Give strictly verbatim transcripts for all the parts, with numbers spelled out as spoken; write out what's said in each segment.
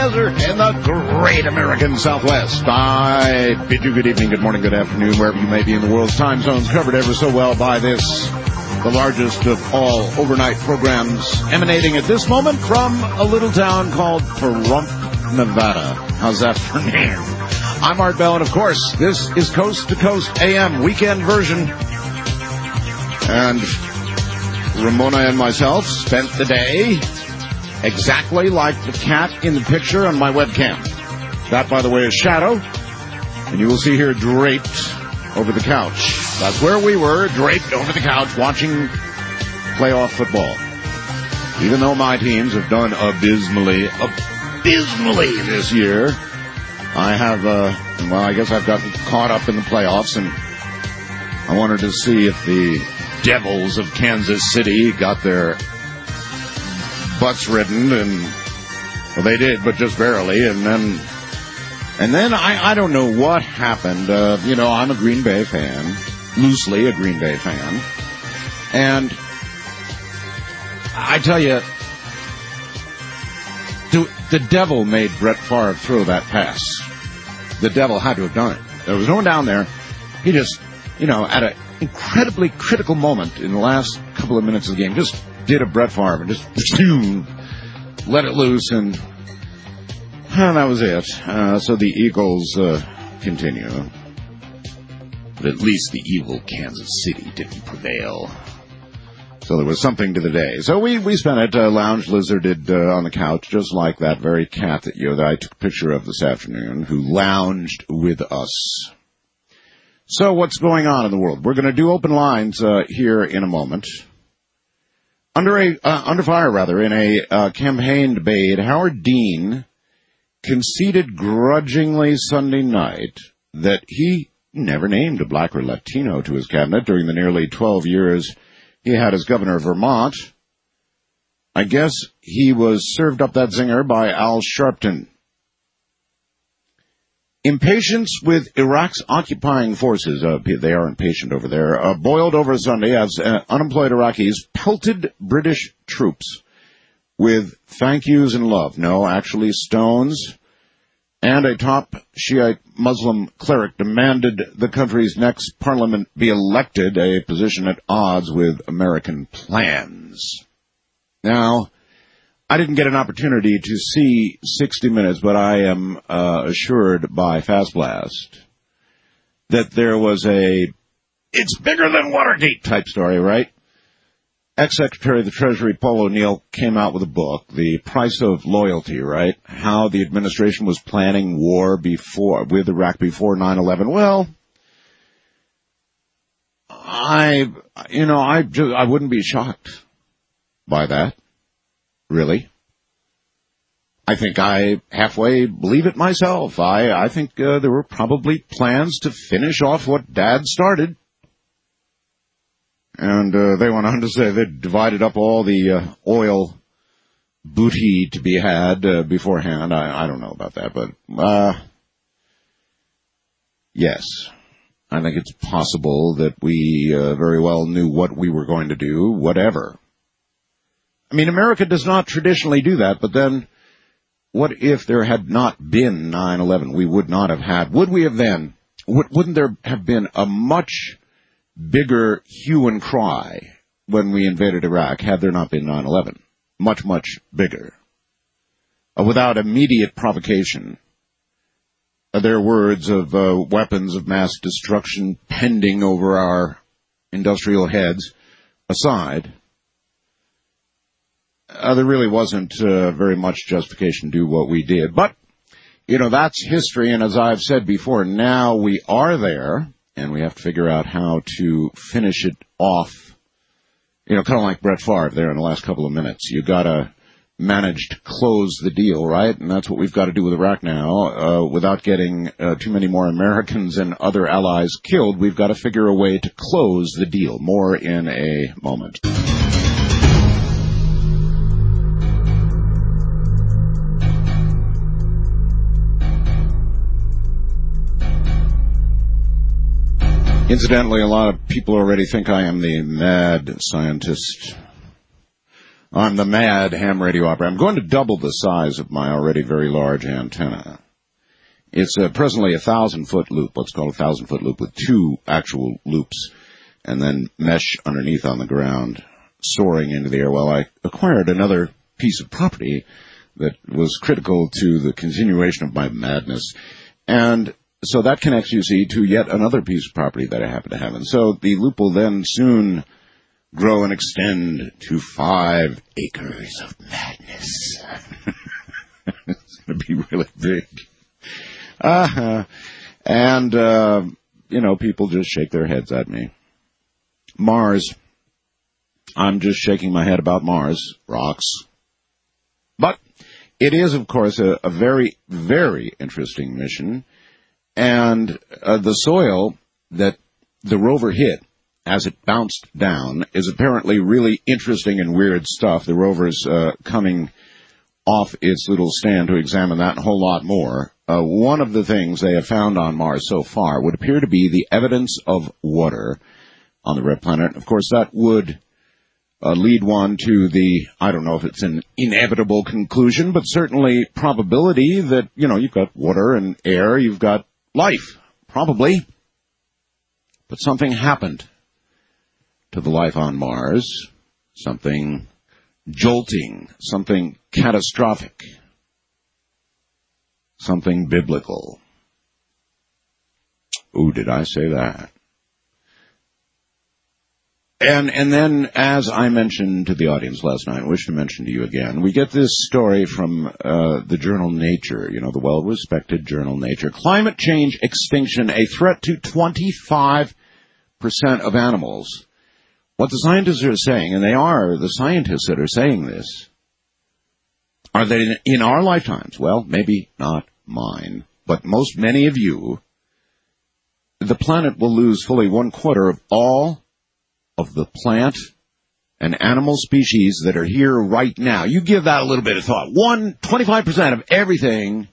desert in the great American Southwest. I bid you good evening, good morning, good afternoon, wherever you may be in the world's time zones, covered ever so well by this, the largest of all overnight programs, emanating at this moment from a little town called Pahrump, Nevada. How's that for name? I'm Art Bell, and of course, this is Coast to Coast A M weekend version. And Ramona and myself spent the day exactly like the cat in the picture on my webcam. That, by the way, is Shadow, and you will see here draped over the couch. That's where we were, draped over the couch, watching playoff football. Even though my teams have done abysmally, abysmally this year, I have, uh, well, I guess I've gotten caught up in the playoffs, and I wanted to see if the Devils of Kansas City got their butts ridden, and well, they did, but just barely. And then, and then I, I don't know what happened. Uh, you know, I'm a Green Bay fan, loosely a Green Bay fan, and I tell you, the, the devil made Brett Favre throw that pass. The devil had to have done it. There was no one down there. He just, you know, at an incredibly critical moment in the last couple of minutes of the game, just did a Brett Favre and just let it loose, and, and that was it. Uh, so the Eagles uh, continue. But at least the evil Kansas City didn't prevail. So there was something to the day. So we, we spent it, uh, lounge lizarded uh, on the couch, just like that very cat that, you know, that I took a picture of this afternoon, who lounged with us. So what's going on in the world? We're going to do open lines uh, here in a moment. Under a uh, under fire, rather, in a uh, campaign debate, Howard Dean conceded grudgingly Sunday night that he never named a black or Latino to his cabinet during the nearly twelve years he had as governor of Vermont. I guess he was served up that zinger by Al Sharpton. Impatience with Iraq's occupying forces, uh, they are impatient over there, uh, boiled over Sunday as uh, unemployed Iraqis pelted British troops with thank yous and love. No, actually stones. And a top Shiite Muslim cleric demanded the country's next parliament be elected, a position at odds with American plans. Now, I didn't get an opportunity to see sixty minutes, but I am uh, assured by Fast Blast that there was a it's bigger than Watergate type story, right? Ex-Secretary of the Treasury Paul O'Neill came out with a book, The Price of Loyalty, right? How the administration was planning war before with Iraq before nine eleven. Well, I, you know, I just, I wouldn't be shocked by that. Really. I think I halfway believe it myself. I, I think uh, there were probably plans to finish off what Dad started. And uh, they went on to say they divided up all the uh, oil booty to be had uh, beforehand. I, I don't know about that, but uh, yes. I think it's possible that we uh, very well knew what we were going to do, whatever. I mean, America does not traditionally do that, but then what if there had not been nine eleven? We would not have had, would we have then, wouldn't there have been a much bigger hue and cry when we invaded Iraq had there not been nine eleven? Much, much bigger. Uh, without immediate provocation. Uh, there are words of uh, weapons of mass destruction pending over our industrial heads aside. Uh, there really wasn't uh, very much justification to do what we did. But, you know, that's history, and as I've said before, now we are there, and we have to figure out how to finish it off, you know, kind of like Brett Favre there in the last couple of minutes. You got to manage to close the deal, right? And that's what we've got to do with Iraq now. Uh, without getting uh, too many more Americans and other allies killed, we've got to figure a way to close the deal. More in a moment. Incidentally, a lot of people already think I am the mad scientist. on the Mad Ham Radio Opera. I'm going to double the size of my already very large antenna. It's uh, presently a thousand-foot loop, what's called a thousand-foot loop, with two actual loops, and then mesh underneath on the ground, soaring into the air. Well, I acquired another piece of property that was critical to the continuation of my madness, and so that connects, you see, to yet another piece of property that I happen to have. And so the loop will then soon grow and extend to five acres of madness. It's going to be really big. Uh-huh. And, uh, you know, people just shake their heads at me. Mars. I'm just shaking my head about Mars. Rocks. But it is, of course, a, a very, very interesting mission. And uh, the soil that the rover hit as it bounced down is apparently really interesting and weird stuff. The rover's uh, coming off its little stand to examine that and a whole lot more. Uh, one of the things they have found on Mars so far would appear to be the evidence of water on the red planet. Of course, that would uh, lead one to the, I don't know if it's an inevitable conclusion, but certainly probability that, you know, you've got water and air, you've got life, probably. But something happened to the life on Mars, something jolting, something catastrophic, something biblical. Ooh, did I say that? And and then, as I mentioned to the audience last night, I wish to mention to you again, we get this story from uh, the journal Nature, you know, the well-respected journal Nature. Climate change extinction, a threat to twenty-five percent of animals. What the scientists are saying, and they are the scientists that are saying this, are that in, in our lifetimes, well, maybe not mine, but most many of you, the planet will lose fully one quarter of all of the plant and animal species that are here right now. You give that a little bit of thought. One, twenty-five percent of everything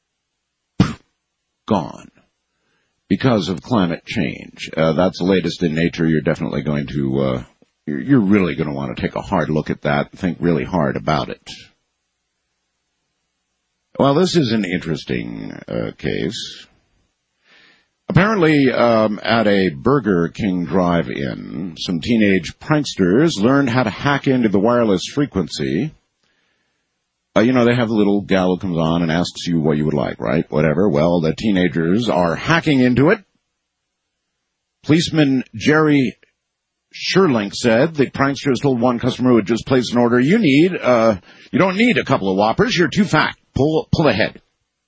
gone because of climate change. Uh, that's the latest in Nature. You're definitely going to, uh, you're, you're really going to want to take a hard look at that and think really hard about it. Well, this is an interesting uh, case. Apparently, um, at a Burger King drive-in, some teenage pranksters learned how to hack into the wireless frequency. Uh, you know, they have the little gal who comes on and asks you what you would like, right? Whatever. Well, the teenagers are hacking into it. Policeman Jerry Sherlink said the pranksters told one customer who had just placed an order, you need, uh, you don't need a couple of Whoppers, you're too fat. Pull, pull ahead.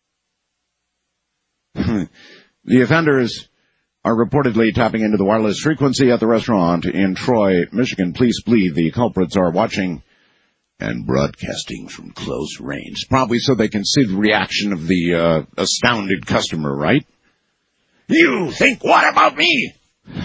The offenders are reportedly tapping into the wireless frequency at the restaurant in Troy, Michigan. Police believe the culprits are watching and broadcasting from close range, probably so they can see the reaction of the uh, astounded customer, right? You think what about me?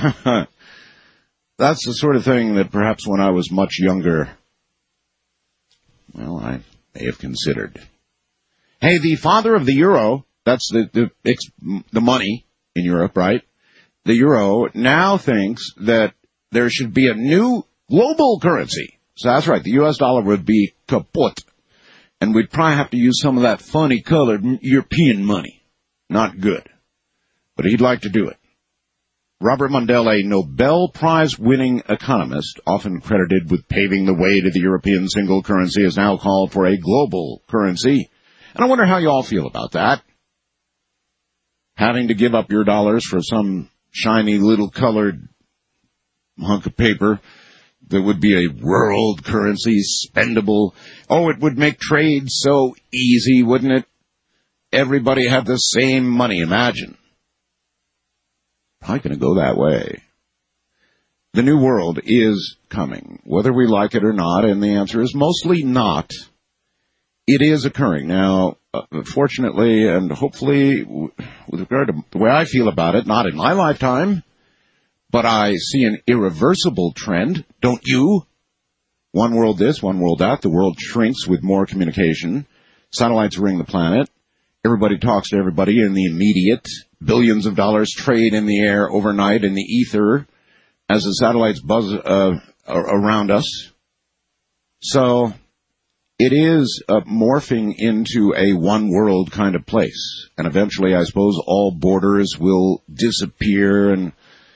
That's the sort of thing that perhaps when I was much younger, well, I may have considered. Hey, the father of the euro, that's the, the, the money in Europe, right? The euro now thinks that there should be a new global currency. So that's right, the U S dollar would be kaput. And we'd probably have to use some of that funny colored European money. Not good. But he'd like to do it. Robert Mundell, a Nobel Prize-winning economist, often credited with paving the way to the European single currency, has now called for a global currency. And I wonder how you all feel about that. Having to give up your dollars for some shiny little colored hunk of paper that would be a world currency, spendable. Oh, it would make trade so easy, wouldn't it? Everybody had the same money, imagine. Probably going to go that way. The new world is coming, whether we like it or not, and the answer is mostly not. It is occurring. Now, uh, fortunately and hopefully, with regard to the way I feel about it, not in my lifetime, but I see an irreversible trend, don't you? One world this, one world that. The world shrinks with more communication. Satellites ring the planet. Everybody talks to everybody in the immediate. Billions of dollars trade in the air overnight in the ether as the satellites buzz uh, around us. So it is uh, morphing into a one-world kind of place. And eventually, I suppose, all borders will disappear, and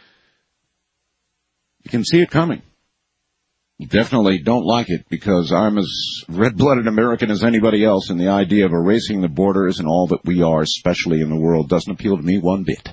you can see it coming. Definitely don't like it, because I'm as red-blooded American as anybody else, and the idea of erasing the borders and all that we are, especially in the world, doesn't appeal to me one bit.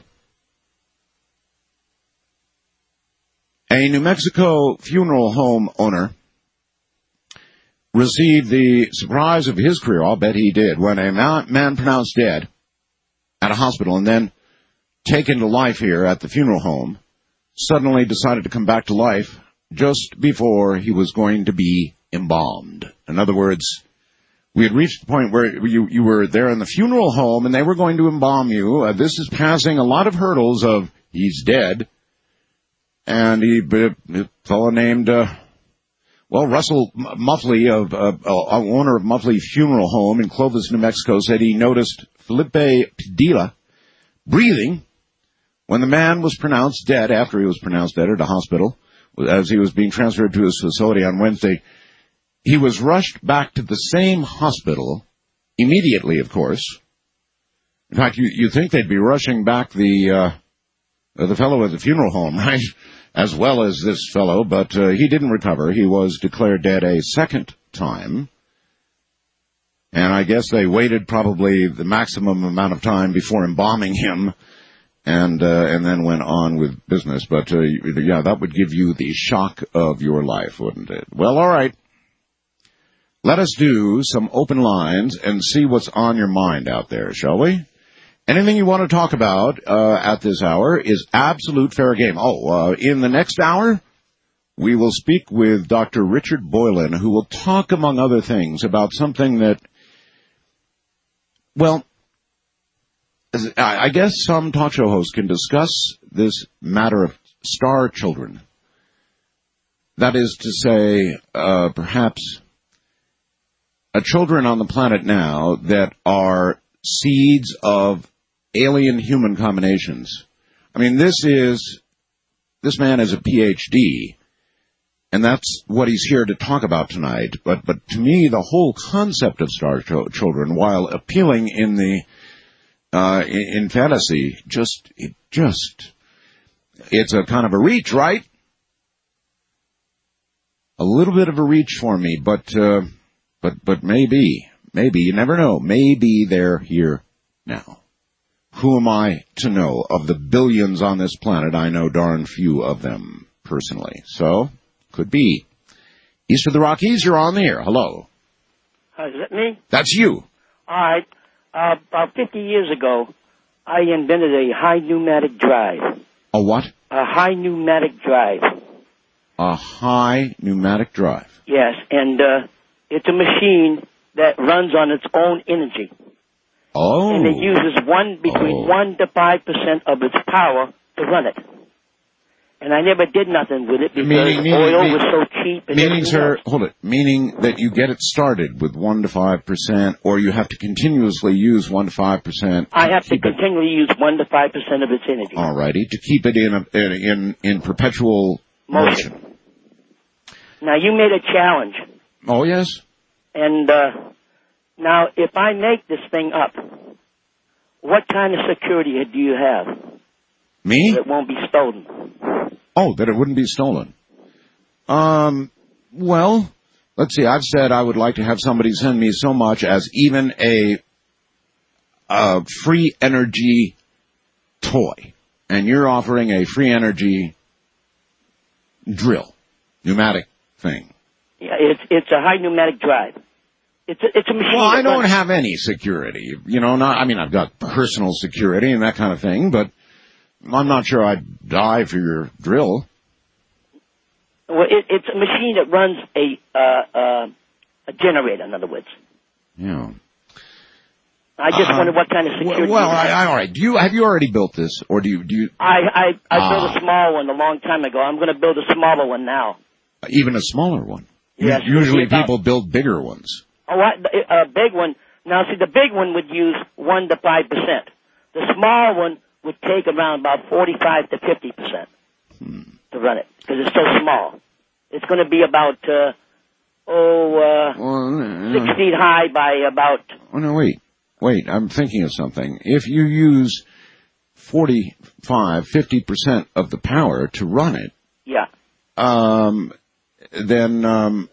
A New Mexico funeral home owner received the surprise of his career, I'll bet he did, when a man pronounced dead at a hospital and then taken to life here at the funeral home suddenly decided to come back to life just before he was going to be embalmed. In other words, we had reached the point where you, you were there in the funeral home and they were going to embalm you. Uh, this is passing a lot of hurdles of he's dead. And he, a fellow named, uh, well, Russell Muffley, of uh, uh, owner of Muffley Funeral Home in Clovis, New Mexico, said he noticed Felipe Padilla breathing when the man was pronounced dead, after he was pronounced dead at a hospital, as he was being transferred to his facility on Wednesday. He was rushed back to the same hospital immediately, of course. In fact, you, you'd think they'd be rushing back the, uh, the fellow at the funeral home, right? As well as this fellow, but uh, he didn't recover. He was declared dead a second time. And I guess they waited probably the maximum amount of time before embalming him, and uh, and then went on with business. But, uh, yeah, that would give you the shock of your life, wouldn't it? Well, all right. Let us do some open lines and see what's on your mind out there, shall we? Anything you want to talk about uh, at this hour is absolute fair game. Oh, uh, in the next hour, we will speak with Doctor Richard Boylan, who will talk, among other things, about something that, well, I guess some talk show hosts can discuss this matter of star children. That is to say, uh, perhaps, uh, children on the planet now that are seeds of alien-human combinations. I mean, this is, this man is a P H D, and that's what he's here to talk about tonight. But, but to me, the whole concept of star ch- children, while appealing in the, uh, in, in fantasy, just, it just, it's a kind of a reach, right? A little bit of a reach for me, but, uh, but, but maybe, maybe, you never know, maybe they're here now. Who am I to know? Of the billions on this planet, I know darn few of them personally. So, could be. East of the Rockies, you're on the air. Hello. Uh, is that me? That's you. All right. Uh, about fifty years ago, I invented a high pneumatic drive. A what? A high pneumatic drive. A high pneumatic drive. Yes, and uh, it's a machine that runs on its own energy. Oh. And it uses one between oh. one to five percent of its power to run it. And I never did nothing with it because meaning, meaning, oil meaning, was so cheap. And meaning, sir, else. hold it. Meaning that you get it started with one to five percent, or you have to continuously use one to five percent. I have to continually it, use one to five percent of its energy. All righty, to keep it in a, in in, in perpetual motion. motion. Now you made a challenge. Oh yes. And uh, now, if I make this thing up, what kind of security do you have? Me? That it won't be stolen. Oh, that it wouldn't be stolen. Um, well, let's see. I've said I would like to have somebody send me so much as even a, a free energy toy. And you're offering a free energy drill, pneumatic thing. Yeah, it's it's a high pneumatic drive. It's a, it's a machine. Well, I don't runs. have any security. You know, not, I mean, I've got personal security and that kind of thing, but I'm not sure I'd die for your drill. Well, it, it's a machine that runs a uh, uh, a generator, in other words. Yeah. I just uh, wondered what kind of security. Well, you I, have. I, all right. Do you have you already built this, or do you do you? I I, I ah. built a small one a long time ago. I'm going to build a smaller one now. Even a smaller one. Yes. Usually about, people build bigger ones. Oh, a big one. Now, see, the big one would use one to five percent. The small one would take around about forty-five to fifty percent hmm. to run it because it's so small. It's going to be about uh, oh, uh, well, uh, six feet high by about... Oh, no, wait. Wait, I'm thinking of something. If you use forty-five, fifty percent of the power to run it, yeah, um, then, um,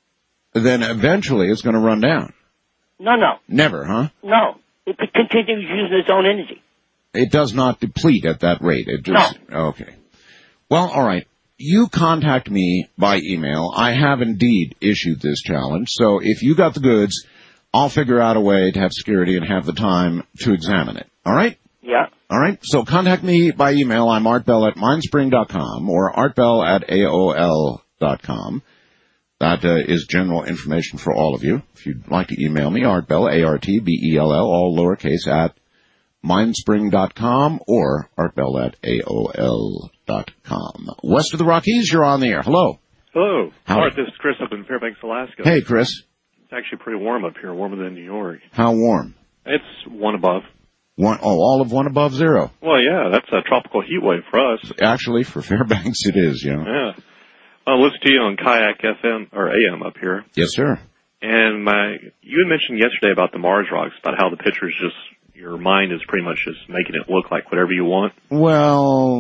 then eventually it's going to run down. No, no. Never, huh? No. It continues using its own energy. It does not deplete at that rate. It just, no. Okay. Well, all right. You contact me by email. I have indeed issued this challenge. So if you got the goods, I'll figure out a way to have security and have the time to examine it. All right? Yeah. All right. So contact me by email. I'm Art Bell at mindspring dot com or artbell at A O L dot com. That uh, is general information for all of you. If you'd like to email me, artbell, A R T B E L L, all lowercase, at mindspring dot com or artbell at A O L dot com. West of the Rockies, you're on the air. Hello. Hello. Howdy. Art, this is Chris up in Fairbanks, Alaska. Hey, Chris. It's actually pretty warm up here, warmer than New York. How warm? It's one above. One, oh, all of one above zero. Well, yeah, that's a tropical heat wave for us. Actually, for Fairbanks, it is, yeah. Yeah. I listen to you on Kayak F M, or A M up here. Yes, sir. And my, you had mentioned yesterday about the Mars rocks, about how the pictures just, your mind is pretty much just making it look like whatever you want. Well,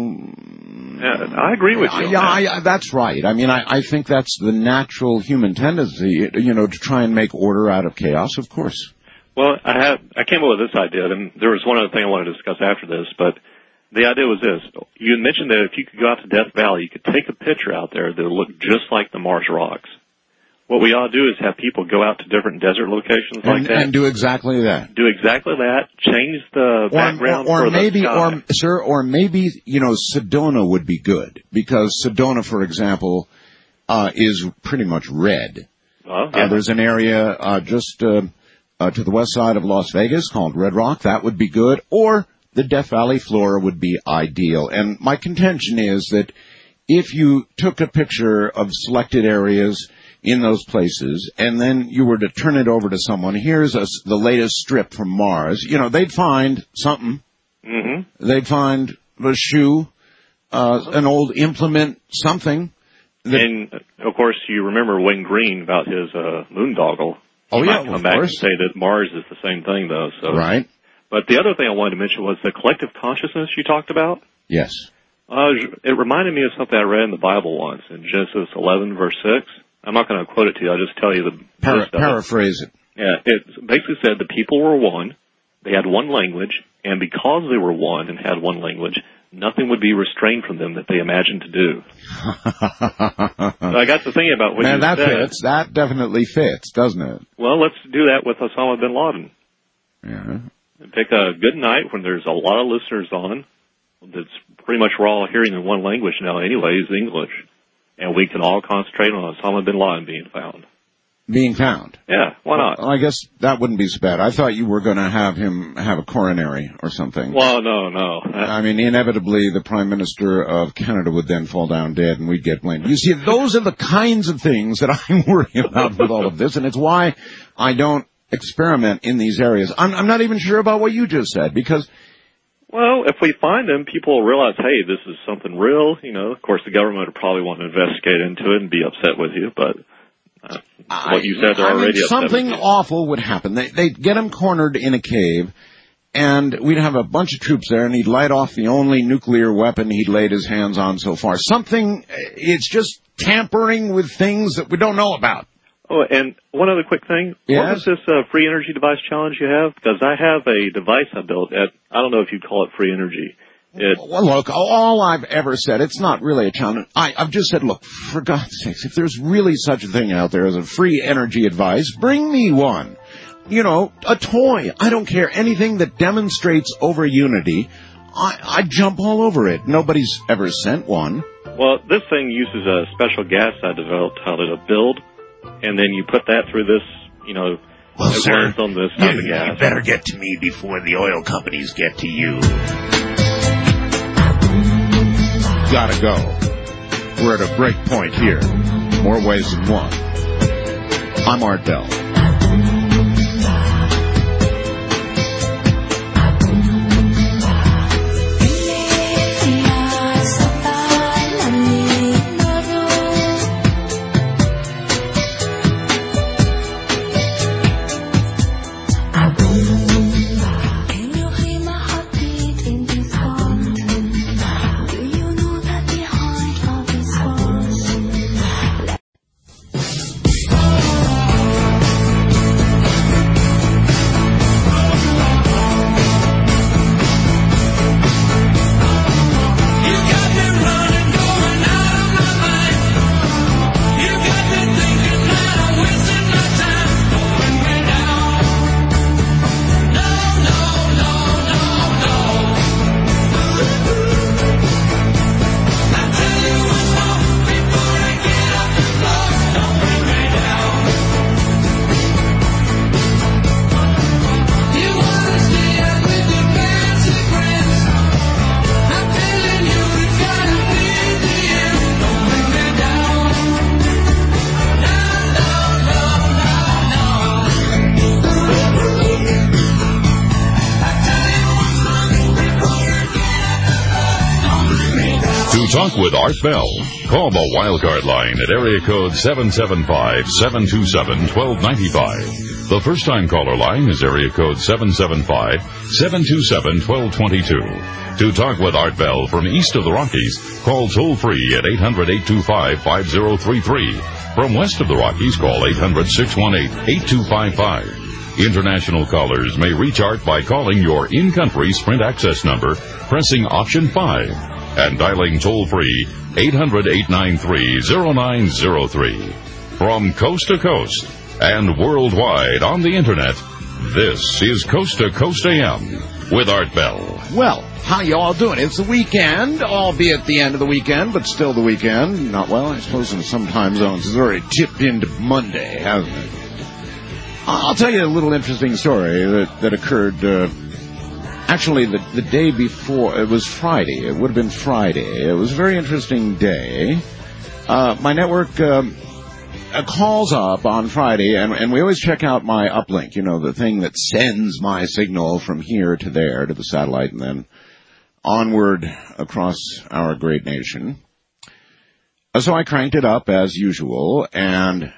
yeah, I agree with you. Yeah, I, that's right. I mean, I, I think that's the natural human tendency, you know, to try and make order out of chaos, of course. Well, I have, I came up with this idea, and there was one other thing I wanted to discuss after this, but the idea was this. You had mentioned that if you could go out to Death Valley, you could take a picture out there that would look just like the Mars rocks. What we ought to do is have people go out to different desert locations and, like that. And do exactly that. Do exactly that. Change the or, background or, or for maybe, the sky. Or, sir, or maybe, you know, Sedona would be good. Because Sedona, for example, uh, is pretty much red. Well, yeah. uh, there's an area uh, just uh, uh, to the west side of Las Vegas called Red Rock. That would be good. Or the Death Valley flora would be ideal. And my contention is that if you took a picture of selected areas in those places, and then you were to turn it over to someone, here's a, the latest strip from Mars, you know, they'd find something. Mm-hmm. They'd find a shoe, uh, an old implement, something. That, and, of course, you remember Wayne Green about his uh, moondoggle. Oh, he yeah, might come of back course. and say that Mars is the same thing, though. So. Right. But the other thing I wanted to mention was the collective consciousness you talked about. Yes. Uh, it reminded me of something I read in the Bible once, in Genesis eleven, verse six. I'm not going to quote it to you. I'll just tell you the Para- gist of Paraphrase it. it. Yeah, it basically said the people were one, they had one language, and because they were one and had one language, nothing would be restrained from them that they imagined to do. So I got to thinking about what Man, you that said. fits. That definitely fits, doesn't it? Well, let's do that with Osama bin Laden. Yeah. Pick a good night when there's a lot of listeners on. That's pretty much we're all hearing in one language now anyways, English. And we can all concentrate on Osama bin Laden being found. Being found. Yeah, why not? Well, I guess that wouldn't be so bad. I thought you were going to have him have a coronary or something. Well, no, no. I mean, inevitably, the Prime Minister of Canada would then fall down dead and we'd get blamed. You see, those are the kinds of things that I'm worried about with all of this, and it's why I don't experiment in these areas. I'm, I'm not even sure about what you just said, because... Well, if we find them, people will realize, hey, this is something real. You know, of course, the government would probably want to investigate into it and be upset with you, but uh, I, what you said, they're I already mean, upset something with you. awful would happen. They, they'd get him cornered in a cave, and we'd have a bunch of troops there, and he'd light off the only nuclear weapon he'd laid his hands on so far. Something, it's just tampering with things that we don't know about. Oh, and one other quick thing. Yes? What was this uh, free energy device challenge you have? Because I have a device I built at, I don't know if you'd call it free energy. It, Well, look, all I've ever said, it's not really a challenge. I, I've just said, look, for God's sakes, if there's really such a thing out there as a free energy advice, bring me one. You know, a toy. I don't care. Anything that demonstrates over unity, I, I jump all over it. Nobody's ever sent one. well, this thing uses a special gas I developed called it a build, and then you put that through this, you know, Well, it sir, runs on this type of you, gas. you better get to me before the oil companies get to you. Gotta go. We're at a break point here. More ways than one. I'm Art Bell. To talk with Art Bell, call the Wildcard line at area code seven seven five, seven two seven, one two nine five. The first-time caller line is area code seven seven five, seven two seven, one two two two. To talk with Art Bell from east of the Rockies, call toll-free at eight hundred, eight two five, five zero three three. From west of the Rockies, call eight hundred, six one eight, eight two five five. International callers may reach Art by calling your in-country Sprint access number, pressing option five, and dialing toll-free eight hundred, eight nine three, zero nine zero three. From coast to coast and worldwide on the Internet, this is Coast to Coast A M with Art Bell. Well, how you all doing? It's the weekend, albeit the end of the weekend, but still the weekend. Not well, I suppose in some time zones it's already tipped into Monday, hasn't it? I'll tell you a little interesting story that, that occurred, uh, actually the, the day before. It was Friday. It would have been Friday. It was a very interesting day. Uh, my network um, uh, calls up on Friday, and, and we always check out my uplink, you know, the thing that sends my signal from here to there to the satellite and then onward across our great nation. Uh, so I cranked it up as usual, and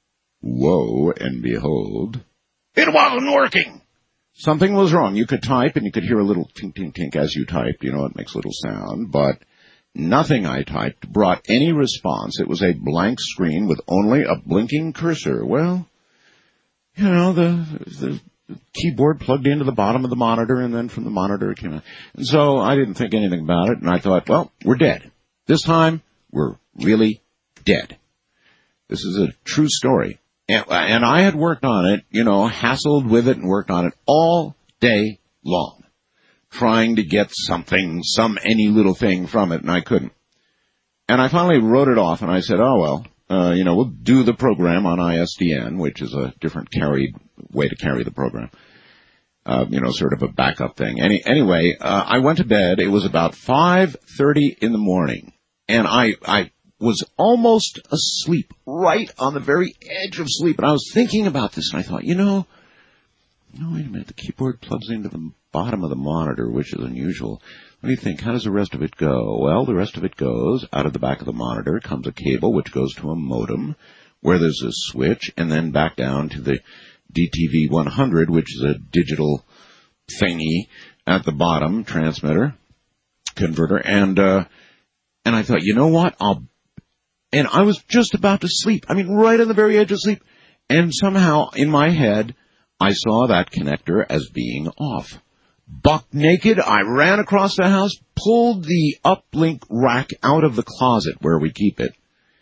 whoa, and behold, it wasn't working. Something was wrong. You could type, and you could hear a little tink, tink, tink as you typed. You know, it makes a little sound, but nothing I typed brought any response. It was a blank screen with only a blinking cursor. Well, you know, the, the keyboard plugged into the bottom of the monitor, and then from the monitor it came out. And so I didn't think anything about it, and I thought, well, we're dead. This time, we're really dead. This is a true story. And, and I had worked on it, you know, hassled with it and worked on it all day long, trying to get something, some, any little thing from it, and I couldn't. And I finally wrote it off, and I said, oh, well, uh, you know, we'll do the program on I S D N, which is a different carried way to carry the program, uh, you know, sort of a backup thing. Any, anyway, uh, I went to bed. It was about five thirty in the morning, and I, I, was almost asleep, right on the very edge of sleep. And I was thinking about this, and I thought, you know, no, wait a minute, the keyboard plugs into the bottom of the monitor, which is unusual. What do you think? How does the rest of it go? Well, the rest of it goes out of the back of the monitor, comes a cable, which goes to a modem, where there's a switch, and then back down to the D T V one hundred, which is a digital thingy at the bottom, transmitter, converter, and, uh, and I thought, you know what, I'll And I was just about to sleep. I mean, right on the very edge of sleep. And somehow, in my head, I saw that connector as being off. Buck naked, I ran across the house, pulled the uplink rack out of the closet where we keep it,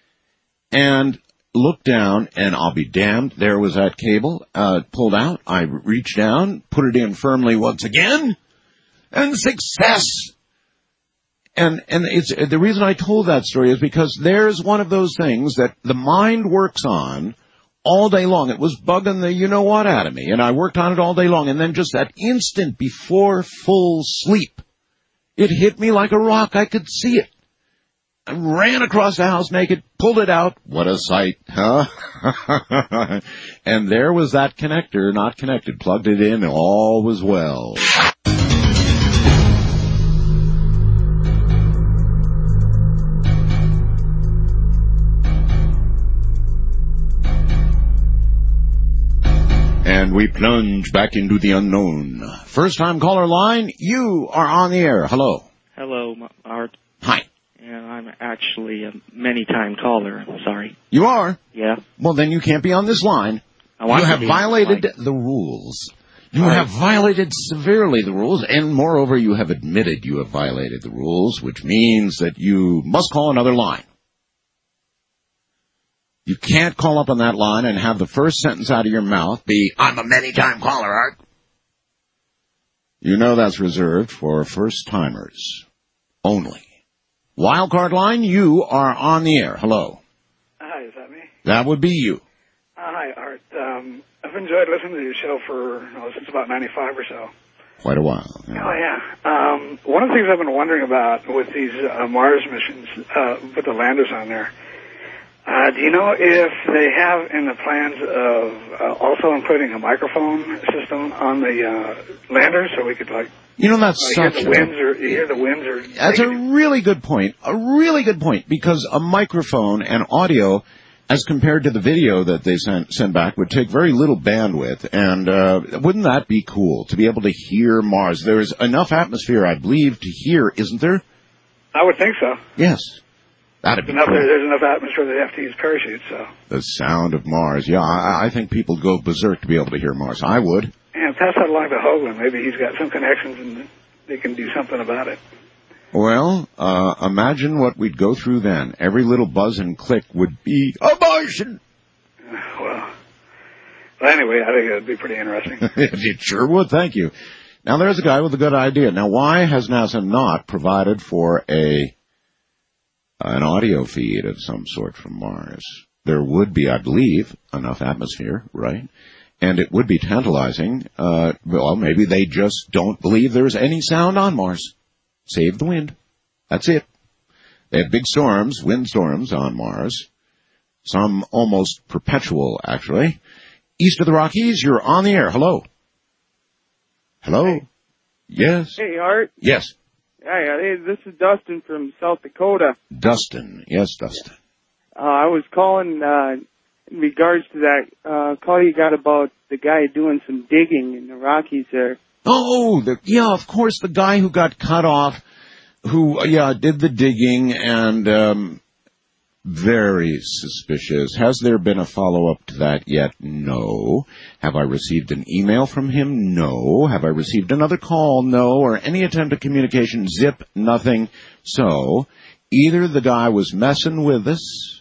and looked down, and I'll be damned, there was that cable, uh, pulled out. I reached down, put it in firmly once again, and success! And, and it's, the reason I told that story is because there's one of those things that the mind works on all day long. It was bugging the you-know-what out of me, and I worked on it all day long, and then just that instant before full sleep, it hit me like a rock. I could see it. I ran across the house naked, pulled it out. What a sight, huh? And there was that connector, not connected, plugged it in, and all was well. And we plunge back into the unknown. First-time caller line, you are on the air. Hello. Hello, Art. Hi. And I'm actually a many-time caller. Sorry. You are? Yeah. Well, then you can't be on this line. I want you to have be violated on the rules. You Right. have violated severely the rules, and moreover, you have admitted you have violated the rules, which means that you must call another line. You can't call up on that line and have the first sentence out of your mouth be, I'm a many-time caller, Art. You know that's reserved for first-timers only. Wildcard line, you are on the air. Hello. Hi, is that me? That would be you. Uh, hi, Art. Um, I've enjoyed listening to your show for, oh, since about ninety-five or so. Quite a while. Yeah. Oh, yeah. Um, one of the things I've been wondering about with these uh, Mars missions, uh, with the landers on there, Uh, do you know if they have in the plans of uh, also including a microphone system on the uh, lander so we could, like, You know, that's uh, hear such the winds or hear the winds or... That's a really good point. A really good point, because a microphone and audio, as compared to the video that they send, send back, would take very little bandwidth. And uh, wouldn't that be cool, to be able to hear Mars? There's enough atmosphere, I believe, to hear, isn't there? I would think so. Yes. That'd be Enough, cool. There's enough atmosphere they have to use parachutes, so... The sound of Mars. Yeah, I, I think people go berserk to be able to hear Mars. I would. And pass that along to Hoagland. Maybe he's got some connections and they can do something about it. Well, uh, imagine what we'd go through then. Every little buzz and click would be a Martian. Uh, well, well, anyway, I think it would be pretty interesting. It sure would, thank you. Now, there's a guy with a good idea. Now, why has NASA not provided for a an audio feed of some sort from Mars? There would be, I believe, enough atmosphere, right? And it would be tantalizing. Uh, well, maybe they just don't believe there's any sound on Mars. Save the wind. That's it. They have big storms, windstorms on Mars. Some almost perpetual, actually. East of the Rockies, you're on the air. Hello. Hello. Hey. Yes. Hey, Art. Yes. Hi, uh, hey, this is Dustin from South Dakota. Dustin. Yes, Dustin. Uh, I was calling uh, in regards to that uh, call you got about the guy doing some digging in the Rockies there. Oh, the, yeah, of course, the guy who got cut off, who, yeah, did the digging, and um, very suspicious. Has there been a follow-up to that yet? No. Have I received an email from him? No. Have I received another call? No. Or any attempt at communication? Zip, nothing. So, either the guy was messing with us,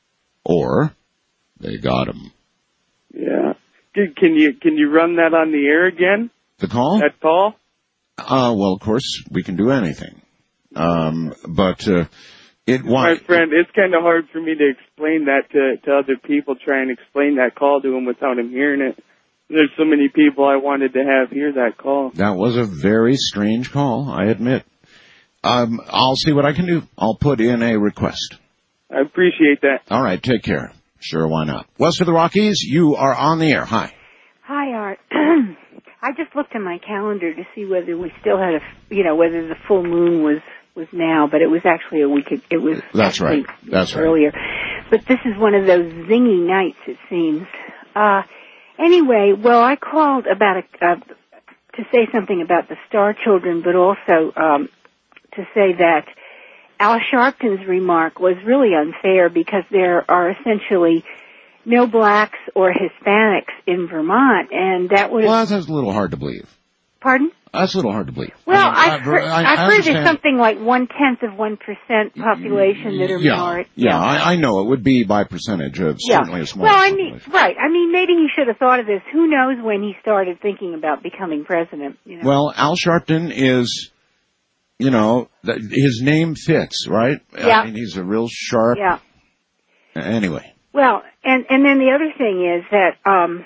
or they got him. Yeah. Can, can you can you run that on the air again? The call? That call? Uh, well, of course, we can do anything. Um, but, uh, it My was... friend, it's kind of hard for me to explain that to, to other people, try and explain that call to them without them hearing it. There's so many people I wanted to have hear that call. That was a very strange call, I admit. Um, I'll see what I can do. I'll put in a request. I appreciate that. All right, take care. Sure, why not? West of the Rockies, you are on the air. Hi. Hi, Art. I just looked at my calendar to see whether we still had a, you know, whether the full moon was, was now, but it was actually a week, it was That's right. That's right. earlier. But this is one of those zingy nights, it seems. Uh, anyway, well, I called about a, uh, to say something about the Star Children, but also, um, to say that Al Sharpton's remark was really unfair because there are essentially no blacks or Hispanics in Vermont, and that would. Well, that's a little hard to believe. Pardon? That's a little hard to believe. Well, I mean, I've, heard, I, I've I heard there's understand. something like one tenth of one percent population that are Yeah, minority. yeah, I, I know it would be by percentage of Yeah. certainly a small. Well, I mean, population. right. I mean, maybe he should have thought of this. Who knows when he started thinking about becoming president? You know? Well, Al Sharpton is, you know, th- his name fits, right? Yeah. I mean, he's a real sharp. Yeah. Anyway. Well, and and then the other thing is that, um,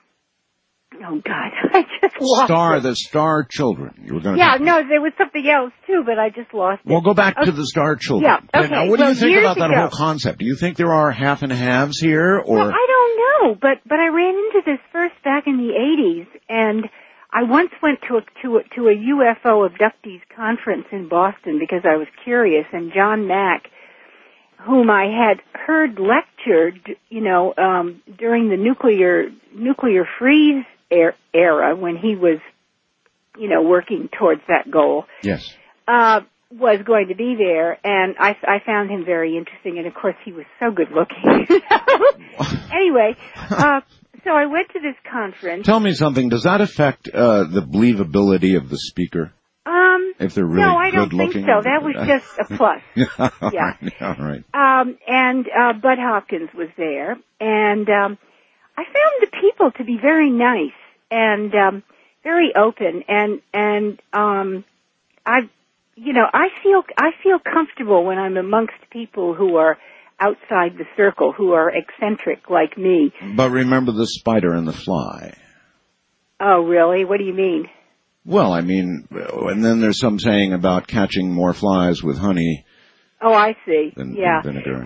oh God, I just lost Star, it. the Star Children. You were going to. Yeah, no, there was something else too, but I just lost it. Well, go back okay. to the Star Children. Yeah, okay. Now, what do well, you think years about that ago, whole concept? Do you think there are half and halves here, or? Well, I don't know, but but I ran into this first back in the eighties, and I once went to a to a, to a U F O abductees conference in Boston because I was curious, and John Mack, whom I had heard lectured, you know, um, during the nuclear nuclear freeze er- era when he was, you know, working towards that goal. Yes. Uh, was going to be there, and I, I found him very interesting, and of course he was so good looking. Anyway, uh, so I went to this conference. Tell me something. Does that affect uh, the believability of the speaker? Um, If they're really no, I good don't think looking? so. That was just a plus. all Yeah. right, all right. Um, and uh, Bud Hopkins was there, and um, I found the people to be very nice and um, very open, and and um, I, you know, I feel I feel comfortable when I'm amongst people who are outside the circle, who are eccentric like me. But remember the spider and the fly. Oh, really? What do you mean? Well, I mean, and then there's some saying about catching more flies with honey. Oh, I see. Than- yeah. than vinegar. Well,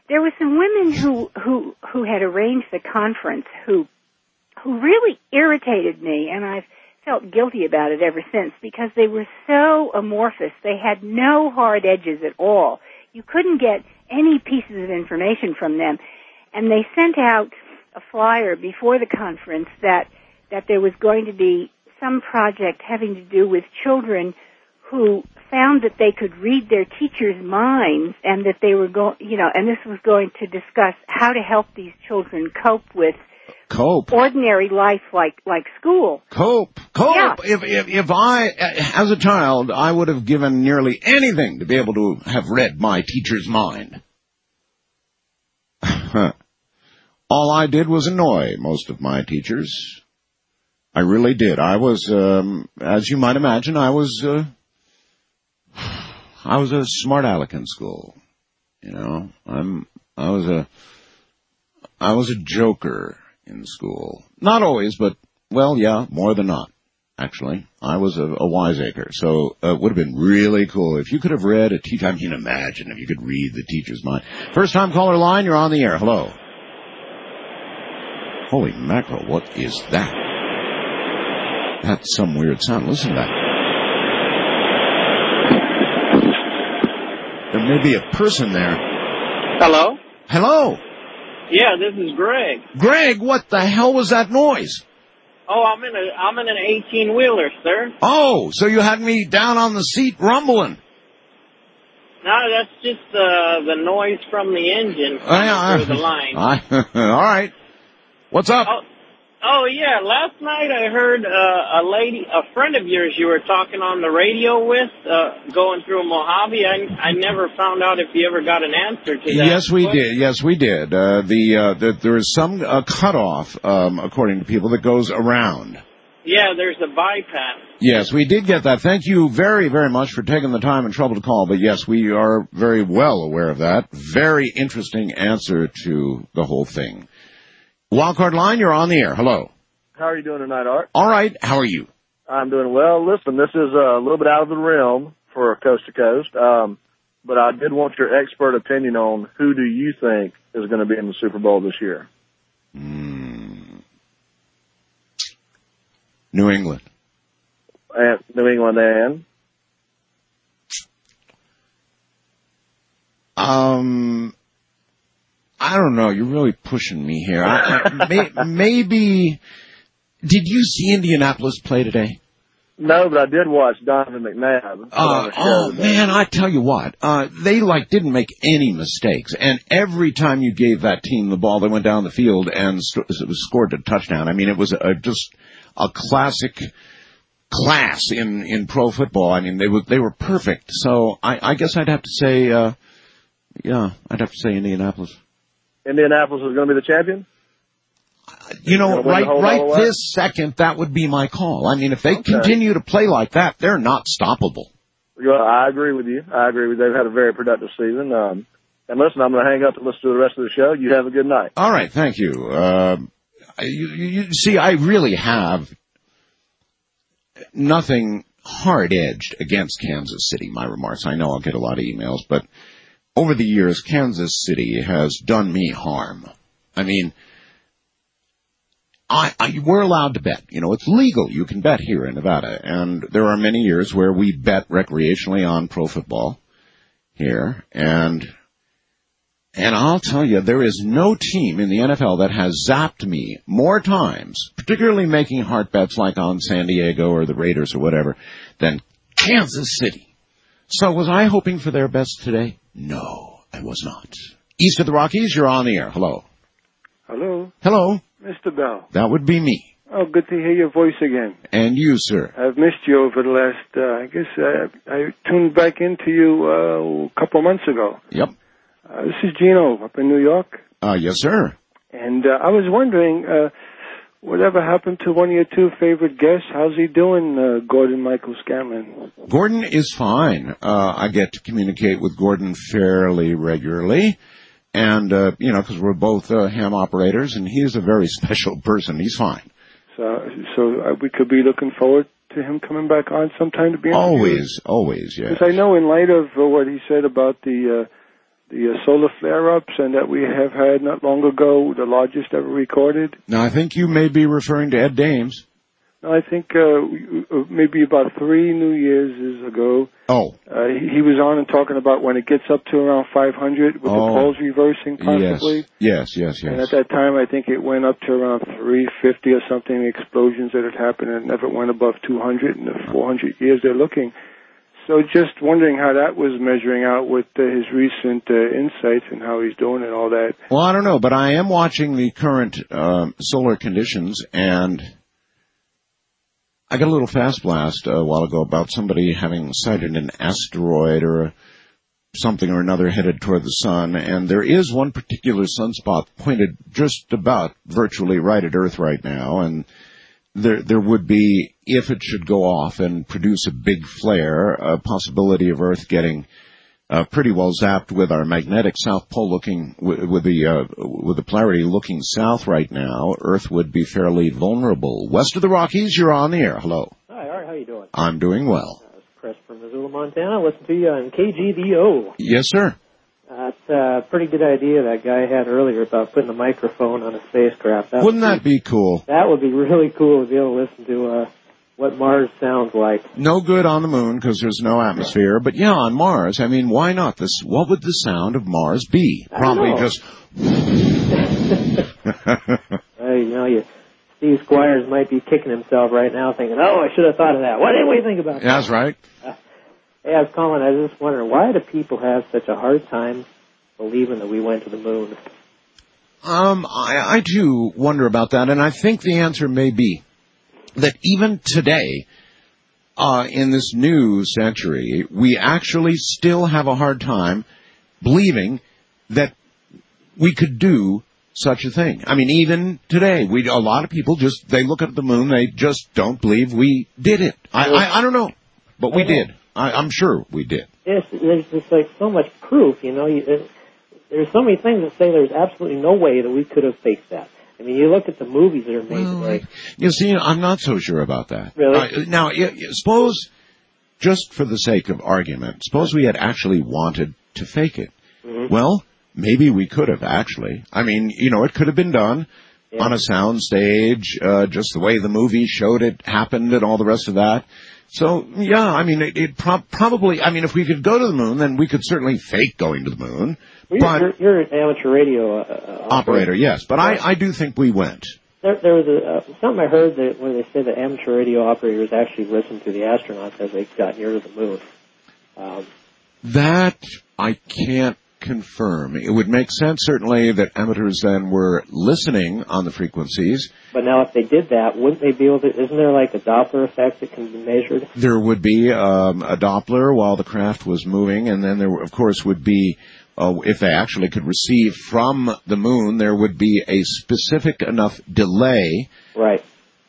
there were some women who, who, who had arranged the conference who, who really irritated me, and I've felt guilty about it ever since because they were so amorphous. They had no hard edges at all. You couldn't get any pieces of information from them. And they sent out a flyer before the conference that, that there was going to be some project having to do with children who found that they could read their teachers' minds and that they were going, you know, and this was going to discuss how to help these children cope with Cope. ordinary life like, like school. Cope. Cope. Yeah. If, if, if I, as a child, I would have given nearly anything to be able to have read my teacher's mind. All I did was annoy most of my teachers. I really did. I was, um, as you might imagine, I was, uh, I was a smart aleck in school. You know, I'm, I was a, I was a joker in school. Not always, but, well, yeah, more than not, actually. I was a, a wiseacre, so uh, it would have been really cool if you could have read a teacher. I mean, imagine if you could read the teacher's mind. First-time caller line, you're on the air. Hello. Holy mackerel, what is that? That's some weird sound. Listen to that. There may be a person there. Hello? Hello? Yeah, this is Greg. Greg, what the hell was that noise? Oh, I'm in a I'm in an eighteen wheeler, sir. Oh, so you had me down on the seat rumbling. No, that's just uh, the noise from the engine coming I, I, through the line. I, all right. What's up? Oh, oh yeah, last night I heard uh, a lady, a friend of yours you were talking on the radio with, uh, going through Mojave. I, I never found out if you ever got an answer to that. Yes, we What? did. Yes, we did. Uh, the, uh, the there is some uh, cutoff, um, according to people, that goes around. Yeah, there's a bypass. Yes, we did get that. Thank you very, very much for taking the time and trouble to call. But yes, we are very well aware of that. Very interesting answer to the whole thing. Wildcard line, you're on the air. Hello. How are you doing tonight, Art? All right. How are you? I'm doing well. Listen, this is a little bit out of the realm for Coast to Coast, um, but I did want your expert opinion on who do you think is going to be in the Super Bowl this year? Mm. New England. And New England and? Um... I don't know. You're really pushing me here. I, I, may, maybe. Did you see Indianapolis play today? No, but I did watch Donovan McNabb. Uh, oh man, I tell you what, uh, they like didn't make any mistakes, and every time you gave that team the ball, they went down the field and st- it was scored a touchdown. I mean, it was a, just a classic class in in pro football. I mean, they were they were perfect. So I, I guess I'd have to say, uh, yeah, I'd have to say Indianapolis. Indianapolis is going to be the champion? You know, right right this second, that would be my call. I mean, if they okay. continue to play like that, they're not stoppable. Well, I agree with you. I agree with you. They've had a very productive season. Um, and listen, I'm going to hang up and listen to the rest of the show. You have a good night. All right, thank you. Uh, you, you see, I really have nothing hard-edged against Kansas City, my remarks. I know I'll get a lot of emails, but over the years, Kansas City has done me harm. I mean, I, I, we're allowed to bet. You know, it's legal. You can bet here in Nevada. And there are many years where we bet recreationally on pro football here. And, and I'll tell you, there is no team in the N F L that has zapped me more times, particularly making hard bets like on San Diego or the Raiders or whatever, than Kansas City. So was I hoping for their best today? No, I was not. East of the Rockies, you're on the air. Hello. Hello. Hello. Mister Bell. That would be me. Oh, good to hear your voice again. And you, sir. I've missed you over the last, uh, I guess uh, I tuned back into you uh, a couple of months ago. Yep. Uh, this is Gino up in New York. Uh, yes, sir. And uh, I was wondering, uh, whatever happened to one of your two favorite guests? How's he doing, uh, Gordon Michael Scanlon? Gordon is fine. Uh, I get to communicate with Gordon fairly regularly. And, uh, you know, because we're both uh, ham operators, and he's a very special person. He's fine. So so uh, we could be looking forward to him coming back on sometime to be interviewed? Always, always, yes. Because I know in light of uh, what he said about the uh, the uh, solar flare-ups, and that we have had not long ago the largest ever recorded. Now, I think you may be referring to Ed Dames. No, I think uh, maybe about three New Year's ago. Oh. Uh, he, he was on and talking about when it gets up to around five hundred with oh. the poles reversing possibly. Yes, yes, yes, yes. And at that time, I think it went up to around three fifty or something, the explosions that had happened, and it never went above two hundred in the four hundred years they're looking. So just wondering how that was measuring out with uh, his recent uh, insights and how he's doing and all that. Well, I don't know, but I am watching the current um, solar conditions, and I got a little fast blast a while ago about somebody having sighted an asteroid or a, something or another headed toward the sun, and there is one particular sunspot pointed just about virtually right at Earth right now, and there there would be, if it should go off and produce a big flare, a possibility of Earth getting uh, pretty well zapped with our magnetic south pole looking, with, with the uh, with the polarity looking south right now. Earth would be fairly vulnerable. West of the Rockies, you're on the air. Hello. Hi, Art. How you doing? I'm doing well. Uh, it's Chris from Missoula, Montana. Listen to you on K G B O. Yes, sir. That's a pretty good idea that guy had earlier about putting a microphone on a spacecraft. That Wouldn't would that be cool? That would be really cool to be able to listen to uh, what Mars sounds like. No good on the moon because there's no atmosphere, but yeah, on Mars, I mean, why not? This, what would the sound of Mars be? I Probably don't know. just... uh, you know, you, Steve Squires might be kicking himself right now thinking, oh, I should have thought of that. Why didn't we think about that? That's right. Uh, hey, I was calling, I was just wondering, why do people have such a hard time believing that we went to the moon? Um, I, I too wonder about that, and I think the answer may be that even today, uh, in this new century, we actually still have a hard time believing that we could do such a thing. I mean, even today, we a lot of people just, they look at the moon, they just don't believe we did it. I, I, I don't know, but we did. I, I'm sure we did. Yes, there's just like so much proof, you know. You, uh, there's so many things that say there's absolutely no way that we could have faked that. I mean, you look at the movies that are made well, today. You see, I'm not so sure about that. Really? Uh, now, y- y- suppose, just for the sake of argument, suppose we had actually wanted to fake it. Mm-hmm. Well, maybe we could have actually. I mean, you know, it could have been done yeah. on a sound stage, uh, just the way the movie showed it happened and all the rest of that. So, yeah, I mean, it, it pro- probably, I mean, if we could go to the moon, then we could certainly fake going to the moon. Well, but you're, you're an amateur radio uh, operator. operator, yes. But I, I do think we went. There, there was a, uh, something I heard that where they said that amateur radio operators actually listen to the astronauts as they got near to the moon. Um, that I can't confirm. It would make sense, certainly, that amateurs then were listening on the frequencies. But now if they did that, wouldn't they be able to, isn't there like a Doppler effect that can be measured? There would be um, a Doppler while the craft was moving, and then there, of course, would be, uh, if they actually could receive from the moon, there would be a specific enough delay. Right.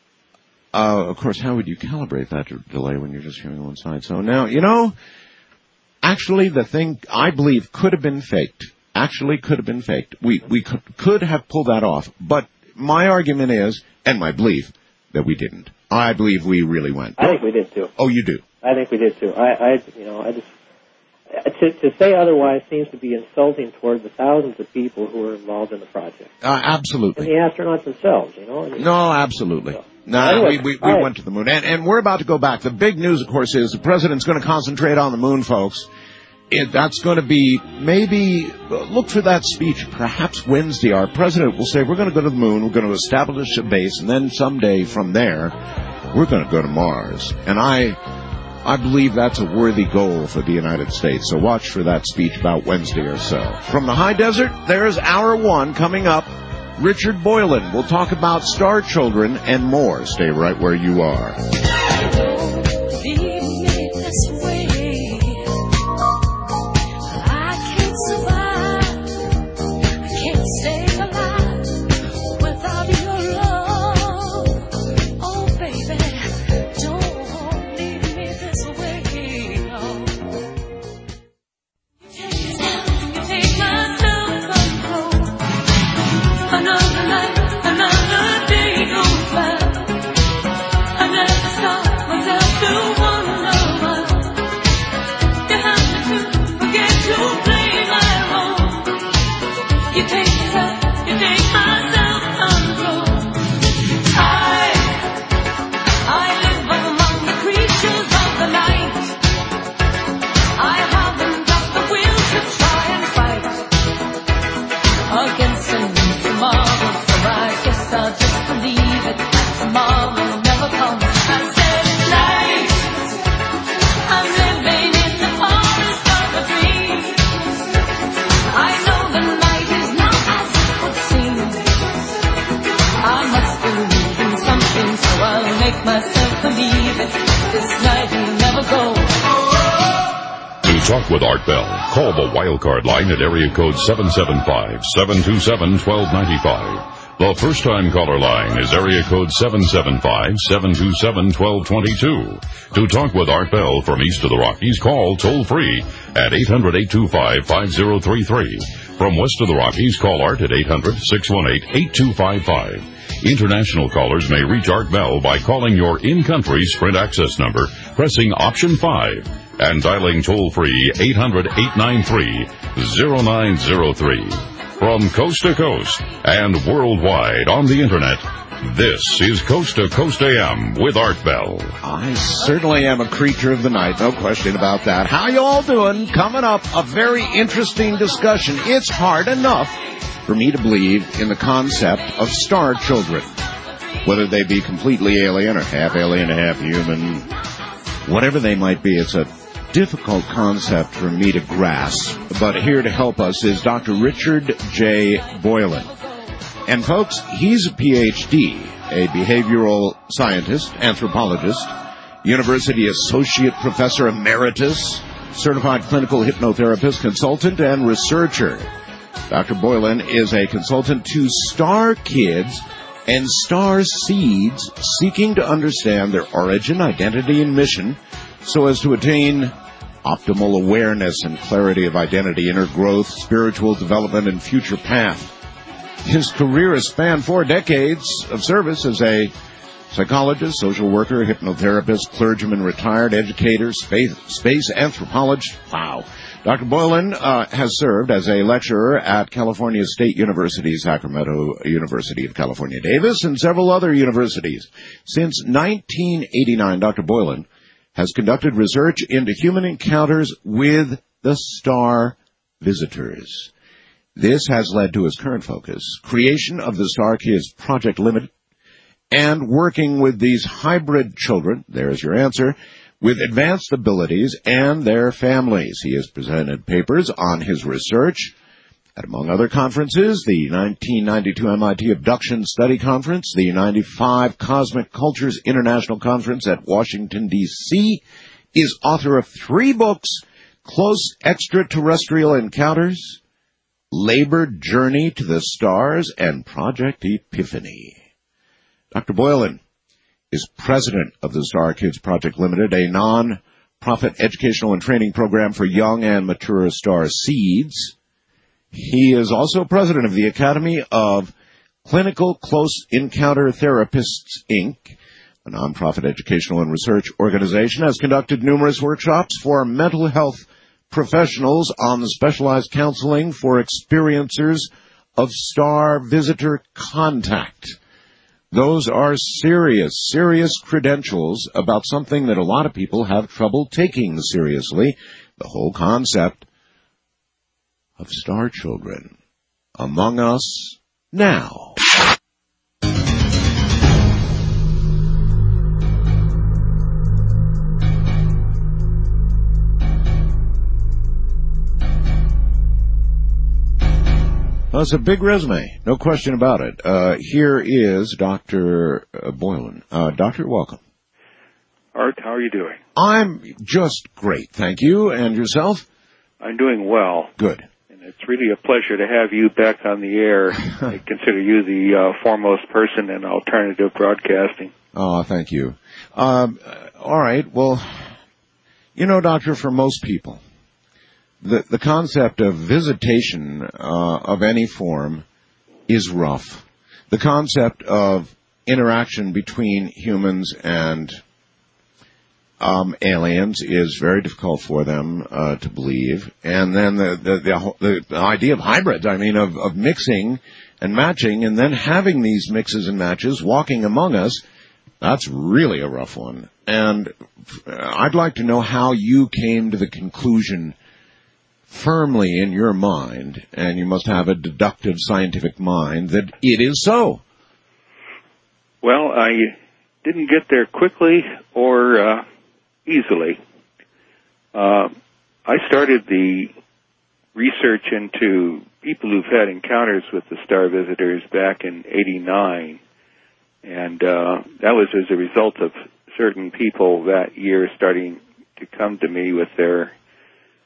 Uh, of course, how would you calibrate that delay when you're just hearing one side? So now, you know, actually the thing I believe could have been faked. Actually could have been faked. We we could, could have pulled that off. But my argument is, and my belief, that we didn't. I believe we really went. I think we did too. Oh, you do? I think we did too. I, I you know, I just, to, to say otherwise seems to be insulting toward the thousands of people who are involved in the project. Uh, absolutely. And the astronauts themselves, you know. I mean, no, absolutely. So. No, anyway, we, we, we right. went to the moon. And, and we're about to go back. The big news, of course, is the president's going to concentrate on the moon, folks. It, that's going to be maybe, look for that speech, perhaps Wednesday. Our president will say, we're going to go to the moon, we're going to establish a base, and then someday from there, we're going to go to Mars. And I I believe that's a worthy goal for the United States. So watch for that speech about Wednesday or so. From the high desert, there's hour one coming up. Richard Boylan will talk about star children and more. Stay right where you are. Another night, another day goes by. Another star. talk with Art Bell, call the wildcard line at area code seven seven five, seven two seven, one two nine five. The first-time caller line is area code seven seven five, seven two seven, one two two two. To talk with Art Bell from east of the Rockies, call toll-free at eight hundred, eight two five, five zero three three. From west of the Rockies, call Art at eight hundred, six one eight, eight two five five. International callers may reach Art Bell by calling your in-country Sprint access number, pressing option five, and dialing toll-free eight hundred, eight nine three, zero nine zero three. From coast to coast and worldwide on the Internet, this is Coast to Coast A M with Art Bell. I certainly am a creature of the night, no question about that. How you all doing? Coming up, a very interesting discussion. It's hard enough for me to believe in the concept of star children, whether they be completely alien or half alien, half human, whatever they might be. It's a difficult concept for me to grasp, but here to help us is Doctor Richard J. Boylan. And folks, he's a P H D, a behavioral scientist, anthropologist, University Associate Professor Emeritus, certified clinical hypnotherapist, consultant, and researcher. Doctor Boylan is a consultant to star kids and star seeds seeking to understand their origin, identity, and mission so as to attain optimal awareness and clarity of identity, inner growth, spiritual development, and future path. His career has spanned four decades of service as a psychologist, social worker, hypnotherapist, clergyman, retired educator, space, space anthropologist. Wow. Doctor Boylan uh, has served as a lecturer at California State University, Sacramento University of California, Davis, and several other universities. Since nineteen eighty-nine, Doctor Boylan has conducted research into human encounters with the star visitors. This has led to his current focus, creation of the Star Kids Project Limited, and working with these hybrid children, there's your answer, with advanced abilities and their families. He has presented papers on his research at, among other conferences, the nineteen ninety-two M I T Abduction Study Conference, the ninety-five Cosmic Cultures International Conference at Washington, D C, is author of three books, Close Extraterrestrial Encounters, Labored Journey to the Stars, and Project Epiphany. Doctor Boylan is president of the Star Kids Project Limited, a non-profit educational and training program for young and mature star seeds. He is also president of the Academy of Clinical Close Encounter Therapists, Incorporated, a nonprofit educational and research organization, has conducted numerous workshops for mental health professionals on the specialized counseling for experiencers of star visitor contact. Those are serious, serious credentials about something that a lot of people have trouble taking seriously, the whole concept of star children among us now. Well, it's a big resume, no question about it. Uh, here is Doctor Boylan. Uh, Doctor, welcome. Art, how are you doing? I'm just great, thank you. And yourself? I'm doing well. Good. And it's really a pleasure to have you back on the air. I consider you the uh, foremost person in alternative broadcasting. Oh, thank you. Um, all right, well, you know, Doctor, for most people, The, the concept of visitation uh, of any form is rough. The concept of interaction between humans and um, aliens is very difficult for them uh, to believe. And then the the, the the idea of hybrids, I mean, of, of mixing and matching and then having these mixes and matches walking among us, that's really a rough one. And I'd like to know how you came to the conclusion firmly in your mind, and you must have a deductive scientific mind, that it is so. Well, I didn't get there quickly or uh, easily. Uh, I started the research into people who've had encounters with the star visitors back in eighty-nine, and uh, that was as a result of certain people that year starting to come to me with their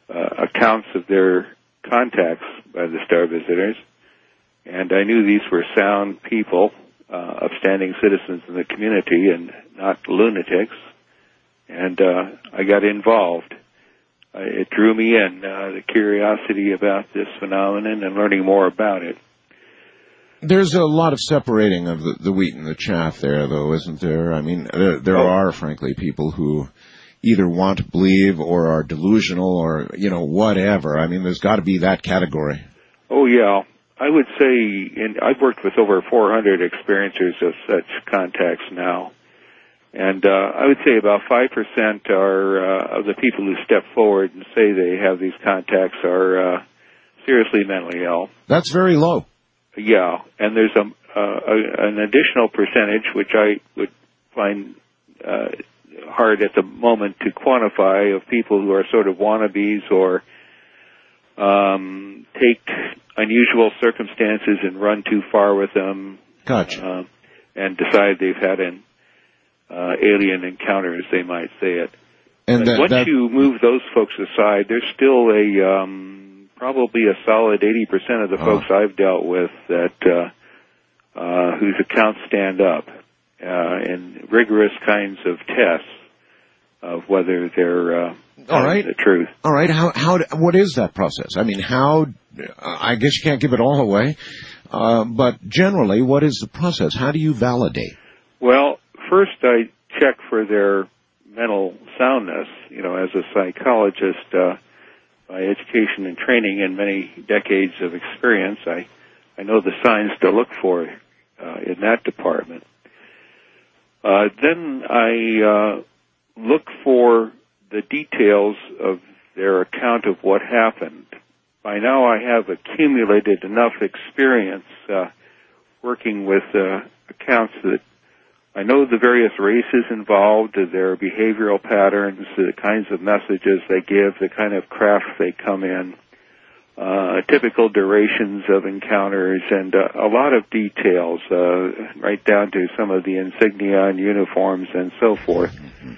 uh, accounts of their contacts by the star visitors, and I knew these were sound people, uh, upstanding citizens in the community, and not lunatics. And uh, I got involved. Uh, it drew me in, uh, the curiosity about this phenomenon and learning more about it. There's a lot of separating of the, the wheat and the chaff there, though, isn't there? I mean, there, there oh. are, frankly, people who either want to believe or are delusional or, you know, whatever. I mean, there's got to be that category. Oh, yeah. I would say, and I've worked with over four hundred experiencers of such contacts now, and uh, I would say about five percent are uh, of the people who step forward and say they have these contacts are uh, seriously mentally ill. That's very low. Yeah, and there's a, uh, a an additional percentage, which I would find uh, hard at the moment to quantify, of people who are sort of wannabes or um, take unusual circumstances and run too far with them. Gotcha. Uh, and decide they've had an uh, alien encounter, as they might say it. And that, once that... you move those folks aside, there's still a um, probably a solid eighty percent of the oh. folks I've dealt with that uh, uh, whose accounts stand up uh, in rigorous kinds of tests of whether they're uh, all right. the truth. All right. How how what is that process? I mean, how? I guess you can't give it all away, uh, but generally, what is the process? How do you validate? Well, first I check for their mental soundness. You know, as a psychologist, uh, by education and training and many decades of experience, I I know the signs to look for uh, in that department. Uh, then I uh, look for the details of their account of what happened. By now I have accumulated enough experience uh, working with uh, accounts that I know the various races involved, their behavioral patterns, the kinds of messages they give, the kind of craft they come in, uh, typical durations of encounters, and uh, a lot of details, uh, right down to some of the insignia and uniforms and so forth.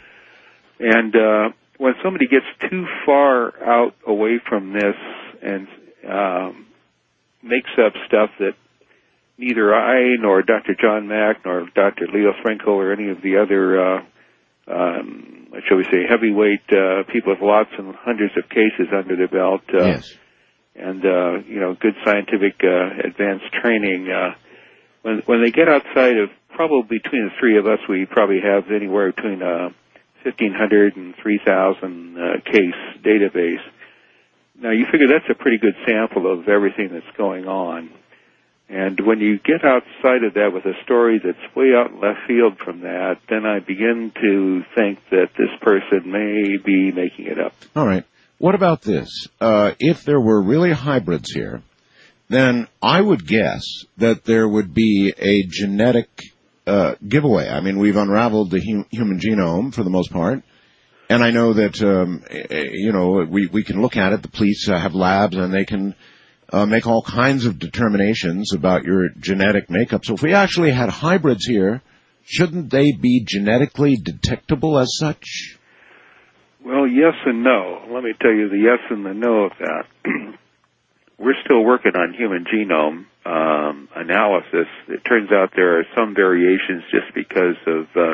And uh, when somebody gets too far out away from this and um, makes up stuff that neither I nor Doctor John Mack nor Doctor Leo Frankel or any of the other, uh, um, shall we say, heavyweight uh, people with lots and hundreds of cases under their belt, uh, yes. and uh, you know, good scientific uh, advanced training. Uh, when when they get outside of probably between the three of us, we probably have anywhere between uh, fifteen hundred and three thousand uh, case database. Now, you figure that's a pretty good sample of everything that's going on. And when you get outside of that with a story that's way out in left field from that, then I begin to think that this person may be making it up. All right. What about this? Uh, if there were really hybrids here, then I would guess that there would be a genetic uh, giveaway. I mean, we've unraveled the hum- human genome for the most part. And I know that, um, you know, we, we can look at it. The police uh, have labs, and they can uh, make all kinds of determinations about your genetic makeup. So if we actually had hybrids here, shouldn't they be genetically detectable as such? Well, yes and no. Let me tell you the yes and the no of that. We're still working on human genome um, analysis. It turns out there are some variations just because of uh,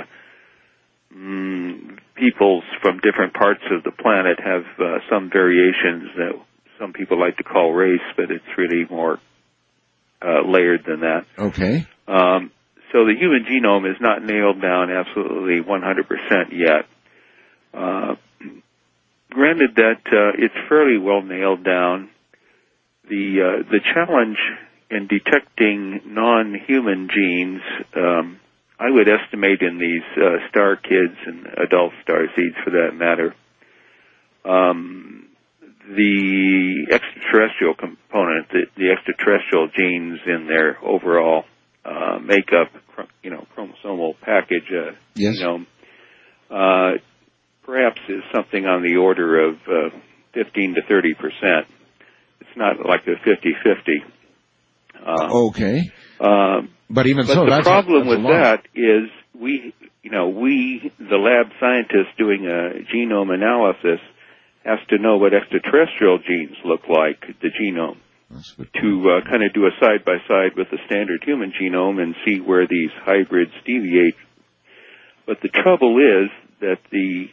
mm, peoples from different parts of the planet have uh, some variations that some people like to call race, but it's really more uh, layered than that. Okay. Um, so the human genome is not nailed down absolutely one hundred percent yet. Uh, granted that uh, it's fairly well nailed down, the uh, the challenge in detecting non-human genes, um, I would estimate in these uh, star kids and adult star seeds, for that matter, um, the extraterrestrial component, the, the extraterrestrial genes in their overall uh, makeup, you know, chromosomal package, uh, yes. genome, uh, perhaps is something on the order of uh, fifteen to thirty percent. It's not like a fifty-fifty. Uh, okay. Um, but even but so, the that's problem a, that's with a lot. that is we, you know, we, the lab scientists doing a genome analysis, has to know what extraterrestrial genes look like, the genome, to uh, kind of do a side-by-side with the standard human genome and see where these hybrids deviate. But the trouble is that the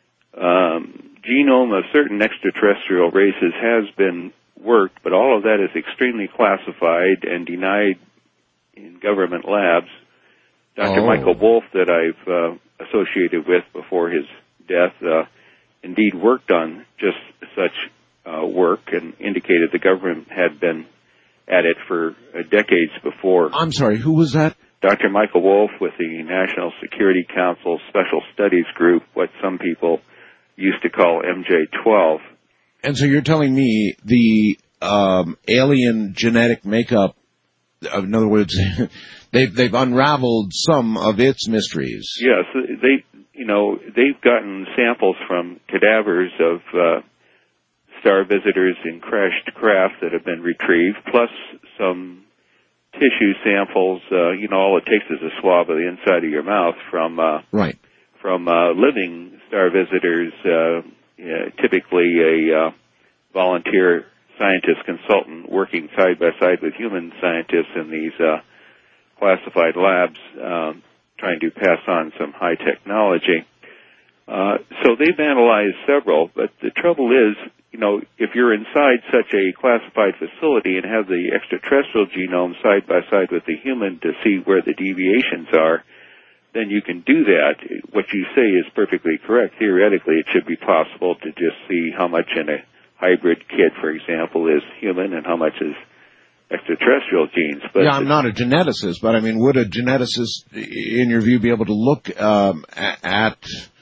um, genome of certain extraterrestrial races has been worked, but all of that is extremely classified and denied in government labs. Doctor Oh. Michael Wolff, that I've uh, associated with before his death, uh, indeed worked on just such uh, work and indicated the government had been at it for uh, decades before. I'm sorry, who was that? Doctor Michael Wolff with the National Security Council Special Studies Group, what some people used to call M J twelve. And so you're telling me the um, alien genetic makeup, in other words, they've, they've unraveled some of its mysteries. Yes, they, you know, they've gotten samples from cadavers of uh, star visitors in crashed craft that have been retrieved, plus some tissue samples. Uh, you know, all it takes is a swab of the inside of your mouth from uh, right from uh, living star visitors. Uh, yeah, typically, a uh, volunteer scientist consultant working side by side with human scientists in these uh, classified labs, um, trying to pass on some high technology. Uh, so they've analyzed several, but the trouble is, you know, if you're inside such a classified facility and have the extraterrestrial genome side by side with the human to see where the deviations are, then you can do that. What you say is perfectly correct. Theoretically, it should be possible to just see how much in a hybrid kid, for example, is human and how much is extraterrestrial genes. But yeah, I'm not a geneticist, but I mean, would a geneticist, in your view, be able to look um, at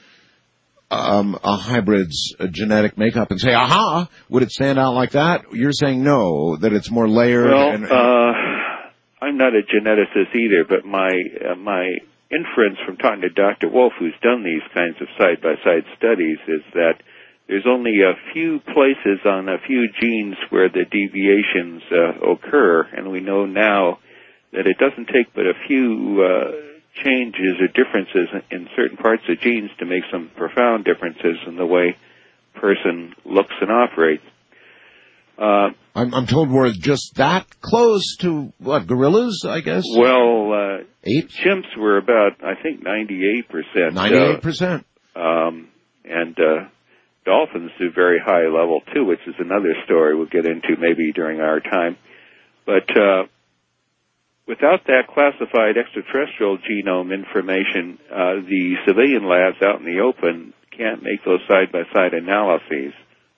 um, a hybrid's genetic makeup and say, aha, would it stand out like that? You're saying no, that it's more layered. Well, and, uh, I'm not a geneticist either, but my uh, my inference from talking to Doctor Wolff, who's done these kinds of side-by-side studies, is that there's only a few places on a few genes where the deviations uh, occur, and we know now that it doesn't take but a few uh, changes or differences in certain parts of genes to make some profound differences in the way a person looks and operates. Uh, I'm, I'm told we're just that close to, what, gorillas, I guess? Well, uh, Apes? chimps were about, I think, ninety-eight percent. ninety-eight percent. Uh, um, and uh, dolphins do very high level, too, which is another story we'll get into maybe during our time. But uh, without that classified extraterrestrial genome information, uh, the civilian labs out in the open can't make those side-by-side analyses.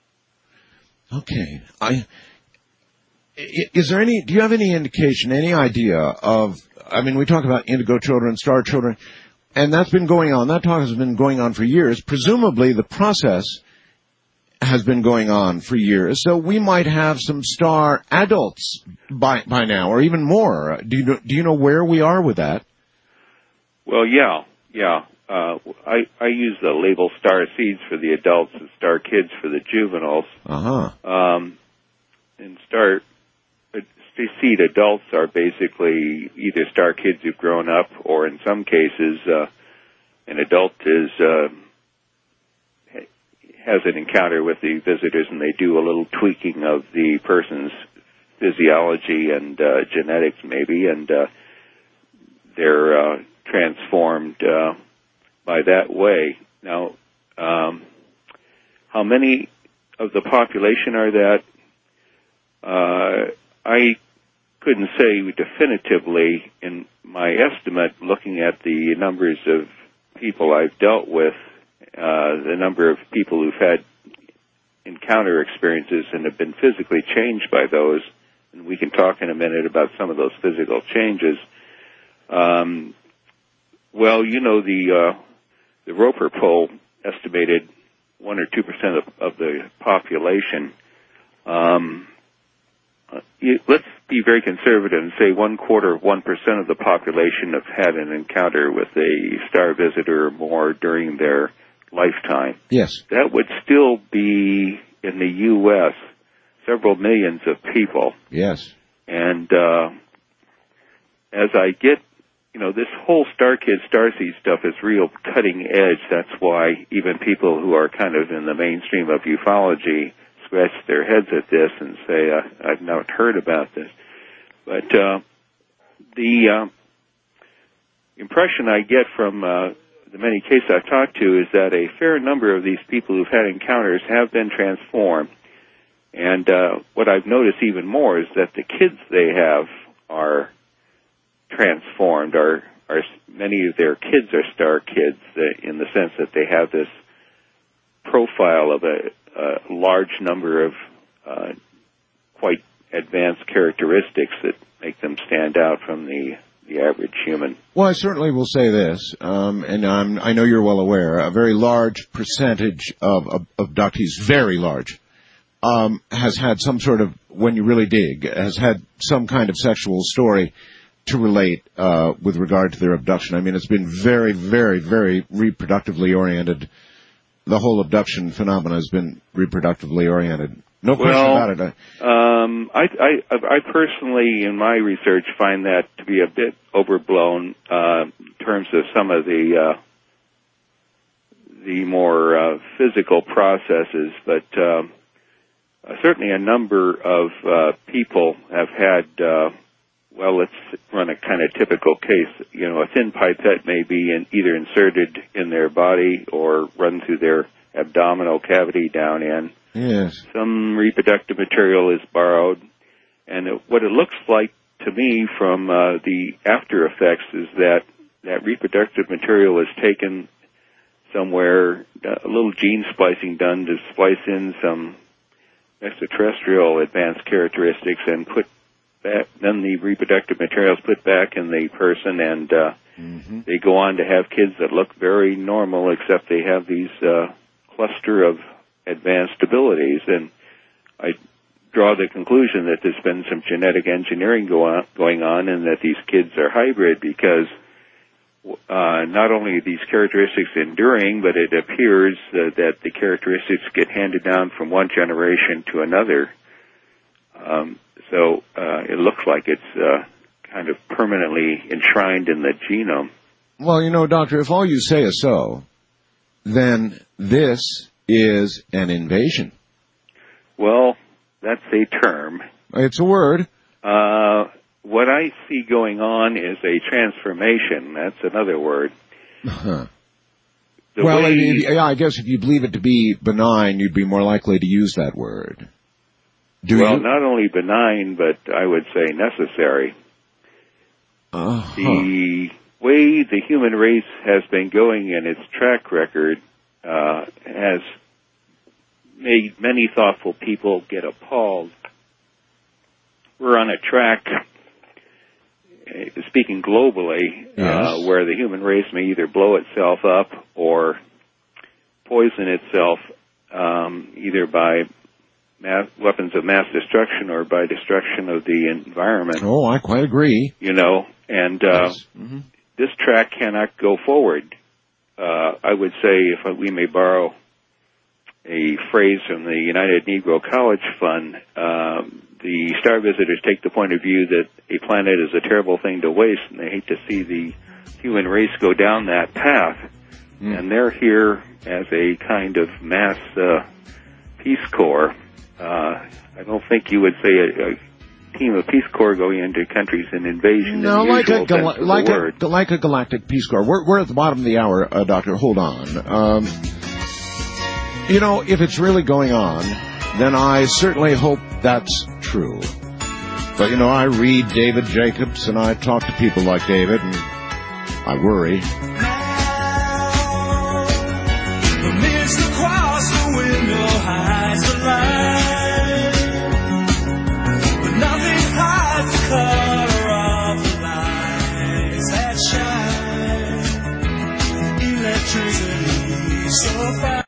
Okay. I, is there any, do you have any indication, any idea of, I mean, we talk about indigo children, star children, and that's been going on, that talk has been going on for years. Presumably the process has been going on for years, so we might have some star adults by by now, or even more. Do you know, do you know where we are with that? Well, yeah, yeah. Uh, I, I use the label star seeds for the adults and star kids for the juveniles. Uh-huh. Um, and star seed adults are basically either star kids who've grown up, or in some cases, uh, an adult is uh, has an encounter with the visitors, and they do a little tweaking of the person's physiology and uh, genetics, maybe, and uh, they're uh, transformed Uh, by that way. Now, um, how many of the population are that? Uh, I couldn't say definitively in my estimate, looking at the numbers of people I've dealt with, uh, the number of people who've had encounter experiences and have been physically changed by those, and we can talk in a minute about some of those physical changes. Um, well, you know, the uh, The Roper poll estimated one or two percent of, of the population. Um, you, let's be very conservative and say one quarter of one percent of the population have had an encounter with a star visitor or more during their lifetime. Yes. That would still be, in the U S, several millions of people. Yes. And uh, as I get you know, this whole Star Kid, Starseed stuff is real cutting edge. That's why even people who are kind of in the mainstream of ufology scratch their heads at this and say, uh, I've not heard about this. But uh, the uh, impression I get from uh, the many cases I've talked to is that a fair number of these people who've had encounters have been transformed. And uh, what I've noticed even more is that the kids they have are transformed, are, are many of their kids are star kids uh, in the sense that they have this profile of a, a large number of uh, quite advanced characteristics that make them stand out from the, the average human. Well, I certainly will say this, um, and I'm, I know you're well aware, a very large percentage of, of, of abductees, very large, um, has had some sort of, when you really dig, has had some kind of sexual story to relate uh, with regard to their abduction. I mean, it's been very, very, very reproductively oriented. The whole abduction phenomena has been reproductively oriented. No question well, about it. Um, I, I, I personally, in my research, find that to be a bit overblown uh, in terms of some of the uh, the more uh, physical processes. But uh, certainly, a number of uh, people have had. Uh, well, let's run a kind of typical case. You know, a thin pipette may be in, either inserted in their body or run through their abdominal cavity down in. Yes. Some reproductive material is borrowed, and it, what it looks like to me from uh, the after effects is that that reproductive material is taken somewhere, a little gene splicing done to splice in some extraterrestrial advanced characteristics and put back, then the reproductive material is put back in the person, and uh, mm-hmm. they go on to have kids that look very normal, except they have these uh, cluster of advanced abilities. And I draw the conclusion that there's been some genetic engineering go on, going on, and that these kids are hybrid because uh, not only are these characteristics enduring, but it appears uh, that the characteristics get handed down from one generation to another. Um, so uh, it looks like it's uh, kind of permanently enshrined in the genome. Well, you know, Doctor, if all you say is so, then this is an invasion. Well, that's a term. It's a word. Uh, what I see going on is a transformation. That's another word. Uh-huh. Well, way... yeah, I guess if you believe it to be benign, you'd be more likely to use that word. Do well, you? Not only benign, but I would say necessary. Uh-huh. The way the human race has been going in its track record uh, has made many thoughtful people get appalled. We're on a track, uh, speaking globally, yes. uh, where the human race may either blow itself up or poison itself, um, either by mass, weapons of mass destruction or by destruction of the environment. Oh, I quite agree. You know, and uh, yes. mm-hmm. this track cannot go forward. Uh, I would say, if we may borrow a phrase from the United Negro College Fund, um, the star visitors take the point of view that a planet is a terrible thing to waste, and they hate to see the human race go down that path. Mm. And they're here as a kind of mass uh, Peace Corps. Uh, I don't think you would say a, a team of Peace Corps going into countries in invasion. No, in the like a, sense gal- of the like, word. a, like a galactic Peace Corps. We're, we're at the bottom of the hour, uh, Doctor. Hold on. Um, you know, if it's really going on, then I certainly hope that's true. But, you know, I read David Jacobs, and I talk to people like David, and I worry. The mist across the window hides the light, but nothing hides the color of the lights that shine. Electricity so fast.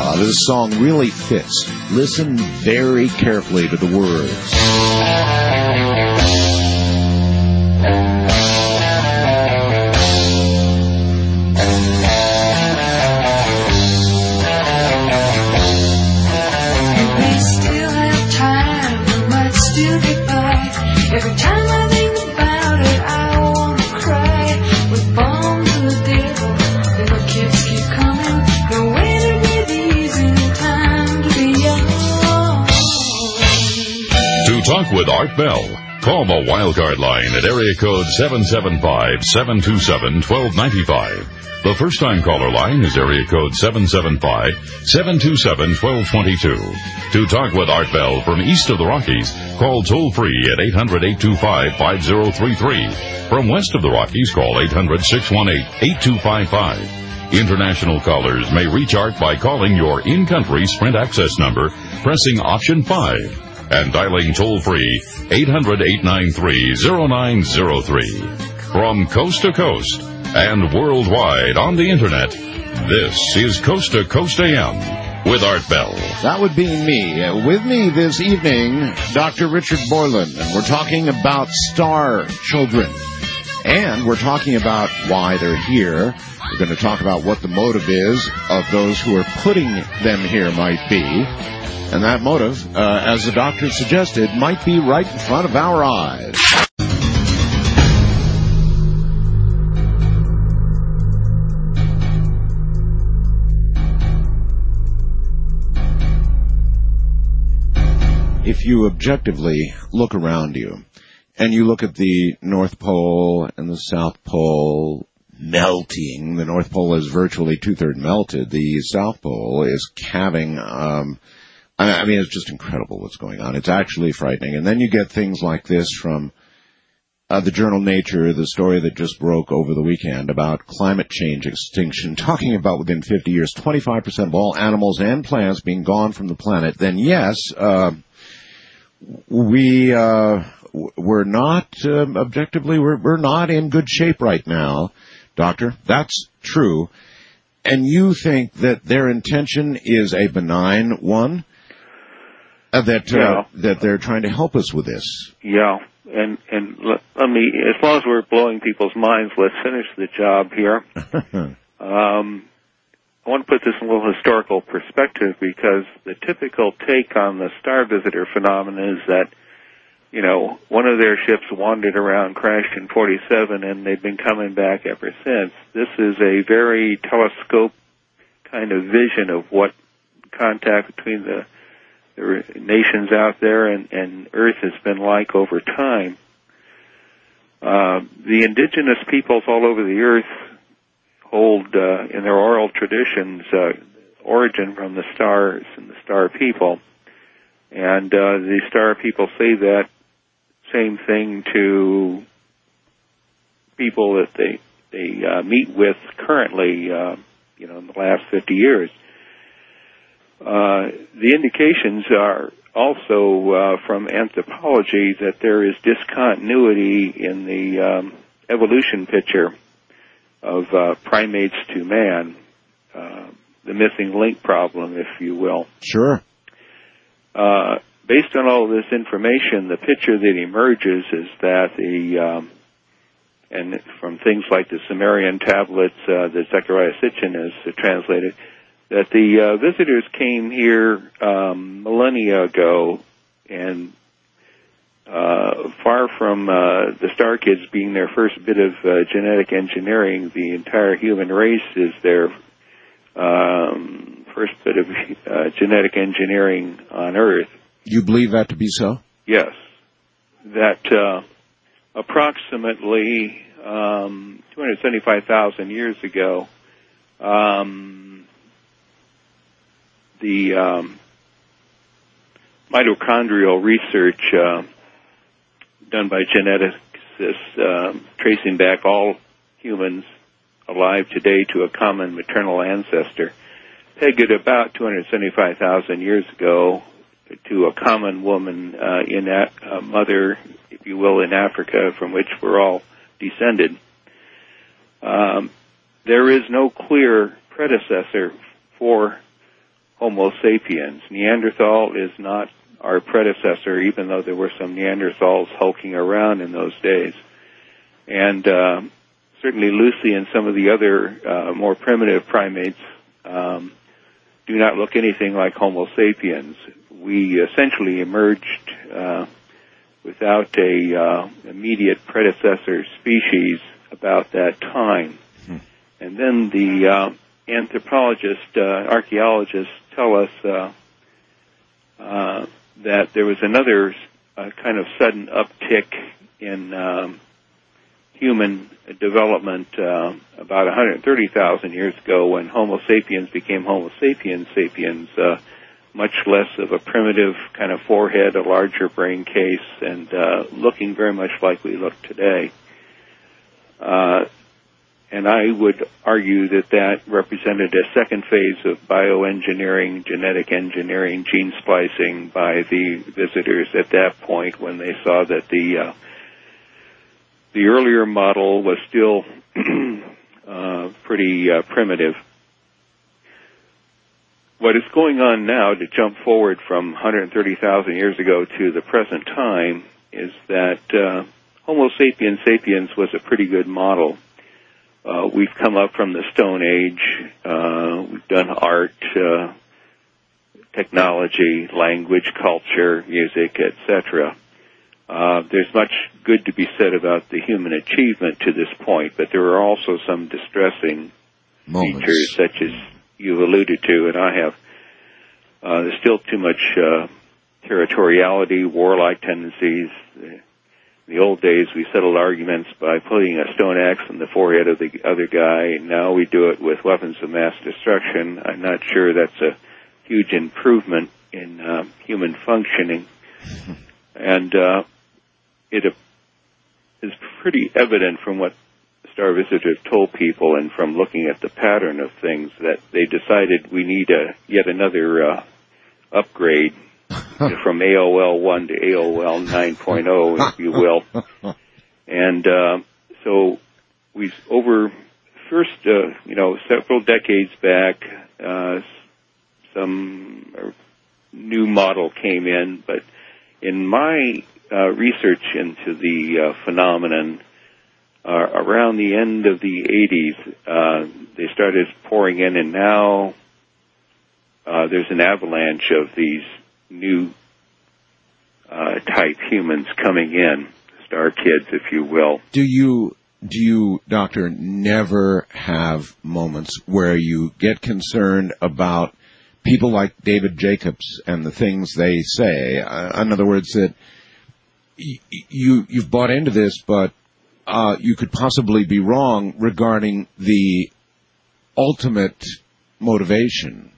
Uh, this song really fits. Listen very carefully to the words. We still have time, we might still get by. Every time I think about it, I wanna cry. With bombs and the devil, and the kids keep coming. No way to breathe easy, time to be young. To talk with Art Bell, call the Wildcard line at area code seven seven five, seven two seven, one two nine five. The first-time caller line is area code seven seven five, seven two seven, one two two two. To talk with Art Bell from east of the Rockies, call toll-free at eight hundred, eight two five, five zero three three. From west of the Rockies, call eight hundred, six one eight, eight two five five. International callers may reach Art by calling your in-country Sprint access number, pressing option five, and dialing toll-free eight hundred, eight nine three, zero nine zero three. From coast to coast and worldwide on the Internet, this is Coast to Coast A M with Art Bell. That would be me. Uh, with me this evening, Doctor Richard Borland, and we're talking about star children. And we're talking about why they're here. We're going to talk about what the motive is of those who are putting them here might be. And that motive, uh, as the doctor suggested, might be right in front of our eyes. If you objectively look around you, and you look at the North Pole and the South Pole melting, the North Pole is virtually two-thirds melted, the South Pole is calving. Um, I mean, it's just incredible what's going on. It's actually frightening. And then you get things like this from uh, the journal Nature, the story that just broke over the weekend about climate change extinction, talking about within fifty years, twenty-five percent of all animals and plants being gone from the planet. Then, yes, uh, we... Uh, We're not, um, objectively, we're, we're not in good shape right now, Doctor. That's true. And you think that their intention is a benign one? Uh, that, uh, yeah. that they're trying to help us with this? Yeah. And, and let, let me, as long as we're blowing people's minds, let's finish the job here. um, I want to put this in a little historical perspective because the typical take on the star visitor phenomenon is that, you know, one of their ships wandered around, crashed in forty-seven, and they've been coming back ever since. This is a very telescope kind of vision of what contact between the, the nations out there and, and Earth has been like over time. Uh, the indigenous peoples all over the Earth hold, uh, in their oral traditions, uh, origin from the stars and the star people. And uh, the star people say that same thing to people that they they uh, meet with currently, uh, you know, in the last fifty years. Uh, the indications are also uh, from anthropology that there is discontinuity in the um, evolution picture of uh, primates to man, uh, the missing link problem, if you will. Sure. Uh, based on all of this information, the picture that emerges is that the, um, and from things like the Sumerian tablets uh, that Zechariah Sitchin has uh, translated, that the uh, visitors came here um, millennia ago, and uh, far from uh, the Star Kids being their first bit of uh, genetic engineering, the entire human race is their um, first bit of uh, genetic engineering on Earth. You believe that to be so? Yes. That uh, approximately um, two hundred seventy-five thousand years ago, um, the um, mitochondrial research uh, done by geneticists uh, tracing back all humans alive today to a common maternal ancestor pegged it about two hundred seventy-five thousand years ago to a common woman uh, in that uh, mother, if you will, in Africa, from which we're all descended. Um, there is no clear predecessor for Homo sapiens. Neanderthal is not our predecessor, even though there were some Neanderthals hulking around in those days. And uh, certainly Lucy and some of the other uh, more primitive primates um, do not look anything like Homo sapiens. We essentially emerged uh, without a uh, immediate predecessor species about that time. Hmm. And then the uh, anthropologists, uh, archaeologists tell us uh, uh, that there was another uh, kind of sudden uptick in um, human development uh, about one hundred thirty thousand years ago when Homo sapiens became Homo sapiens sapiens, uh, much less of a primitive kind of forehead, a larger brain case, and uh, looking very much like we look today. Uh, and I would argue that that represented a second phase of bioengineering, genetic engineering, gene splicing by the visitors at that point when they saw that the uh, the earlier model was still uh, pretty uh, primitive. What is going on now, to jump forward from one hundred thirty thousand years ago to the present time, is that uh, Homo sapiens sapiens was a pretty good model. Uh, we've come up from the Stone Age. Uh, we've done art, uh, technology, language, culture, music, et cetera. Uh, there's much good to be said about the human achievement to this point, but there are also some distressing Moments. features, such as you've alluded to, and I have. Uh, there's still too much uh, territoriality, warlike tendencies. In the old days, we settled arguments by putting a stone axe in the forehead of the other guy. Now we do it with weapons of mass destruction. I'm not sure that's a huge improvement in uh, human functioning. And uh, it is pretty evident from what Star Visitors told people and from looking at the pattern of things that they decided we need a, yet another uh, upgrade from A O L one to A O L nine point oh, if you will. And uh, so we, over first, uh, you know, several decades back, uh, some new model came in, but in my uh, research into the uh, phenomenon, uh, around the end of the eighties, uh, they started pouring in, and now uh, there's an avalanche of these new uh, type humans coming in, star kids, if you will. Do you, do you, Doctor, never have moments where you get concerned about people like David Jacobs and the things they say? Uh, in other words, that y- you, you've bought into this, but uh, you could possibly be wrong regarding the ultimate motivation.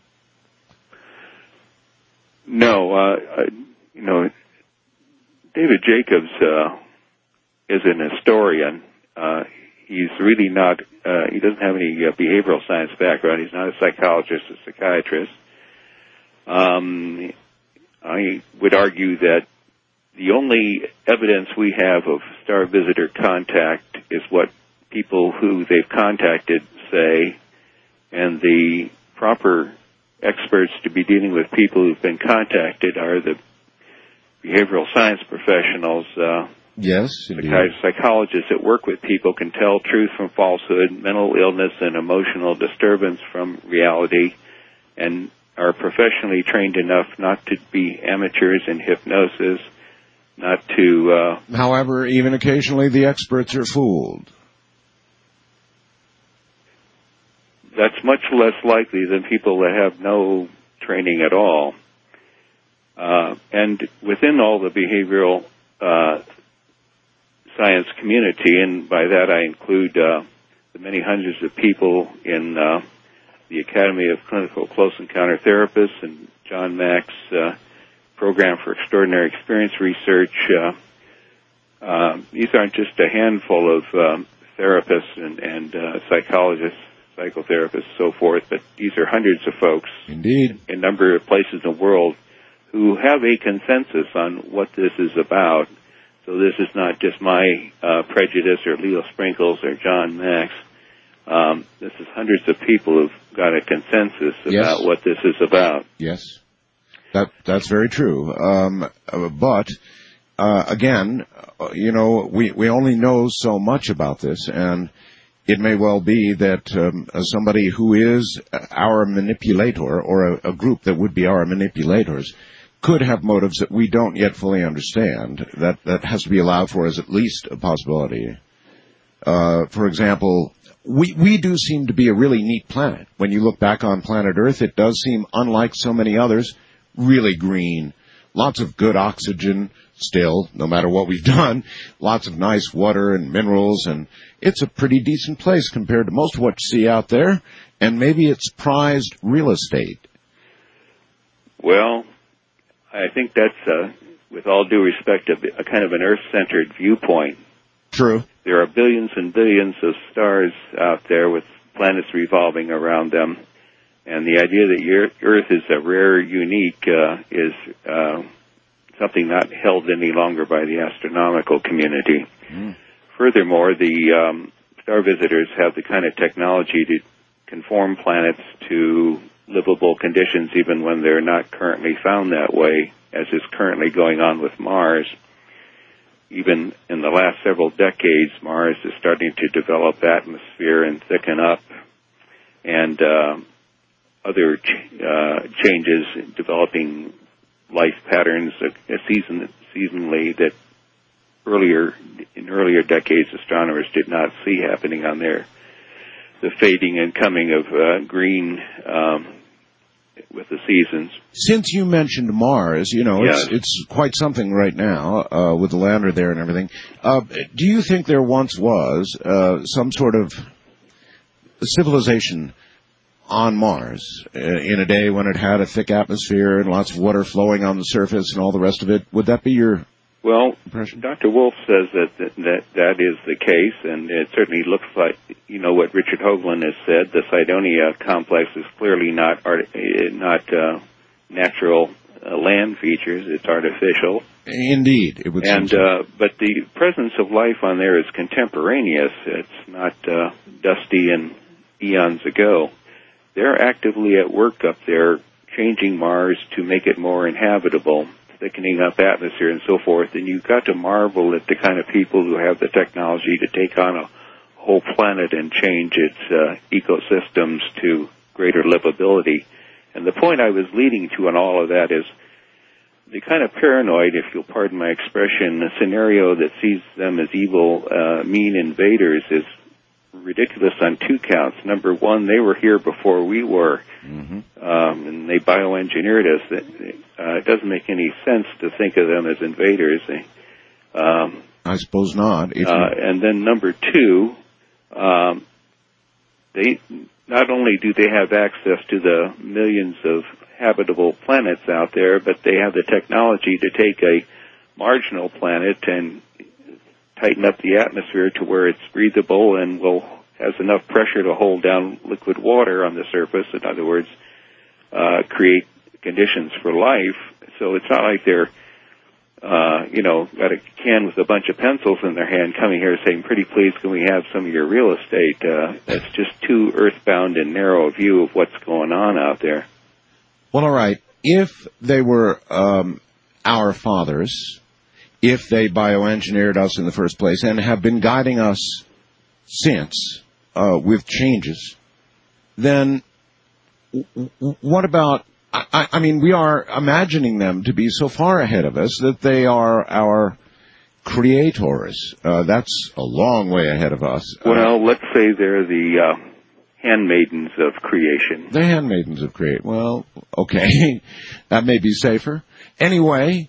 No, uh, uh, you know, David Jacobs uh, is an historian. Uh, he's really not, uh, he doesn't have any uh, behavioral science background. He's not a psychologist, a psychiatrist. Um, I would argue that the only evidence we have of star visitor contact is what people who they've contacted say, and the proper experts to be dealing with people who've been contacted are the behavioral science professionals. Uh, yes, indeed. Psychologists that work with people can tell truth from falsehood, mental illness and emotional disturbance from reality, and are professionally trained enough not to be amateurs in hypnosis, not to... Uh, However, even occasionally the experts are fooled. That's much less likely than people that have no training at all. Uh, and within all the behavioral uh, science community, and by that I include uh, the many hundreds of people in uh, the Academy of Clinical Close Encounter Therapists and John Mack's uh, Program for Extraordinary Experience Research, uh, uh, these aren't just a handful of um, therapists and, and uh, psychologists, psychotherapists, so forth, but these are hundreds of folks Indeed. in a number of places in the world who have a consensus on what this is about. So this is not just my uh, prejudice or Leo Sprinkles or John Max. Um, this is hundreds of people who've got a consensus about Yes. what this is about. Yes, that that's very true. Um, uh, but uh, again, uh, you know, we we only know so much about this, and it may well be that um, somebody who is our manipulator, or a, a group that would be our manipulators, could have motives that we don't yet fully understand. That that has to be allowed for as at least a possibility. Uh, for example, we we do seem to be a really neat planet. When you look back on planet Earth, it does seem, unlike so many others, really green. Lots of good oxygen still, no matter what we've done. Lots of nice water and minerals, and it's a pretty decent place compared to most of what you see out there, and maybe it's prized real estate. Well, I think that's, uh, with all due respect, a, a kind of an Earth-centered viewpoint. True. There are billions and billions of stars out there with planets revolving around them, and the idea that your Earth is a rare, unique, uh, is uh, something not held any longer by the astronomical community. Mm. Furthermore, the um, star visitors have the kind of technology to conform planets to livable conditions even when they're not currently found that way, as is currently going on with Mars. Even in the last several decades, Mars is starting to develop atmosphere and thicken up, and uh, other ch- uh, changes, developing life patterns uh, season- seasonally that earlier in earlier decades astronomers did not see happening on there. The fading and coming of uh, green um, with the seasons. Since you mentioned Mars, you know, Yes. it's it's quite something right now uh, with the lander there and everything. Uh, do you think there once was uh, some sort of civilization on Mars uh, in a day when it had a thick atmosphere and lots of water flowing on the surface and all the rest of it? Would that be your Well, impression? Doctor Wolf says that, that that that is the case, and it certainly looks like, you know, what Richard Hoagland has said. The Cydonia complex is clearly not art, uh, not uh, natural uh, land features; it's artificial. Indeed, it would. And seem so. uh, but the presence of life on there is contemporaneous. It's not uh, dusty and eons ago. They're actively at work up there, changing Mars to make it more inhabitable, thickening up atmosphere and so forth, and you've got to marvel at the kind of people who have the technology to take on a whole planet and change its uh, ecosystems to greater livability. And the point I was leading to in all of that is the kind of paranoid, if you'll pardon my expression, a scenario that sees them as evil, uh, mean invaders is ridiculous on two counts. Number one, they were here before we were, mm-hmm. um, and they bioengineered us. Uh, it doesn't make any sense to think of them as invaders. They, um, I suppose not. If uh, you... and then number two, um, they not only do they have access to the millions of habitable planets out there, but they have the technology to take a marginal planet and tighten up the atmosphere to where it's breathable and will has enough pressure to hold down liquid water on the surface. In other words, uh, create conditions for life. So it's not like they're, uh, you know, got a can with a bunch of pencils in their hand coming here saying, pretty please, can we have some of your real estate? Uh, that's just too earthbound and narrow a view of what's going on out there. Well, all right. If they were um, our fathers, if they bioengineered us in the first place and have been guiding us since uh, with changes, then w- w- what about, I, I mean, we are imagining them to be so far ahead of us that they are our creators. Uh, that's a long way ahead of us. Well, uh, let's say they're the uh, handmaidens of creation. The handmaidens of creation. Well, okay, that may be safer. Anyway,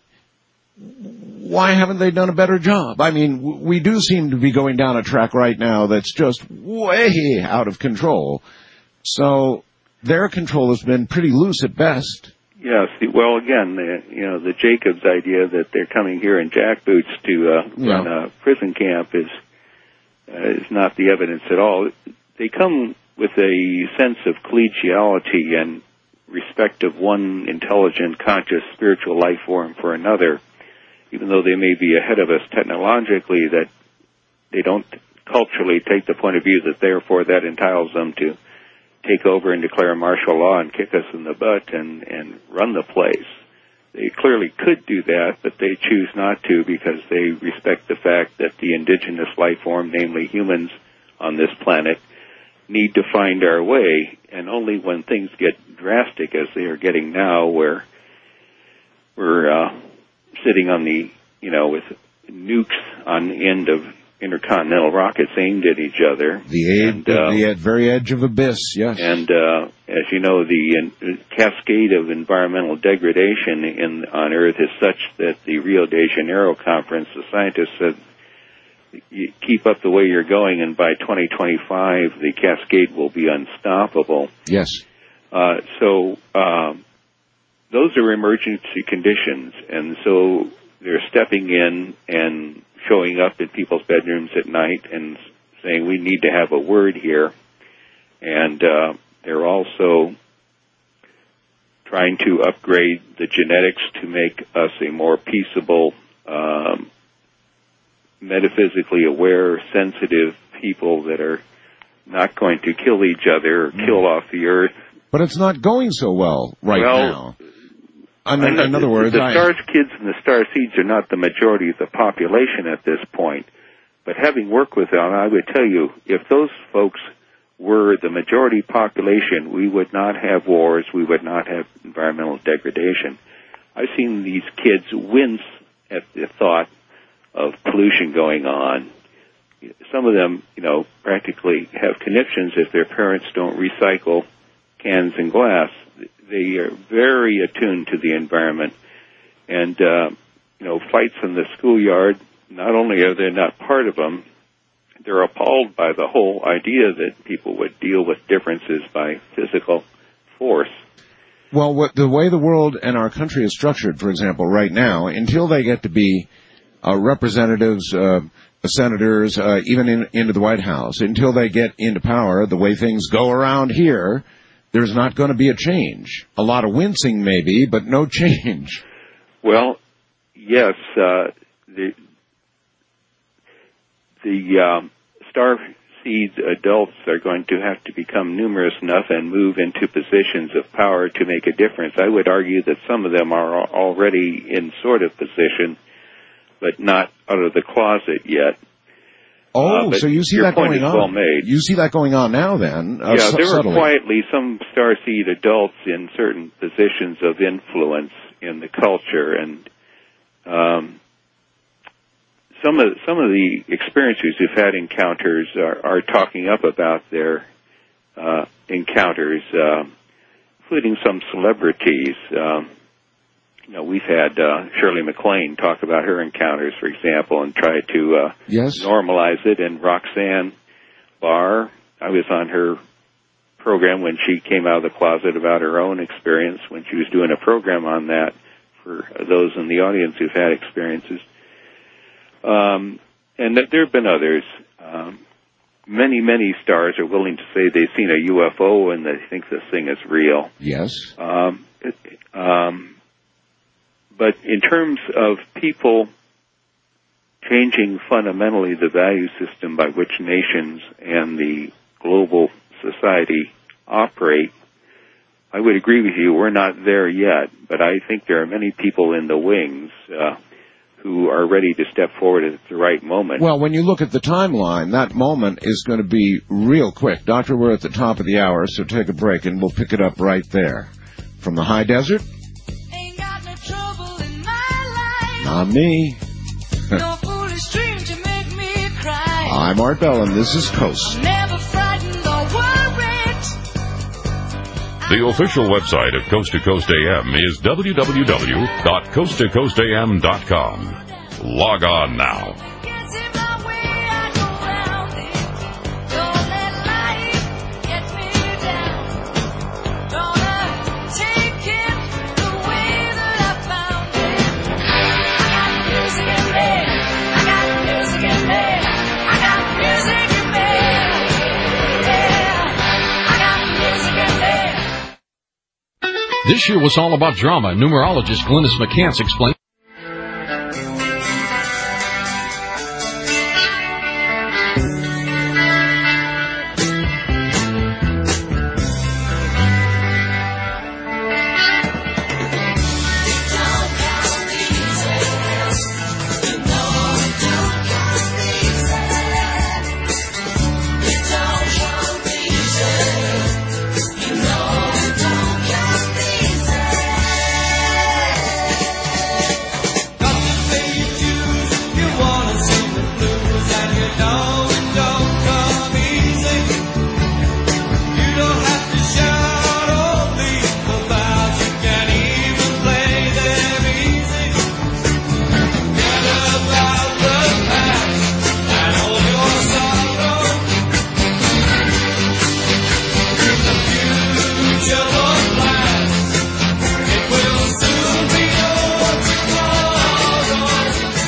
why haven't they done a better job? I mean, we do seem to be going down a track right now that's just way out of control. So their control has been pretty loose at best. Yes. Well, again, the, you know, the Jacobs idea that they're coming here in jackboots to uh, Yeah. run a prison camp is uh, is not the evidence at all. They come with a sense of collegiality and respect of one intelligent, conscious, spiritual life form for another. Even though they may be ahead of us technologically, that they don't culturally take the point of view that therefore that entitles them to take over and declare martial law and kick us in the butt and, and run the place. They clearly could do that, but they choose not to because they respect the fact that the indigenous life form, namely humans on this planet, need to find our way. And only when things get drastic, as they are getting now, where we're uh, sitting on the, you know, with nukes on the end of intercontinental rockets aimed at each other. The, ed- and, uh, the ed- very edge of abyss, yes. And uh, as you know, the uh, cascade of environmental degradation in on Earth is such that the Rio de Janeiro conference, the scientists said, you keep up the way you're going, and by twenty twenty-five, the cascade will be unstoppable. Yes. Uh, so um, those are emergency conditions, and so they're stepping in and showing up in people's bedrooms at night and saying, we need to have a word here. And uh, they're also trying to upgrade the genetics to make us a more peaceable, um, metaphysically aware, sensitive people that are not going to kill each other or kill off the earth. But it's not going so well right well, now. In, in, in other words, the I... Stars kids and the Star Seeds are not the majority of the population at this point. But having worked with them, I would tell you, if those folks were the majority population, we would not have wars, we would not have environmental degradation. I've seen these kids wince at the thought of pollution going on. Some of them, you know, practically have conniptions if their parents don't recycle cans and glass. They are very attuned to the environment. And, uh, you know, fights in the schoolyard, not only are they not part of them, they're appalled by the whole idea that people would deal with differences by physical force. Well, what, the way the world and our country is structured, for example, right now, until they get to be uh, representatives, uh, senators, uh, even in, into the White House, until they get into power, the way things go around here, there's not going to be a change. A lot of wincing, maybe, but no change. Well, yes, uh, the the um, Star Seeds adults are going to have to become numerous enough and move into positions of power to make a difference. I would argue that some of them are already in sort of position, but not out of the closet yet. Oh, uh, so you see your that point going is on. Well made. You see that going on now, then? Uh, yeah, su- there subtly. are quietly some starseed adults in certain positions of influence in the culture, and um, some of some of the experiencers who've had encounters are, are talking up about their uh, encounters, uh, including some celebrities. Um, You know, we've had uh, Shirley MacLaine talk about her encounters, for example, and try to uh, yes. normalize it. And Roxanne Barr, I was on her program when she came out of the closet about her own experience when she was doing a program on that for those in the audience who've had experiences. Um, and there have been others. Um, many, many stars are willing to say they've seen a U F O and they think this thing is real. Yes. Um, it, um, But in terms of people changing fundamentally the value system by which nations and the global society operate, I would agree with you, we're not there yet, but I think there are many people in the wings uh, who are ready to step forward at the right moment. Well, when you look at the timeline, that moment is going to be real quick. Doctor, we're at the top of the hour, so take a break and we'll pick it up right there. From the high desert? Not me. No foolish dream to make me cry. I'm Art Bell, and this is Coast. Never frightened or worried. The official website of Coast to Coast A M is w w w dot coast to coast a m dot com. Log on now. This year was all about drama. Numerologist Glynis McCants explained.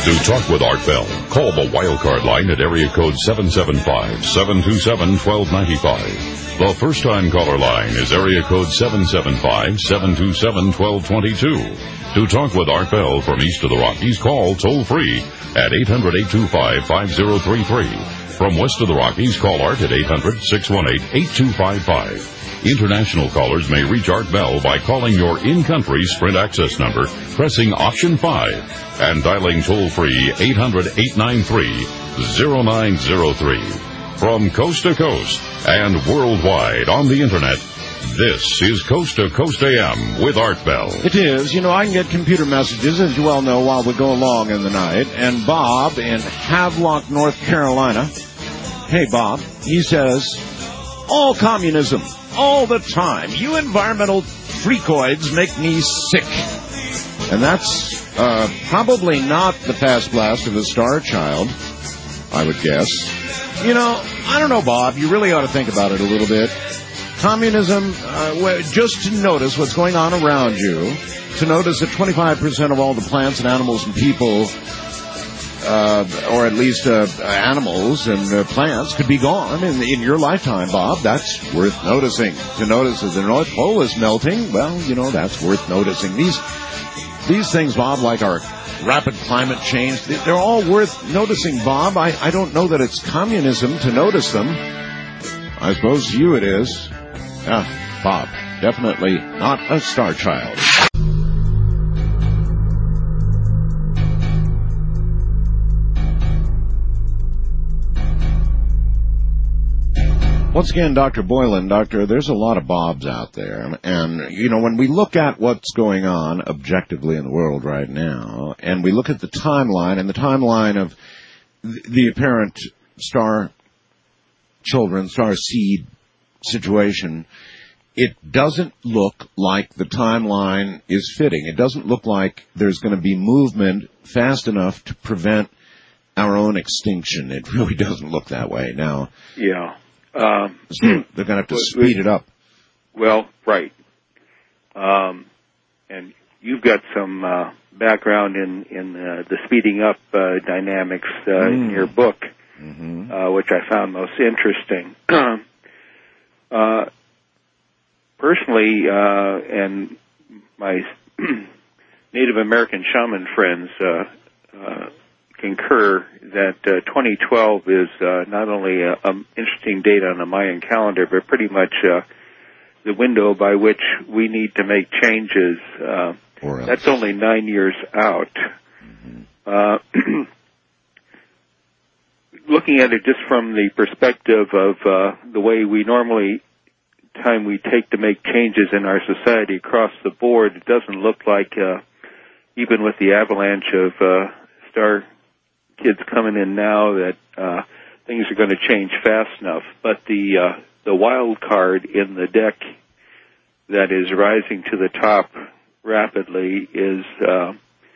To talk with Art Bell, call the wildcard line at area code seven seven five, seven two seven, one two nine five. The first-time caller line is area code seven seven five, seven two seven, one two two two. To talk with Art Bell from east of the Rockies, call toll-free at eight hundred, eight two five, five zero three three. From west of the Rockies, call Art at eight hundred, six one eight, eight two five five. International callers may reach Art Bell by calling your in-country Sprint access number, pressing option five, and dialing toll-free eight hundred, eight nine three, zero nine zero three. From coast to coast and worldwide on the Internet, this is Coast to Coast A M with Art Bell. It is. You know, I can get computer messages, as you well know, while we go along in the night. And Bob in Havelock, North Carolina, hey, Bob, he says, all communism, all the time. You environmental freakoids make me sick. And that's uh, probably not the past blast of a star child, I would guess. You know, I don't know, Bob. You really ought to think about it a little bit. Communism, uh, just to notice what's going on around you, to notice that twenty-five percent of all the plants and animals and people, uh, or at least uh, animals and uh, plants, could be gone in, in your lifetime, Bob. That's worth noticing. To notice that the North Pole is melting, well, you know, that's worth noticing. These these things, Bob, like our rapid climate change, they're all worth noticing, Bob. I, I don't know that it's communism to notice them. I suppose to you it is. Yeah, Bob, definitely not a star child. Once again, Doctor Boylan, Doctor, there's a lot of Bobs out there. And, you know, when we look at what's going on objectively in the world right now, and we look at the timeline, and the timeline of the apparent star children, star seed situation, it doesn't look like the timeline is fitting. It doesn't look like there's going to be movement fast enough to prevent our own extinction. It really doesn't look that way now. Yeah. Um, so they're going to have to speed it up. Well, right. Um, and you've got some uh, background in, in uh, the speeding up uh, dynamics uh, mm. in your book, mm-hmm. uh, which I found most interesting. uh, personally, uh, and my Native American shaman friends uh, uh, concur that uh, twenty twelve is uh, not only an um, interesting date on the Mayan calendar, but pretty much uh, the window by which we need to make changes. Uh, that's only nine years out. Mm-hmm. Uh, looking at it just from the perspective of uh, the way we normally time we take to make changes in our society across the board, it doesn't look like uh, even with the avalanche of uh, star kids coming in now that uh, things are going to change fast enough. But the uh, the wild card in the deck that is rising to the top rapidly is uh,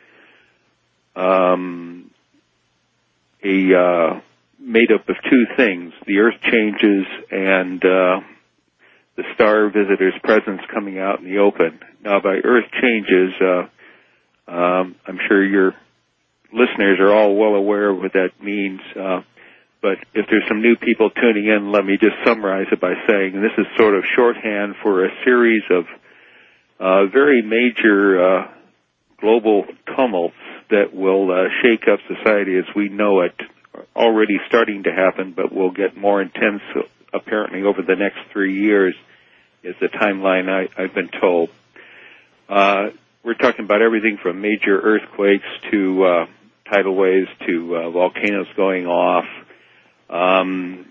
um, a uh, made up of two things: the Earth changes and uh, the star visitors' presence coming out in the open. Now, by Earth changes, uh, um, I'm sure you're listeners are all well aware of what that means, uh, but if there's some new people tuning in, let me just summarize it by saying this is sort of shorthand for a series of uh, very major uh, global tumults that will uh, shake up society as we know it, already starting to happen, but will get more intense apparently over the next three years is the timeline I, I've been told. Uh, we're talking about everything from major earthquakes to uh, tidal waves to uh, volcanoes going off, um,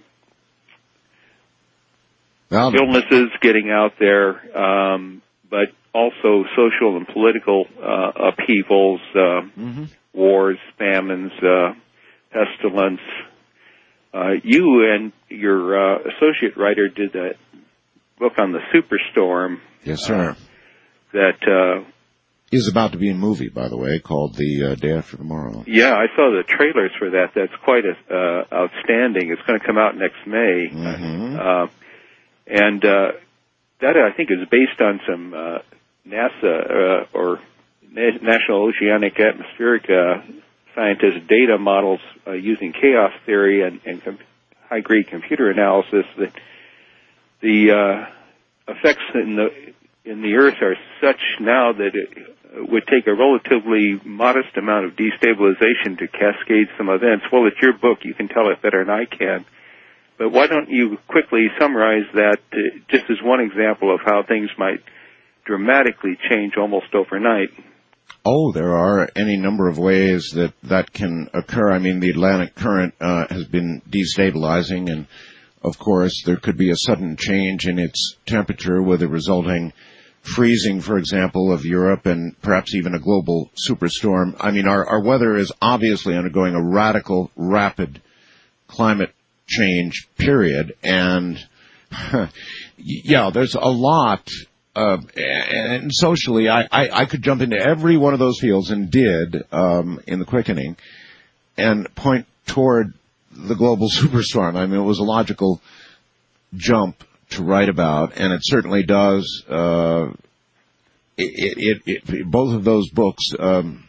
well, illnesses getting out there, um, but also social and political uh, upheavals, uh, mm-hmm. wars, famines, uh, pestilence. Uh, you and your uh, associate writer did that book on the superstorm. Yes, sir. Uh, that uh, is about to be a movie, by the way, called The uh, Day After Tomorrow. Yeah, I saw the trailers for that. That's quite a, uh, outstanding. It's going to come out next May. Mm-hmm. Uh, and uh, that, I think, is based on some uh, NASA uh, or Na- National Oceanic Atmospheric uh, scientists' data models uh, using chaos theory and, and com- high-grade computer analysis that the uh, effects in the in the Earth are such now that it would take a relatively modest amount of destabilization to cascade some events. Well, it's your book. You can tell it better than I can. But why don't you quickly summarize that uh, just as one example of how things might dramatically change almost overnight? Oh, there are any number of ways that that can occur. I mean, the Atlantic current uh, has been destabilizing, and of course, there could be a sudden change in its temperature with a resulting freezing, for example, of Europe and perhaps even a global superstorm. I mean, our, our weather is obviously undergoing a radical, rapid climate change period. And, yeah, there's a lot of, and socially, I, I, I could jump into every one of those fields and did um, in the quickening and point toward the global superstorm. I mean, it was a logical jump to write about, and it certainly does. Uh, it, it, it, both of those books um,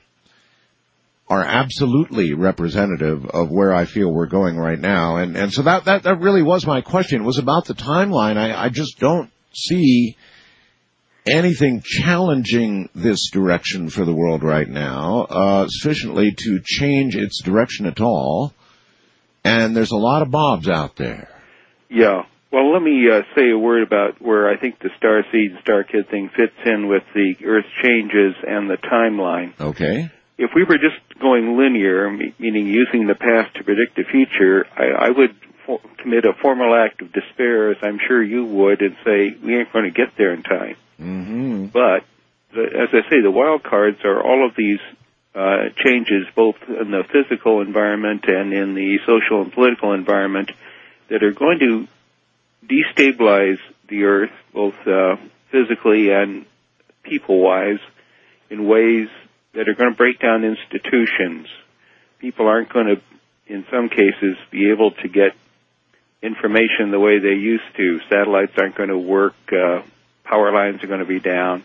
are absolutely representative of where I feel we're going right now, and and so that that, that really was my question. It was about the timeline. I, I just don't see anything challenging this direction for the world right now uh, sufficiently to change its direction at all, and there's a lot of bobs out there. Yeah. Well, let me uh, say a word about where I think the star seed, star kid thing fits in with the Earth's changes and the timeline. Okay. If we were just going linear, meaning using the past to predict the future, I, I would for- commit a formal act of despair, as I'm sure you would, and say, we ain't going to get there in time. Mm-hmm. But, the, as I say, the wild cards are all of these uh, changes, both in the physical environment and in the social and political environment, that are going to destabilize the Earth, both uh, physically and people-wise, in ways that are going to break down institutions. People aren't going to, in some cases, be able to get information the way they used to. Satellites aren't going to work. Uh, power lines are going to be down.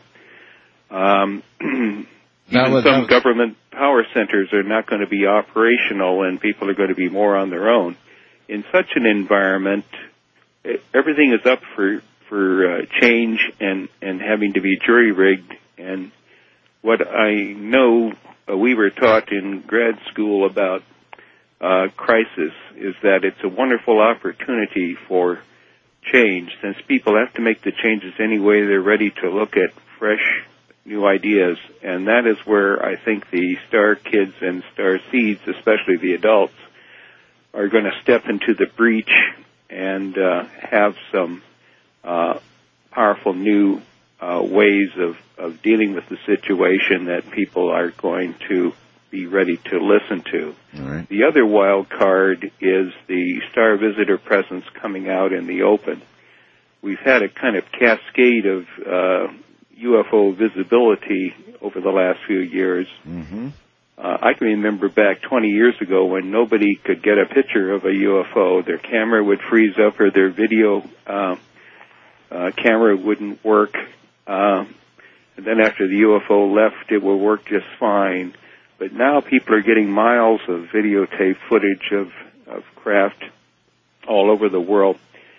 Um, even was, some was... government power centers are not going to be operational, and people are going to be more on their own. In such an environment, everything is up for for uh, change and, and having to be jury-rigged. And what I know uh, we were taught in grad school about uh, crisis is that it's a wonderful opportunity for change, since people have to make the changes anyway. They're ready to look at fresh, new ideas. And that is where I think the star kids and star seeds, especially the adults, are going to step into the breach and uh, have some uh, powerful new uh, ways of, of dealing with the situation that people are going to be ready to listen to. All right. The other wild card is the star visitor presence coming out in the open. We've had a kind of cascade of uh, U F O visibility over the last few years. Mm-hmm. Uh, I can remember back twenty years ago when nobody could get a picture of a U F O. Their camera would freeze up, or their video uh, uh, camera wouldn't work. Uh, and then after the U F O left, it would work just fine. But now people are getting miles of videotape footage of, of craft all over the world.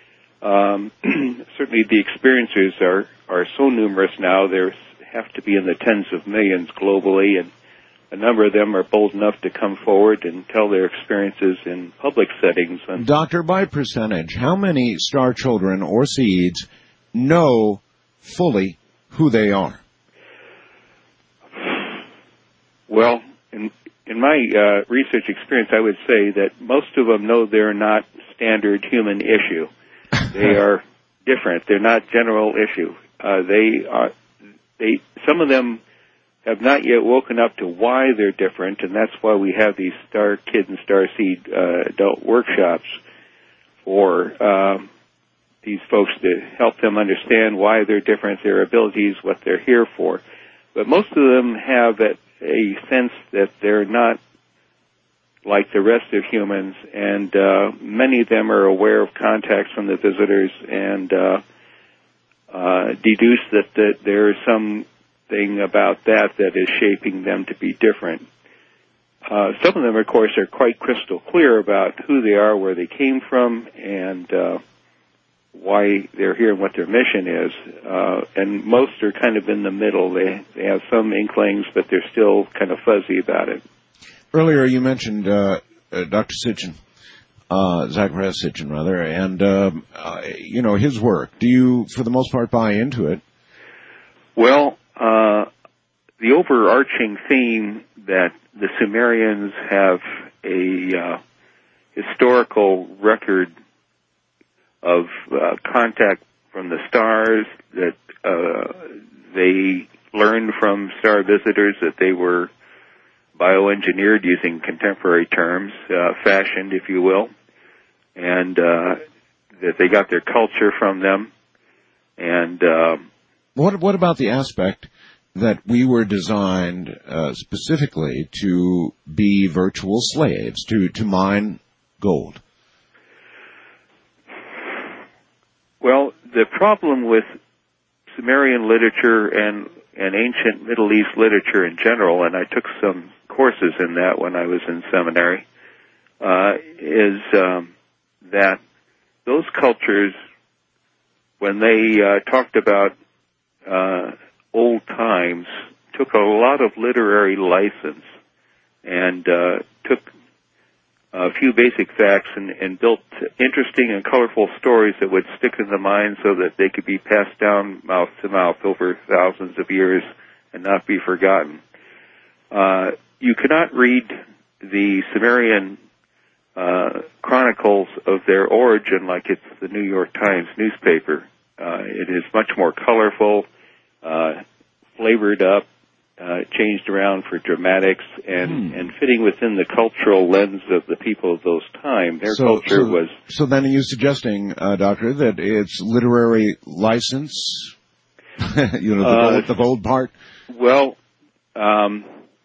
Um, certainly the experiencers are, are so numerous now, there have to be in the tens of millions globally, and a number of them are bold enough to come forward and tell their experiences in public settings. And Doctor, by percentage, how many star children or seeds know fully who they are? Well, in, in my uh, research experience, I would say that most of them know they're not standard human issue. They are different. They're not general issue. Uh, they are. They. Some of them have not yet woken up to why they're different, and that's why we have these Star Kid and Star Seed uh, adult workshops for um, these folks to help them understand why they're different, their abilities, what they're here for. But most of them have a, a sense that they're not like the rest of humans, and uh, many of them are aware of contacts from the visitors and uh, uh, deduce that, that there is something about that that is shaping them to be different. uh, some of them, of course, are quite crystal clear about who they are, where they came from, and uh, why they're here and what their mission is. Uh, and most are kind of in the middle. They, they have some inklings, but they're still kind of fuzzy about it. Earlier you mentioned uh, uh, Doctor Sitchin, uh, Zacharias Sitchin, rather, and, um, uh, you know, his work. Do you, for the most part, buy into it? Well, uh, the overarching theme that the Sumerians have a uh, historical record of uh, contact from the stars, that uh, they learned from star visitors that they were bioengineered, using contemporary terms, uh, fashioned, if you will, and uh, that they got their culture from them. And uh, what what about the aspect that we were designed uh, specifically to be virtual slaves, to, to mine gold? Well, the problem with Sumerian literature and, and ancient Middle East literature in general, and I took some courses in that when I was in seminary, uh, is um, that those cultures, when they uh, talked about uh, old times, took a lot of literary license and uh, took a few basic facts and, and built interesting and colorful stories that would stick in the mind so that they could be passed down mouth to mouth over thousands of years and not be forgotten. Uh, you cannot read the Sumerian uh, chronicles of their origin like it's the New York Times newspaper. Uh, it is much more colorful, uh, flavored up, Uh, changed around for dramatics, and, hmm. and fitting within the cultural lens of the people of those times. Their so, culture so, was... So then are you suggesting, uh, Doctor, that it's literary license? you know, the, uh, gold, the gold part? Well, um,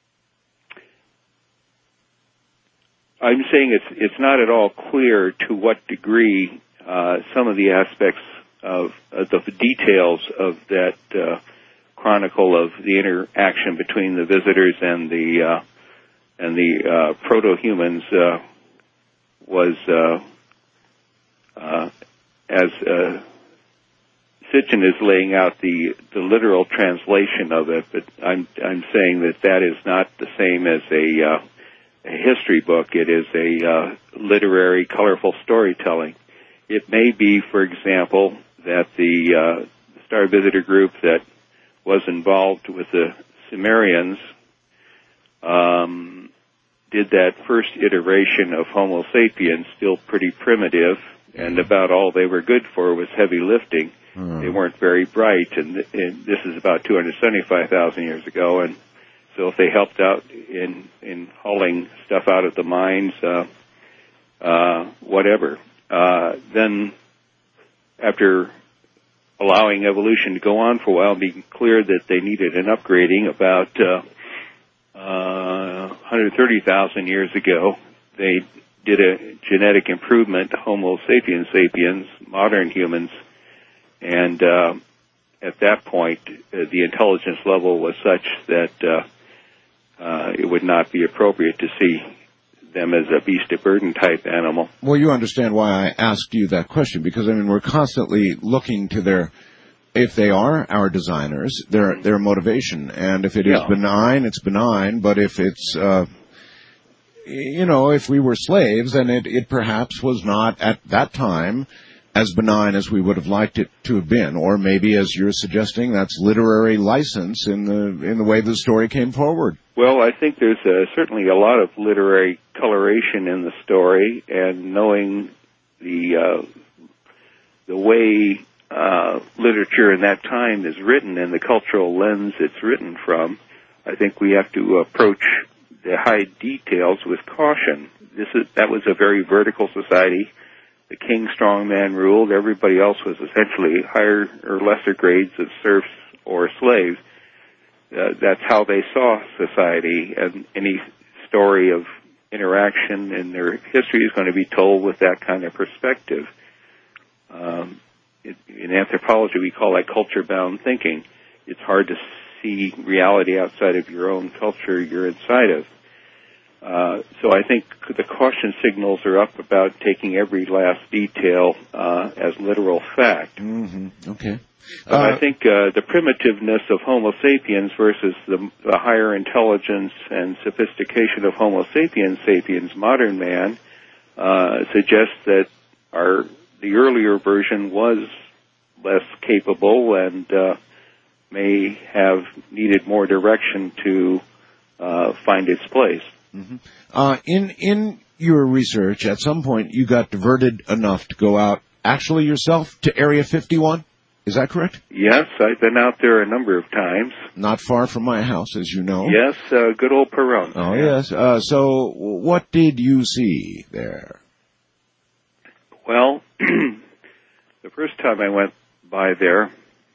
I'm saying it's it's not at all clear to what degree uh, some of the aspects of, of the details of that uh chronicle of the interaction between the visitors and the uh, and the uh, proto-humans uh, was, uh, uh, as uh, Sitchin is laying out the, the literal translation of it, but I'm I'm saying that that is not the same as a, uh, a history book. It is a uh, literary, colorful storytelling. It may be, for example, that the uh, Star Visitor group that was involved with the Sumerians, um, did that first iteration of Homo sapiens, still pretty primitive, and about all they were good for was heavy lifting. Mm. They weren't very bright, and, th- and this is about two hundred seventy-five thousand years ago, and so if they helped out in, in hauling stuff out of the mines, uh, uh, whatever, uh, then after allowing evolution to go on for a while, being clear that they needed an upgrading about uh, uh, one hundred thirty thousand years ago. They did a genetic improvement, Homo sapiens sapiens, modern humans, and uh, at that point, uh, the intelligence level was such that uh, uh, it would not be appropriate to see them as a beast of burden type animal. Well, you understand why I asked you that question, because, I mean, we're constantly looking to their, if they are our designers, their their motivation. And if it is yeah. benign, it's benign, but if it's, uh, you know, if we were slaves, then it, it perhaps was not at that time as benign as we would have liked it to have been. Or maybe, as you're suggesting, that's literary license in the in the way the story came forward. Well, I think there's uh, certainly a lot of literary coloration in the story, and knowing the uh, the way uh, literature in that time is written and the cultural lens it's written from, I think we have to approach the high details with caution. This is that was a very vertical society. The king strongman ruled. Everybody else was essentially higher or lesser grades of serfs or slaves. Uh, that's how they saw society, and any story of interaction in their history is going to be told with that kind of perspective. Um, it, in anthropology, we call that culture-bound thinking. It's hard to see reality outside of your own culture you're inside of. Uh, so I think the caution signals are up about taking every last detail uh, as literal fact. Mm-hmm. Okay. But Uh, I think uh, the primitiveness of Homo sapiens versus the, the higher intelligence and sophistication of Homo sapiens, sapiens modern man, uh, suggests that our the earlier version was less capable and uh, may have needed more direction to uh, find its place. Mm-hmm. Uh, in in your research, at some point you got diverted enough to go out actually yourself to Area fifty-one. Is that correct? Yes, I've been out there a number of times. Not far from my house, as you know. Yes, uh, good old Perone. Oh, yes. Uh, so what did you see there? Well, the first time I went by there,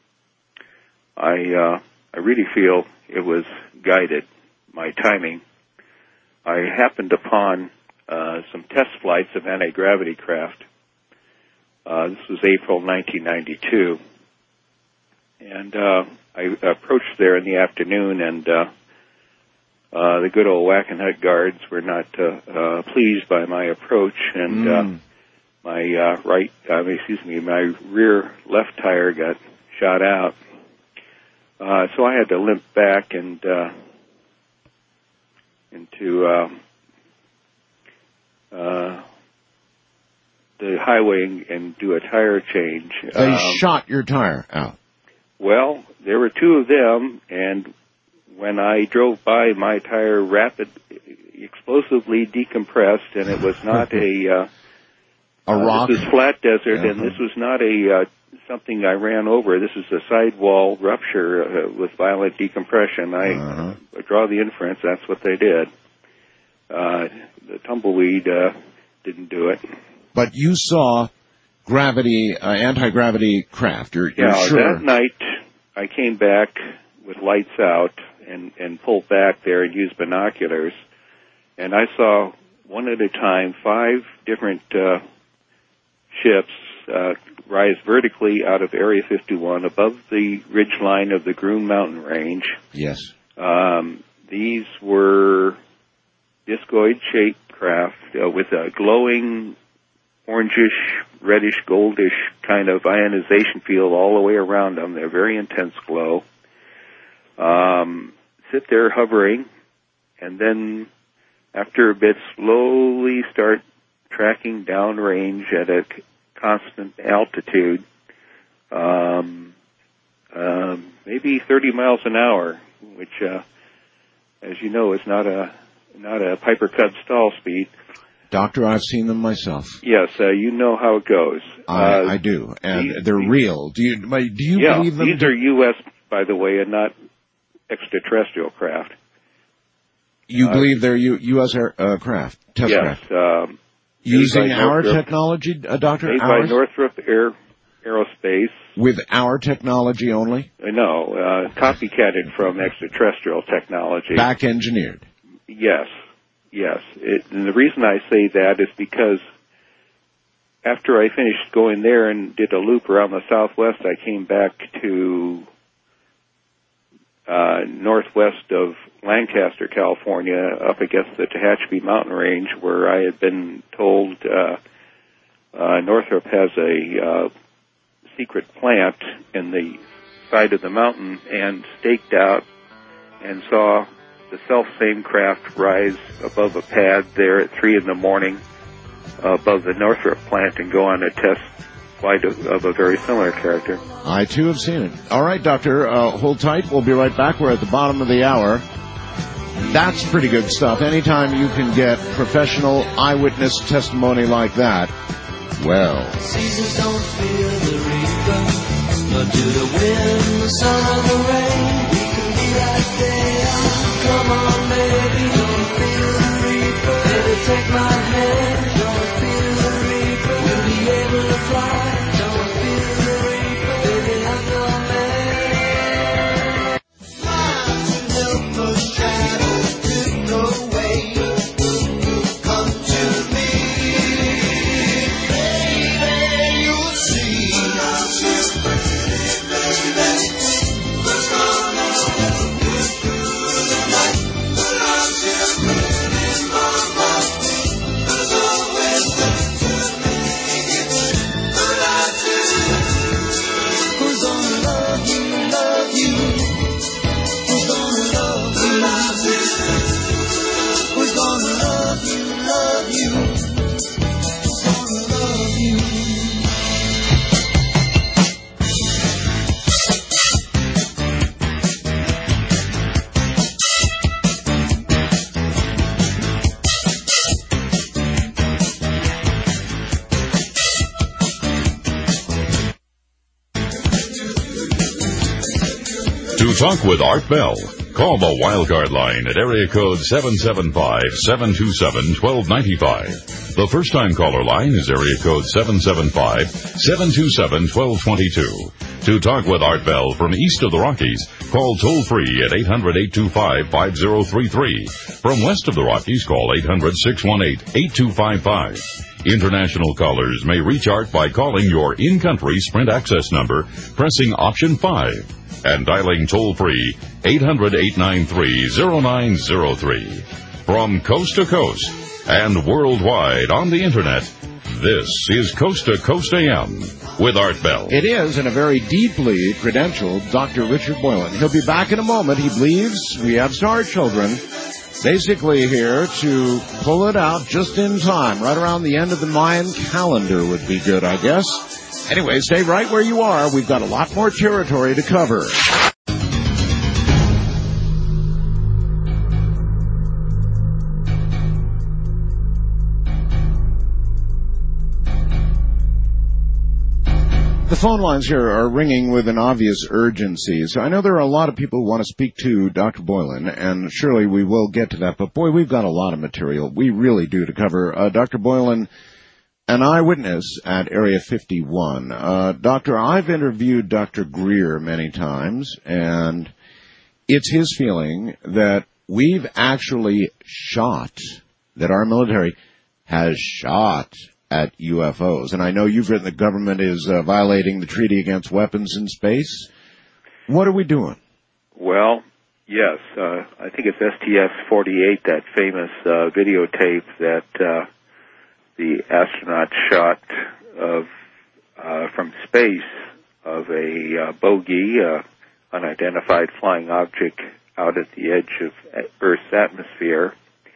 I uh, I really feel it was guided, my timing. I happened upon uh, some test flights of anti-gravity craft. Uh, this was April nineteen ninety-two. And uh, I approached there in the afternoon, and uh, uh, the good old Wackenhut guards were not uh, uh, pleased by my approach, and Mm. uh, my uh, right, uh, excuse me, my rear left tire got shot out. Uh, so I had to limp back and uh, into uh, uh, the highway and, and do a tire change. They Um, shot your tire out. Well, there were two of them, and when I drove by, my tire rapid, explosively decompressed, and it was not a uh, a rock. Uh, this is flat desert, Uh-huh. and this was not a uh, something I ran over. This is a sidewall rupture uh, with violent decompression. I Uh-huh. uh, draw the inference that's what they did. Uh, the tumbleweed uh, didn't do it. But you saw gravity, uh, anti-gravity craft. You're, you're Yeah, sure? that night I came back with lights out and, and pulled back there and used binoculars, and I saw one at a time five different uh, ships uh, rise vertically out of Area fifty-one above the ridge line of the Groom Mountain Range. Yes. Um, these were discoid-shaped craft uh, with a glowing orangish, reddish, goldish kind of ionization field all the way around them. They're very intense glow. Um, sit there hovering, and then after a bit slowly start tracking downrange at a c- constant altitude, um, um, maybe thirty miles an hour, which, uh, as you know, is not a not a Piper Cub stall speed. Doctor, I've seen them myself. Yes, uh, you know how it goes. I, Uh, I do, and these- they're real. Do you do you yeah, believe them? these are U S, by the way, and not extraterrestrial craft. You uh, believe they're U, U.S. Air, uh, craft, test yes, craft, um, using made by our Northrop- technology, uh, Doctor? made Ours? by Northrop Air Aerospace. With our technology only, Uh, no, uh, copycatted from extraterrestrial technology. back engineered. Yes, yes. It, and the reason I say that is because after I finished going there and did a loop around the Southwest, I came back to uh, northwest of Lancaster, California, up against the Tehachapi Mountain Range, where I had been told uh, uh, Northrop has a uh, secret plant in the side of the mountain, and staked out and saw the self-same craft rise above a pad there at three in the morning uh, above the Northrop plant and go on a test flight of, of a very similar character. I, too, have seen it. All right, Doctor, uh, hold tight. We'll be right back. We're at the bottom of the hour. That's pretty good stuff. Anytime you can get professional eyewitness testimony like that, well. Seasons don't feel the reaper, nor do the wind, the sun, or the rain. We can be like they are. Come on, baby, don't feel the reaper. Baby, take my hand, don't feel the reaper. We'll be able to fly, don't feel the reaper. Baby, I'm your man. Smile to help those shadows drift away. Come to me, baby, you'll see. Let's go now. talk with Art Bell, call the Wildcard line at area code seven seven five, seven two seven, one two nine five. The first-time caller line is area code seven seven five, seven two seven, one two two two. To talk with Art Bell from east of the Rockies, call toll-free at eight hundred, eight two five, five zero three three. From west of the Rockies, call eight hundred, six one eight, eight two five five. International callers may reach Art by calling your in-country Sprint access number, pressing option five, and dialing toll-free eight hundred, eight nine three, zero nine zero three. From coast to coast and worldwide on the Internet, this is Coast to Coast A M with Art Bell. It is, and a very deeply credentialed Doctor Richard Boylan. He'll be back in a moment. He believes we have star children basically here to pull it out just in time. Right around the end of the Mayan calendar would be good, I guess. Anyway, stay right where you are. We've got a lot more territory to cover. The phone lines here are ringing with an obvious urgency. So I know there are a lot of people who want to speak to Doctor Boylan, and surely we will get to that. But, boy, we've got a lot of material. We really do to cover. Uh, Doctor Boylan, an eyewitness at Area fifty-one. Uh, Doctor, I've interviewed Doctor Greer many times, and it's his feeling that we've actually shot, that our military has shot at U F Os. And I know you've written the government is uh, violating the Treaty Against Weapons in Space. What are we doing? Well, yes. Uh, I think it's S T S forty-eight, that famous uh, videotape that uh, the astronaut shot of uh, from space of a uh, bogey, uh, unidentified flying object out at the edge of Earth's atmosphere.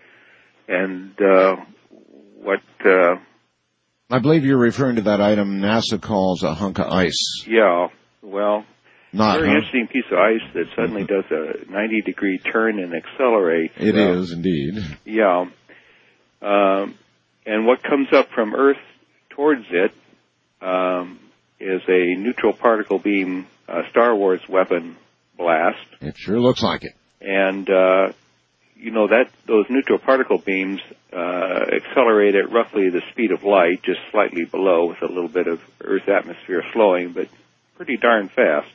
And uh, what... Uh, I believe you're referring to that item NASA calls a hunk of ice. Yeah, well, Not, very huh? interesting piece of ice that suddenly does a ninety degree turn and accelerates. It uh, is, indeed. Yeah. Um, and what comes up from Earth towards it um, is a neutral particle beam uh, Star Wars weapon blast. It sure looks like it. And, uh, you know, that those neutral particle beams uh, accelerate at roughly the speed of light, just slightly below with a little bit of Earth's atmosphere slowing, but pretty darn fast.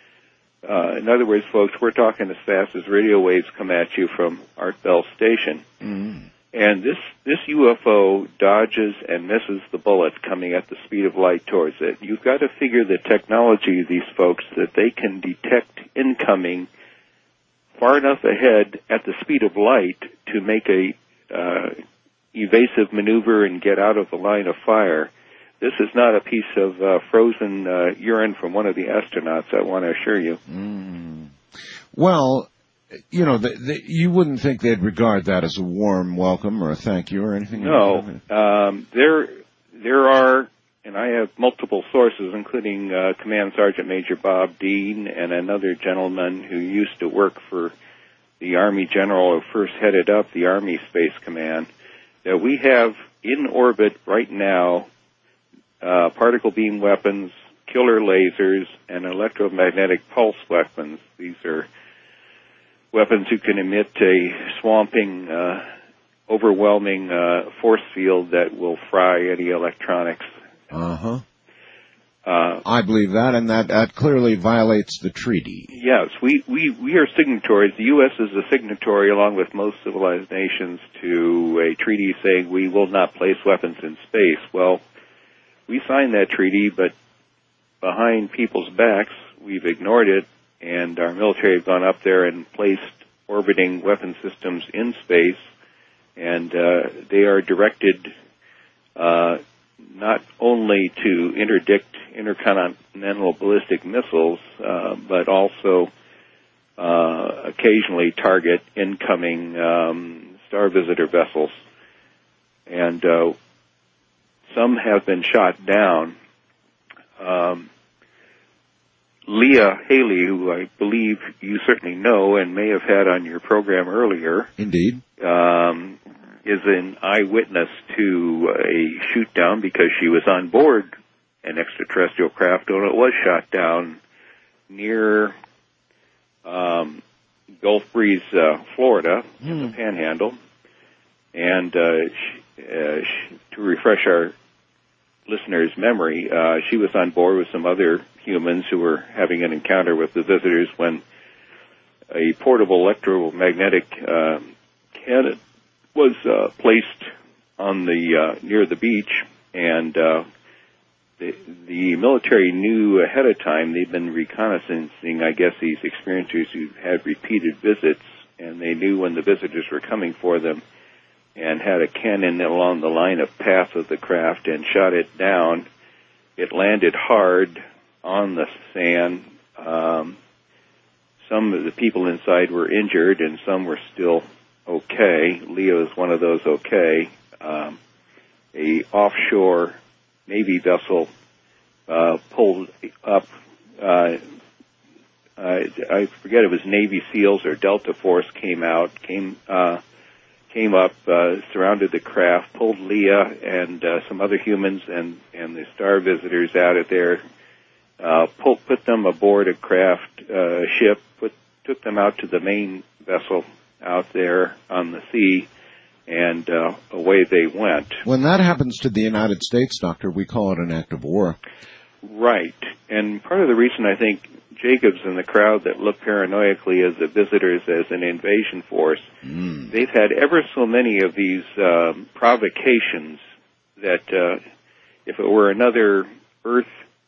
Uh, in other words, folks, we're talking as fast as radio waves come at you from Art Bell Station. Mm. And this, this U F O dodges and misses the bullet coming at the speed of light towards it. You've got to figure the technology of these folks that they can detect incoming far enough ahead at the speed of light to make a uh, evasive maneuver and get out of the line of fire. This is not a piece of uh, frozen uh, urine from one of the astronauts, I want to assure you. Mm. Well, you know, the, the, you wouldn't think they'd regard that as a warm welcome or a thank you or anything No. like that? Um, there, there are, and I have multiple sources, including uh, Command Sergeant Major Bob Dean and another gentleman who used to work for the Army General who first headed up the Army Space Command, that we have in orbit right now uh, particle beam weapons, killer lasers, and electromagnetic pulse weapons. These are weapons who can emit a swamping, uh, overwhelming uh, force field that will fry any electronics. Uh-huh. Uh, I believe that, and that, that clearly violates the treaty. Yes, we, we, we are signatories. The U S is a signatory, along with most civilized nations, to a treaty saying we will not place weapons in space. Well, we signed that treaty, but behind people's backs, we've ignored it, and our military have gone up there and placed orbiting weapon systems in space, and uh, they are directed uh, not only to interdict intercontinental ballistic missiles, uh, but also uh, occasionally target incoming um, star visitor vessels. And uh, some have been shot down. Um, Leah Haley, who I believe you certainly know and may have had on your program earlier, Indeed. um, is an eyewitness to a shoot down because she was on board an extraterrestrial craft when it was shot down near um, Gulf Breeze, uh, Florida, Mm. in the Panhandle. And uh, she, uh, she, to refresh our listeners' memory, uh, she was on board with some other humans who were having an encounter with the visitors when a portable electromagnetic uh, cannon was uh, placed on the uh, near the beach, and uh, the, the military knew ahead of time. They'd been reconnaissancing, I guess, these experiencers who had repeated visits, and they knew when the visitors were coming for them, and had a cannon along the line of path of the craft and shot it down. It landed hard on the sand. Um, some of the people inside were injured, and some were still okay. Leo is one of those okay. Um, a offshore Navy vessel uh, pulled up. Uh, uh, I forget if it was Navy SEALs or Delta Force came out, came uh, came up, uh, surrounded the craft, pulled Leah and uh, some other humans and, and the star visitors out of there, uh, pull, put them aboard a craft uh, ship, put, took them out to the main vessel out there on the sea, and uh, away they went. When that happens to the United States, Doctor, we call it an act of war. Right. And part of the reason I think Jacobs and the crowd that look paranoidally as the visitors as an invasion force, mm. they've had ever so many of these um, provocations that uh, if it were another Earth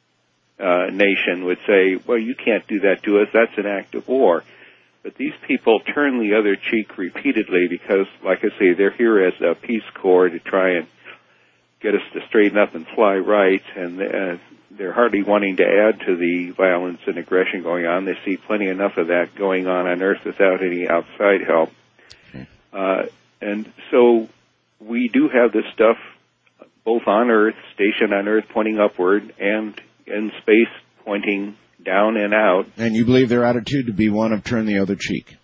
uh, nation would say, well, you can't do that to us, that's an act of war. But these people turn the other cheek repeatedly because, like I say, they're here as a Peace Corps to try and get us to straighten up and fly right, and uh, they're hardly wanting to add to the violence and aggression going on. They see plenty enough of that going on on Earth without any outside help. Uh, and so we do have this stuff both on Earth, stationed on Earth, pointing upward, and in space, pointing down and out. And you believe their attitude to be one of turn the other cheek?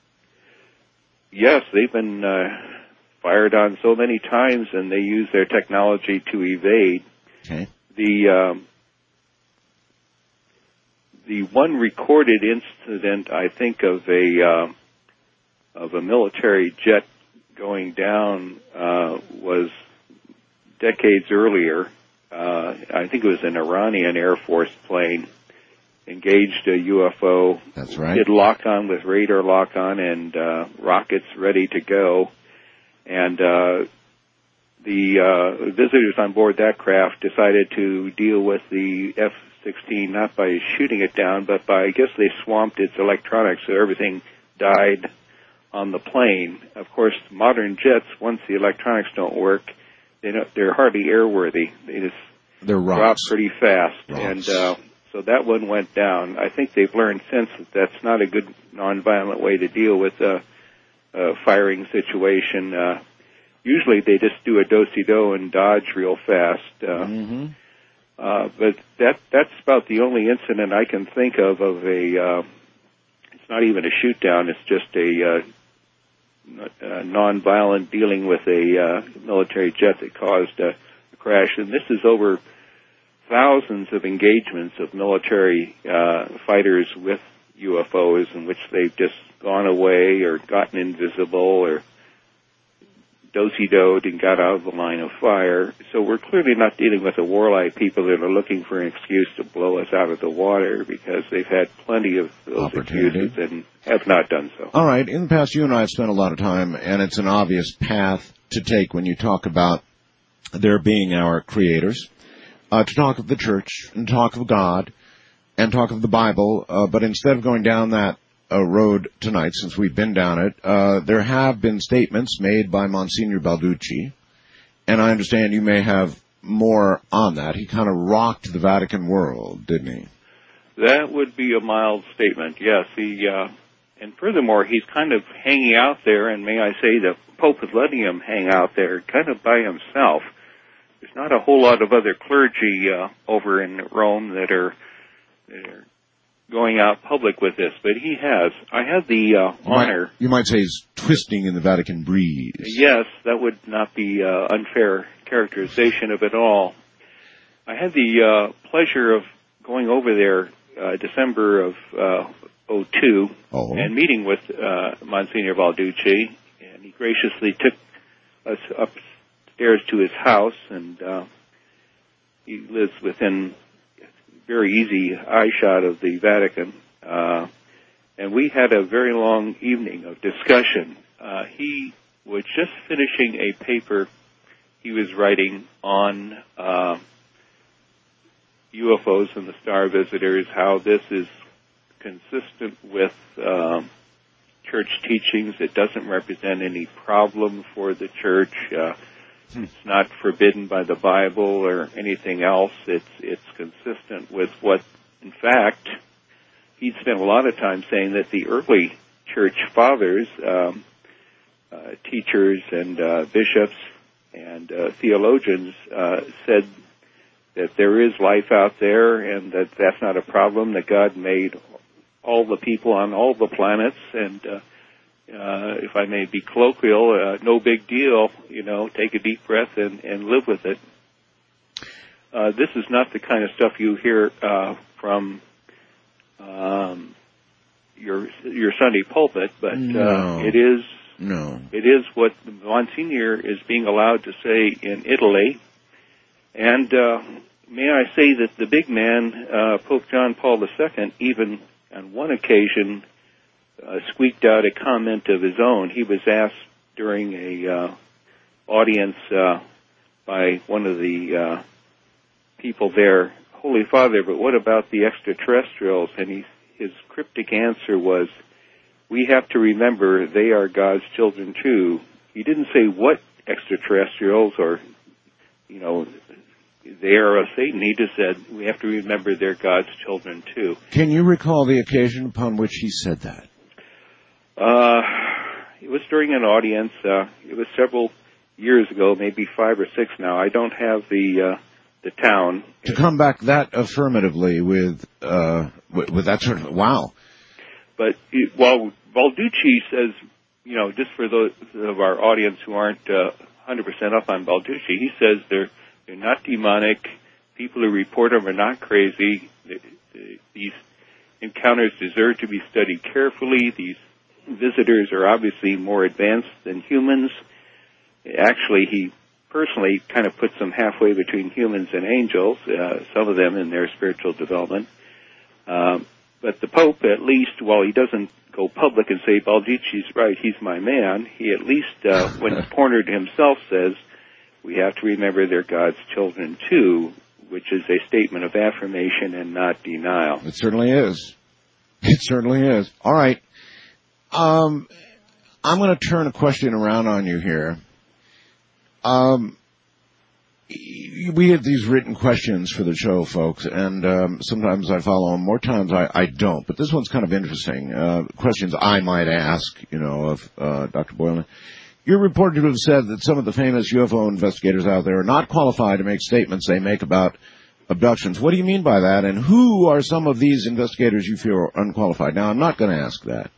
Yes, they've been uh, fired on so many times, and they use their technology to evade. Okay. The um, the one recorded incident, I think, of a uh, of a military jet going down uh, was decades earlier. Uh, I think it was an Iranian Air Force plane engaged a U F O. That's right. Did lock on with radar lock on and uh, rockets ready to go. And uh, the uh, visitors on board that craft decided to deal with the F sixteen not by shooting it down, but by, I guess they swamped its electronics so everything died on the plane. Of course, modern jets, once the electronics don't work, they don't, they're hardly airworthy. They just they're drop rocks. pretty fast. Rocks. And uh, so that one went down. I think they've learned since that that's not a good nonviolent way to deal with a, a firing situation. Uh, usually they just do a do-si-do and dodge real fast. Uh, mm-hmm. uh, but that that's about the only incident I can think of of a, uh, it's not even a shoot down, it's just a uh, uh, nonviolent dealing with a uh, military jet that caused a, a crash. And this is over thousands of engagements of military uh, fighters with U F Os in which they've just gone away or gotten invisible or do-si-doed and got out of the line of fire. So we're clearly not dealing with the warlike people that are looking for an excuse to blow us out of the water, because they've had plenty of those excuses and have not done so. All right. In the past, you and I have spent a lot of time, and it's an obvious path to take when you talk about their being our creators, uh, to talk of the church and talk of God and talk of the Bible. Uh, but instead of going down that uh, road tonight, since we've been down it, uh, there have been statements made by Monsignor Balducci, and I understand you may have more on that. He kind of rocked the Vatican world, didn't he? That would be a mild statement, yes. He, uh, and furthermore, he's kind of hanging out there, and may I say the Pope is letting him hang out there kind of by himself. There's not a whole lot of other clergy uh, over in Rome that are, that are going out public with this, but he has. I had the uh, you honor... Might, you might say he's twisting in the Vatican breeze. Yes, that would not be uh, unfair characterization of it all. I had the uh, pleasure of going over there uh, December of uh, oh two Oh. and meeting with uh, Monsignor Balducci, and he graciously took us upstairs to his house, and uh, he lives within very easy eye shot of the Vatican. Uh, and we had a very long evening of discussion. Uh, he was just finishing a paper he was writing on uh, U F Os and the star visitors, how this is consistent with uh, church teachings. It doesn't represent any problem for the church. Uh, it's not forbidden by the Bible or anything else. It's it's consistent with what, in fact, he spent a lot of time saying that the early church fathers, um, uh, teachers and uh, bishops and uh, theologians uh, said that there is life out there and that that's not a problem, that God made all the people on all the planets, and uh, uh, if I may be colloquial, uh, no big deal, you know, take a deep breath and, and live with it. Uh, this is not the kind of stuff you hear uh, from um, your your Sunday pulpit, but No. uh, it is No. it is what Monsignor is being allowed to say in Italy. And uh, may I say that the big man, uh, Pope John Paul the Second, even on one occasion uh, squeaked out a comment of his own. He was asked during a uh, audience uh, by one of the uh, people there, Holy Father, but what about the extraterrestrials? And he, his cryptic answer was, we have to remember they are God's children too. He didn't say what extraterrestrials or, you know, they are of Satan. He just said, we have to remember they're God's children too. Can you recall the occasion upon which he said that? Uh, it was during an audience. Uh, it was several years ago, maybe five or six now. I don't have the uh, the town. To come back that affirmatively with uh, with, with that sort of wow. But it, while Balducci says, you know, just for those of our audience who aren't uh, one hundred percent up on Balducci, he says they're they're not demonic. People who report them are not crazy. They, they, these encounters deserve to be studied carefully. These visitors are obviously more advanced than humans. Actually, he personally kind of puts them halfway between humans and angels, uh, some of them in their spiritual development. Um, but the Pope, at least, while he doesn't go public and say, Balducci's right, he's my man, he at least, uh, when cornered himself, says, we have to remember they're God's children too, which is a statement of affirmation and not denial. It certainly is. It certainly is. All right. Um, I'm going to turn a question around on you here. Um, we have these written questions for the show, folks, and um, sometimes I follow them, more times I, I don't. But this one's kind of interesting. Uh, questions I might ask, you know, of uh, Doctor Boylan. You're reported to have said that some of the famous U F O investigators out there are not qualified to make statements they make about abductions. What do you mean by that? And who are some of these investigators you feel are unqualified? Now, I'm not going to ask that.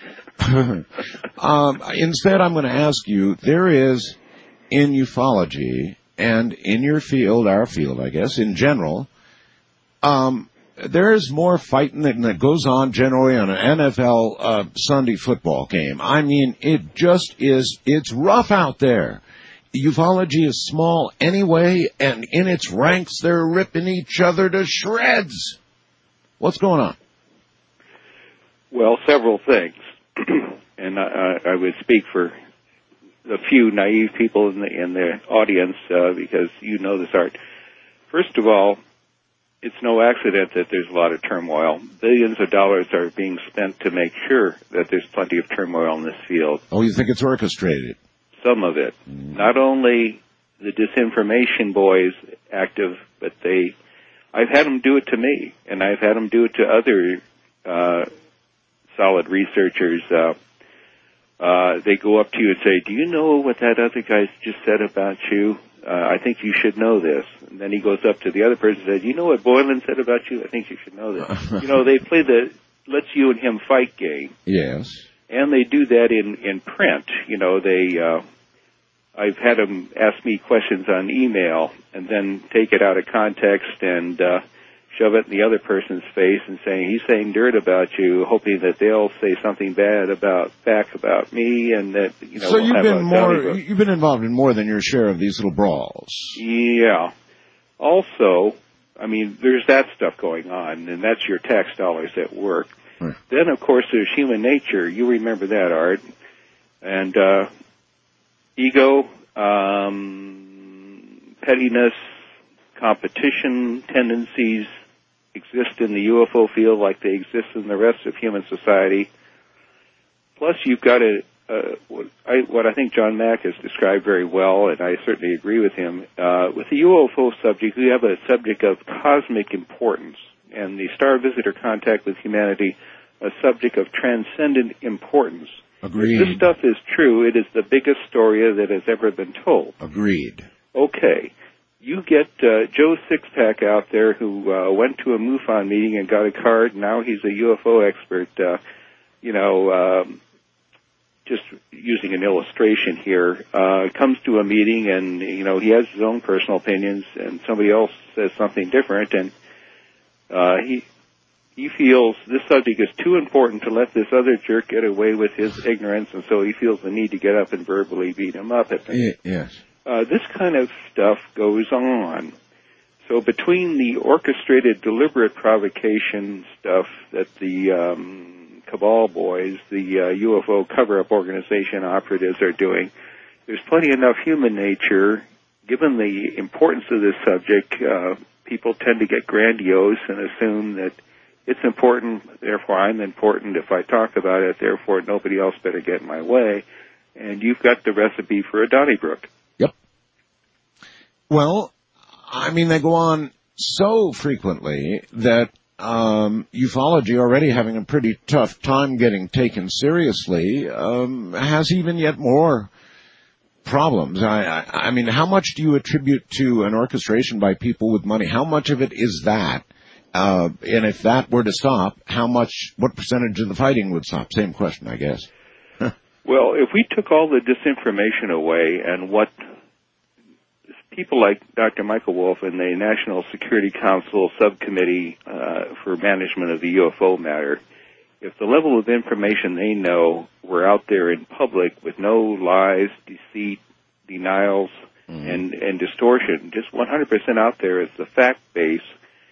um, instead, I'm going to ask you, there is, in ufology and in your field, our field, I guess, in general, um, there is more fighting that, that goes on generally on an N F L uh, Sunday football game. I mean, it just is, it's rough out there. Ufology is small anyway, and in its ranks, they're ripping each other to shreds. What's going on? Well, several things. And I, I would speak for the few naive people in the, in the audience, uh, because you know this, Art. First of all, it's no accident that there's a lot of turmoil. Billions of dollars are being spent to make sure that there's plenty of turmoil in this field. Oh, you think it's orchestrated? Some of it. Mm. Not only the disinformation boys active, but they, I've had them do it to me, and I've had them do it to other uh, solid researchers. Uh, uh, they go up to you and say, do you know what that other guy just said about you? Uh, I think you should know this. And then he goes up to the other person and says, you know what Boylan said about you? I think you should know this. You know, they play the let's you and him fight game. Yes. And they do that in, in print. You know, they, uh, I've had them ask me questions on email and then take it out of context and, uh, shove it in the other person's face and saying he's saying dirt about you, hoping that they'll say something bad about back about me, and that you know. So we'll you've have been a more, Donnybrook. you've been involved in more than your share of these little brawls. Yeah. Also, I mean, there's that stuff going on, and that's your tax dollars at work. Right. Then, of course, there's human nature. You remember that, Art. And uh, ego, um, pettiness, competition tendencies exist in the U F O field like they exist in the rest of human society. Plus, you've got a, uh, what, I, what I think John Mack has described very well, and I certainly agree with him. Uh, with the U F O subject, we have a subject of cosmic importance, and the star visitor contact with humanity, a subject of transcendent importance. Agreed. If this stuff is true, it is the biggest story that has ever been told. Agreed. Okay. You get uh, Joe Sixpack out there who uh, went to a MUFON meeting and got a card. Now he's a U F O expert. Uh, you know, um, just using an illustration here, uh, comes to a meeting and, you know, he has his own personal opinions and somebody else says something different, and uh, he he feels this subject is too important to let this other jerk get away with his ignorance, and so he feels the need to get up and verbally beat him up at Y- yes. Uh, this kind of stuff goes on. So between the orchestrated, deliberate provocation stuff that the um, Cabal boys, the uh, U F O cover-up organization operatives are doing, there's plenty enough human nature. Given the importance of this subject, uh, people tend to get grandiose and assume that it's important, therefore I'm important. If I talk about it, therefore nobody else better get in my way. And you've got the recipe for a Donnybrook. Well, I mean, they go on so frequently that um, ufology, already having a pretty tough time getting taken seriously, um, has even yet more problems. I, I, I mean, how much do you attribute to an orchestration by people with money? How much of it is that? Uh, and if that were to stop, how much, what percentage of the fighting would stop? Same question, I guess. Well, if we took all the disinformation away and what people like Doctor Michael Wolf and the National Security Council Subcommittee uh, for Management of the U F O matter, if the level of information they know were out there in public with no lies, deceit, denials, mm-hmm. and, and distortion, just one hundred percent out there as the fact base,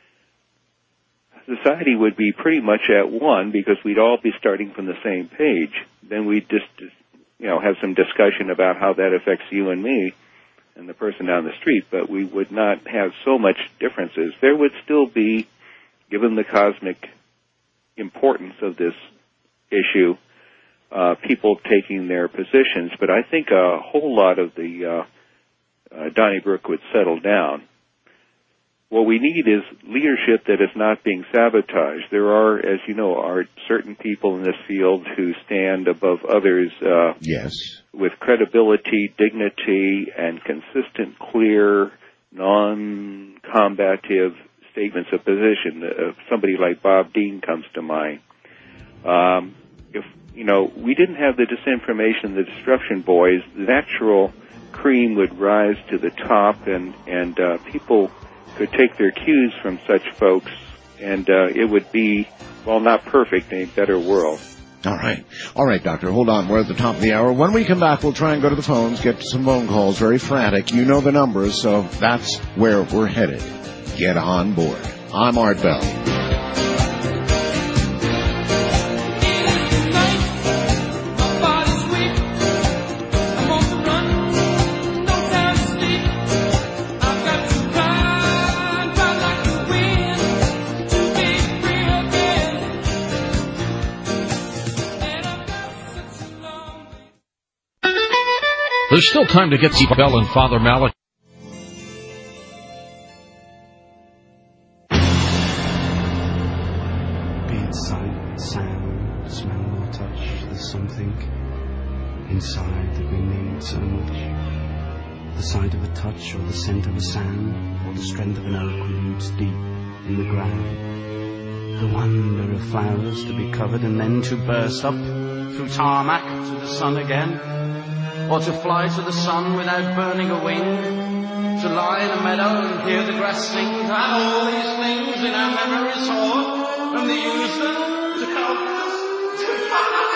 society would be pretty much at one because we'd all be starting from the same page. Then we'd just, you know, have some discussion about how that affects you and me and the person down the street, but we would not have so much differences. There would still be, given the cosmic importance of this issue, uh, people taking their positions, but I think a whole lot of the uh, uh, Donnybrook would settle down. What we need is leadership that is not being sabotaged. There are, as you know, are certain people in this field who stand above others. Uh, yes. With credibility, dignity, and consistent, clear, non-combative statements of position. Uh, somebody like Bob Dean comes to mind. Um, if, you know, we didn't have the disinformation, the disruption boys, the natural cream would rise to the top, and, and uh, people could take their cues from such folks, and uh, it would be, well, not perfect, a better world. All right. All right, Doctor, hold on. We're at the top of the hour. When we come back, we'll try and go to the phones, get to some phone calls. Very frantic. You know the numbers, so that's where we're headed. Get on board. I'm Art Bell. There's still time to get Steve Bell and Father Malik. Be it sight, sound, smell or touch, there's something inside that we need so much. The sight of a touch or the scent of a sound or the strength of an oak roots deep in the ground. The wonder of flowers to be covered and then to burst up through tarmac to the sun again. Or to fly to the sun without burning a wing, to lie in a meadow and hear the grass sing, and all these things in our memory stored, and they use them to help us to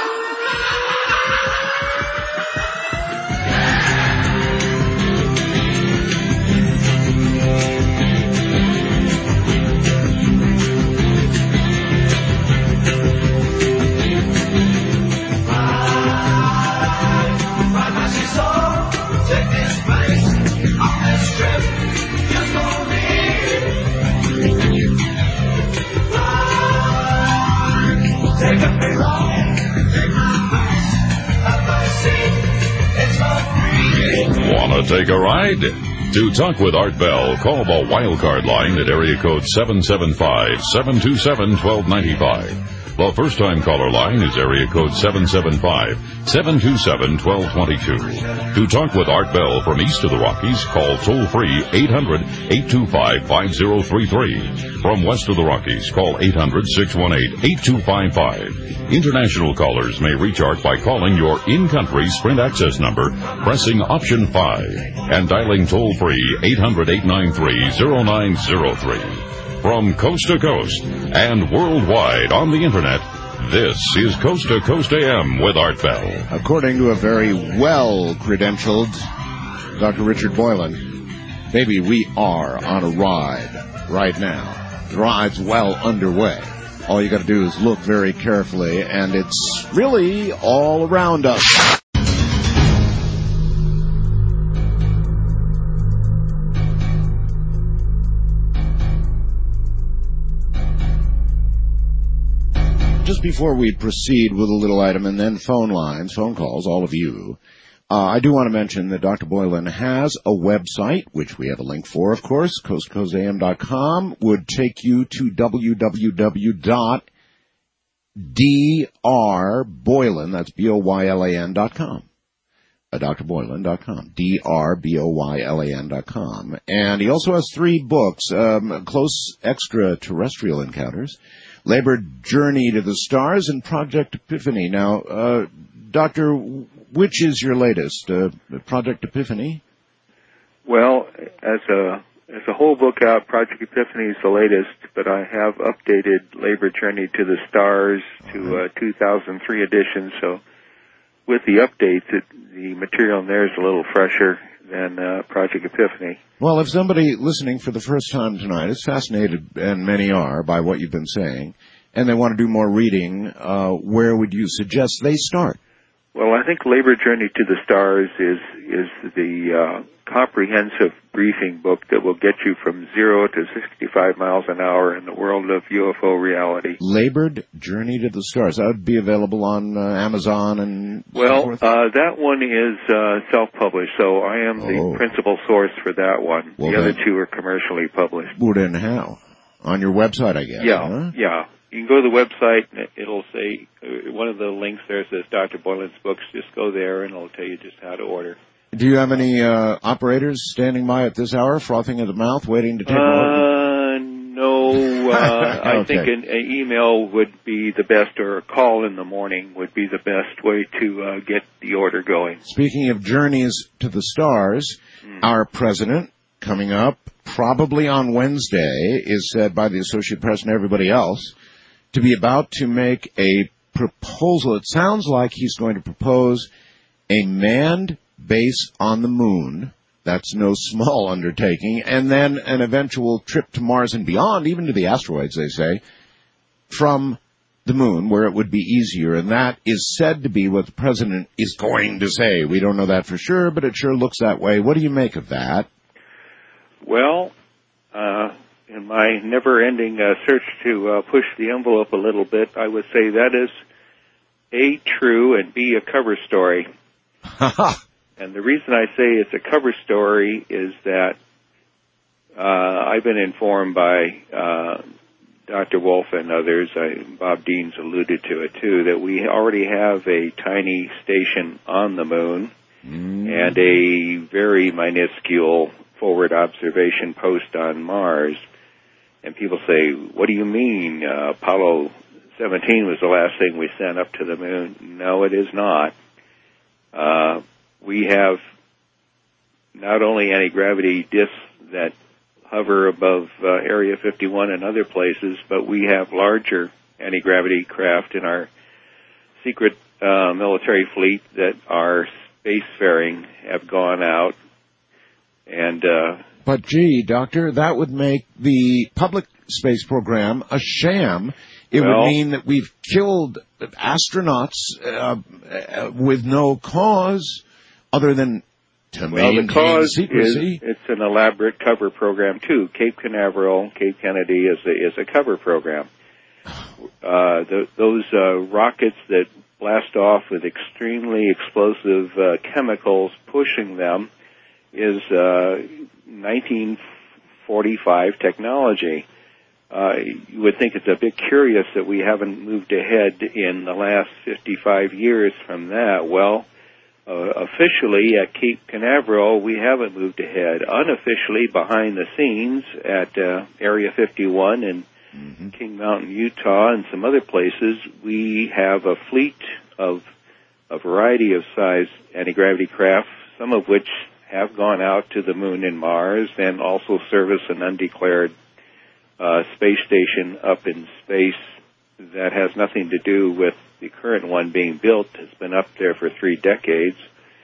Want to take a ride? To talk with Art Bell, call the Wildcard line at area code seven seven five, seven two seven, one two nine five. The first-time caller line is area code seven seven five, seven two seven, one two two two. To talk with Art Bell from east of the Rockies, call toll-free eight hundred, eight two five, five zero three three. From west of the Rockies, call eight hundred, six one eight, eight two five five. International callers may reach Art by calling your in-country Sprint access number, pressing option five, and dialing toll-free eight hundred, eight nine three, zero nine zero three. From coast to coast and worldwide on the Internet, this is Coast to Coast A M with Art Bell. According to a very well-credentialed Doctor Richard Boylan, maybe we are on a ride right now. The ride's well underway. All you got to do is look very carefully, and it's really all around us. Just before we proceed with a little item and then phone lines, phone calls, all of you, uh, I do want to mention that Doctor Boylan has a website, which we have a link for, of course, coast to coast A M dot com, would take you to w w w dot dr boylan, that's B O Y L A N dot com, uh, d r boylan dot com, D R B O Y L A N dot com. And he also has three books, um, Close Extraterrestrial Encounters, Labored Journey to the Stars, and Project Epiphany. Now, uh, Doctor, which is your latest? Uh, Project Epiphany? Well, as a as a whole book out, Project Epiphany is the latest, but I have updated Labored Journey to the Stars to uh, two thousand three edition, so with the updates, it, the material in there is a little fresher than uh, Project Epiphany. Well, if somebody listening for the first time tonight is fascinated, and many are, by what you've been saying, and they want to do more reading, uh, where would you suggest they start? Well, I think Labored Journey to the Stars is is the uh, comprehensive briefing book that will get you from zero to sixty-five miles an hour in the world of U F O reality. Labored Journey to the Stars. That would be available on uh, Amazon and well, so forth? Uh, that one is uh, self-published, so I am the Oh. principal source for that one. Well, the other then- two are commercially published. Well, then how? On your website, I guess. Yeah, huh? yeah. You can go to the website, and it'll say, uh, one of the links there says Doctor Boylan's books. Just go there, and it'll tell you just how to order. Do you have any uh, operators standing by at this hour, frothing at the mouth, waiting to take a look? Uh, no. Uh, I Okay. think an, an email would be the best, or a call in the morning would be the best way to uh, get the order going. Speaking of journeys to the stars, our president, coming up probably on Wednesday, is said by the Associated Press and everybody else to be about to make a proposal. It sounds like he's going to propose a manned base on the moon. That's no small undertaking. And then an eventual trip to Mars and beyond, even to the asteroids, they say, from the moon, where it would be easier. And that is said to be what the president is going to say. We don't know that for sure, but it sure looks that way. What do you make of that? Well, uh, in my never-ending uh, search to uh, push the envelope a little bit, I would say that is A, true, and B, a cover story. And the reason I say it's a cover story is that uh, I've been informed by uh, Doctor Wolf and others, I, Bob Dean's alluded to it too, that we already have a tiny station on the moon mm. and a very minuscule forward observation post on Mars. And people say, what do you mean? Uh, Apollo seventeen was the last thing we sent up to the moon. No, it is not. Uh, we have not only anti-gravity discs that hover above uh, Area fifty-one and other places, but we have larger anti-gravity craft in our secret uh, military fleet that are spacefaring, have gone out. And uh, But, gee, Doctor, that would make the public space program a sham. It well, would mean that we've killed astronauts uh, uh, with no cause other than to well, maintain the cause secrecy. is it's an elaborate cover program, too. Cape Canaveral, Cape Kennedy is a, is a cover program. Uh, the, those uh, rockets that blast off with extremely explosive uh, chemicals pushing them is uh, nineteen forty-five technology. Uh, you would think it's a bit curious that we haven't moved ahead in the last fifty-five years from that. Well, uh, officially at Cape Canaveral, we haven't moved ahead. Unofficially, behind the scenes at uh, Area fifty-one and mm-hmm. King Mountain, Utah, and some other places, we have a fleet of a variety of size anti-gravity craft, some of which have gone out to the moon and Mars and also service an undeclared uh, space station up in space that has nothing to do with the current one being built. It's been up there for three decades.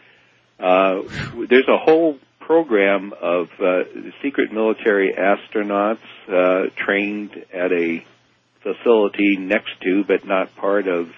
Uh, there's a whole program of uh, secret military astronauts uh, trained at a facility next to, but not part of,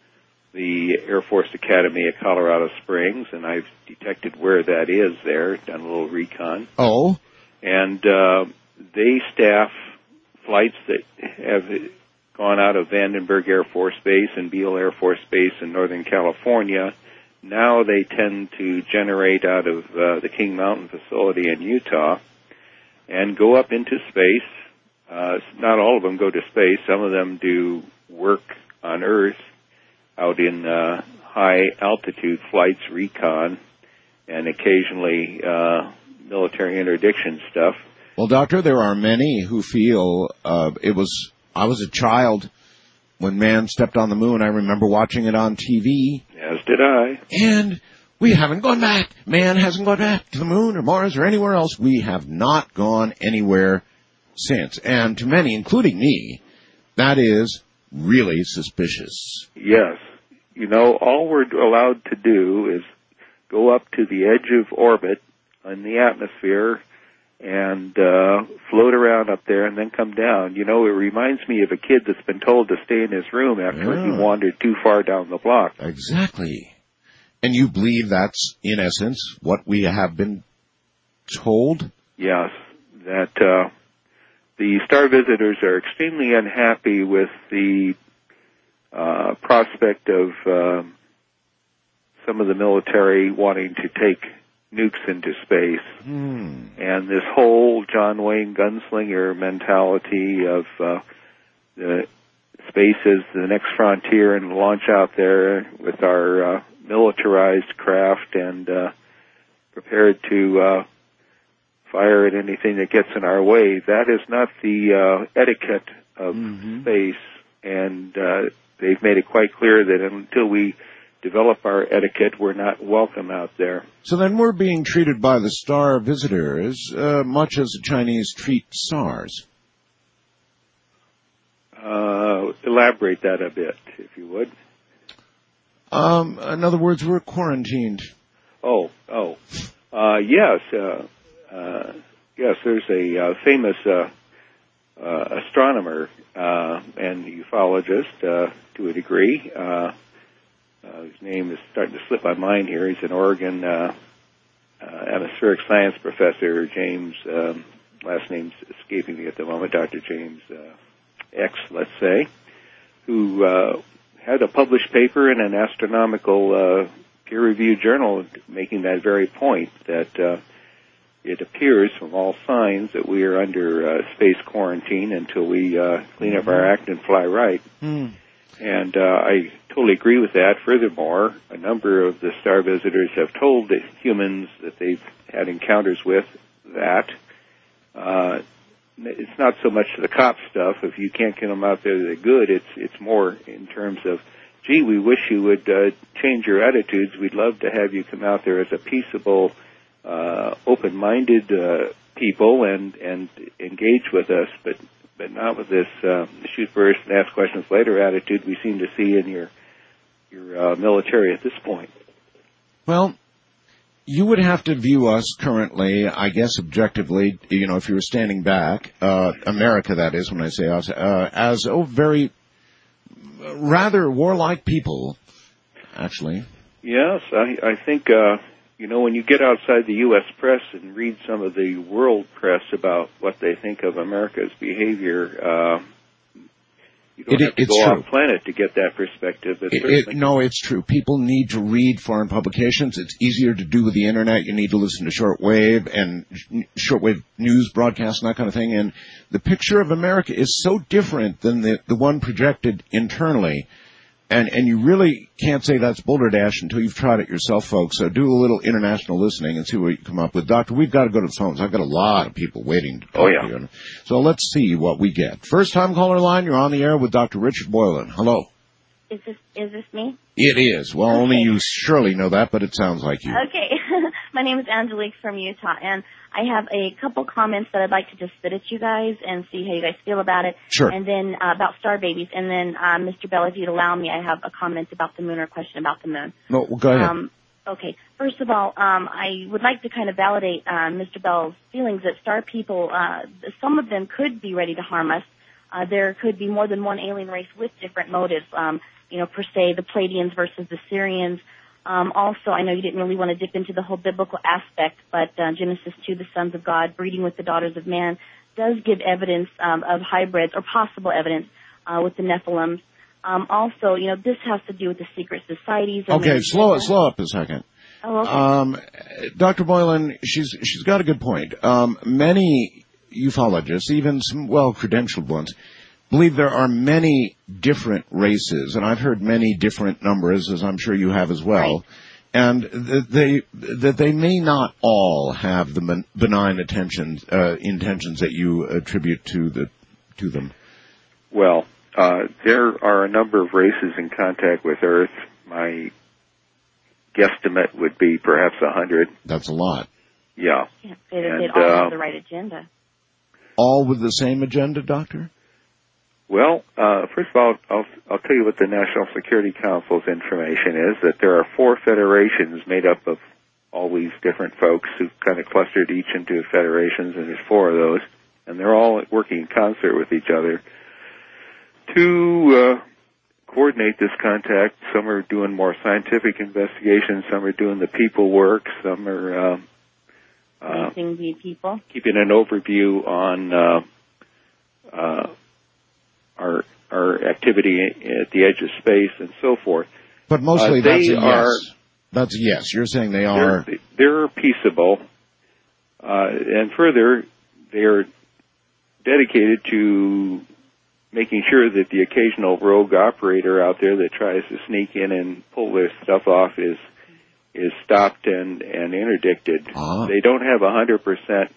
the Air Force Academy at Colorado Springs, and I've detected where that is there, done a little recon. Oh. And uh, they staff flights that have gone out of Vandenberg Air Force Base and Beale Air Force Base in Northern California. Now they tend to generate out of uh, the King Mountain facility in Utah and go up into space. Uh, not all of them go to space. Some of them do work on Earth, out in uh, high-altitude flights, recon, and occasionally uh, military interdiction stuff. Well, Doctor, there are many who feel uh, it was, I was a child when man stepped on the moon. I remember watching it on T V. As did I. And we haven't gone back. Man hasn't gone back to the moon or Mars or anywhere else. We have not gone anywhere since. And to many, including me, that is really suspicious. Yes. You know, all we're allowed to do is go up to the edge of orbit in the atmosphere and uh, float around up there and then come down. You know, it reminds me of a kid that's been told to stay in his room after yeah. he wandered too far down the block. Exactly. And you believe that's, in essence, what we have been told? Yes, that uh, the star visitors are extremely unhappy with the uh, prospect of uh, some of the military wanting to take nukes into space. Hmm. And this whole John Wayne gunslinger mentality of uh, the space is the next frontier and launch out there with our uh, militarized craft and uh, prepared to uh, fire at anything that gets in our way. That is not the uh, etiquette of mm-hmm. space, and uh, they've made it quite clear that until we develop our etiquette, we're not welcome out there. So then we're being treated by the star visitors uh, much as the Chinese treat SARS. Uh, elaborate that a bit, if you would. Um, in other words, we're quarantined. Oh, oh. Uh, yes, uh, uh, yes, there's a uh, famous uh, uh, astronomer uh, and ufologist uh, to a degree. Uh, uh, his name is starting to slip my mind here. He's an Oregon uh, uh, atmospheric science professor, James, um, last name's escaping me at the moment, Doctor James uh, X, let's say, who uh, had a published paper in an astronomical uh, peer-reviewed journal making that very point, that uh, it appears from all signs that we are under uh, space quarantine until we uh, clean up our act and fly right. Mm. And uh, I totally agree with that. Furthermore, a number of the star visitors have told the humans that they've had encounters with that. Uh, it's not so much the cop stuff. If you can't get them out there, they're good. It's it's more in terms of, gee, we wish you would uh, change your attitudes. We'd love to have you come out there as a peaceable uh, open-minded uh, people and and engage with us, but but not with this uh, shoot first and ask questions later attitude we seem to see in your your uh, military at this point. Well, you would have to view us currently, I guess objectively, you know, if you were standing back, uh, America that is, when I say us, uh, as oh, very, rather warlike people, actually. Yes, I, I think, uh, you know, when you get outside the U S press and read some of the world press about what they think of America's behavior, uh, you don't It, have to it's go true. off planet to get that perspective. But It, certainly- it, no, it's true. People need to read foreign publications. It's easier to do with the internet. You need to listen to shortwave and sh- shortwave news broadcasts and that kind of thing. And the picture of America is so different than the, the one projected internally. And, and you really can't say that's Boulder Dash until you've tried it yourself, folks. So do a little international listening and see what you come up with. Doctor, we've got to go to the phones. I've got a lot of people waiting to talk Oh, yeah. to you. So let's see what we get. First time caller line, you're on the air with Doctor Richard Boylan. Hello. Is this is this me? It is. Well, only you surely know that, but it sounds like you. Okay. My name is Angelique from Utah, and I have a couple comments that I'd like to just spit at you guys and see how you guys feel about it. Sure. And then uh, about star babies. And then, uh, Mister Bell, if you'd allow me, I have a comment about the moon or a question about the moon. No, well, go ahead. Um, okay. First of all, um, I would like to kind of validate uh, Mister Bell's feelings that star people, uh, some of them could be ready to harm us. Uh, there could be more than one alien race with different motives. Um, you know, per se, the Pleiadians versus the Syrians. Um, also, I know you didn't really want to dip into the whole biblical aspect, but uh, Genesis two, the sons of God breeding with the daughters of man, does give evidence um, of hybrids or possible evidence uh, with the Nephilims. Um, also, you know, this has to do with the secret societies. or Okay, maybe- slow slow up a second. Oh, okay. Um, Doctor Boylan, she's she's got a good point. Um, many ufologists, even some well-credentialed ones, believe there are many different races, and I've heard many different numbers, as I'm sure you have as well, Right. and that they that they may not all have the ben- benign attentions, uh, intentions that you attribute to the to them. Well, uh, there are a number of races in contact with Earth. My guesstimate would be perhaps a hundred. That's a lot. Yeah. Can't say that And, they'd all uh, have the right agenda. All with the same agenda, Doctor? Well, uh, first of all, I'll, I'll tell you what the National Security Council's information is, that there are four federations made up of all these different folks who kind of clustered each into federations, and there's four of those, and they're all working in concert with each other to uh, coordinate this contact. Some are doing more scientific investigations, some are doing the people work, some are uh, uh, Raising the people. keeping an overview on uh, uh, our our activity at the edge of space and so forth. But mostly Uh, that's a they yes. are That's a yes. You're saying they are. they're, they're peaceable, uh, and further, they're dedicated to making sure that the occasional rogue operator out there that tries to sneak in and pull their stuff off is is stopped and and interdicted. Ah. They don't have a hundred percent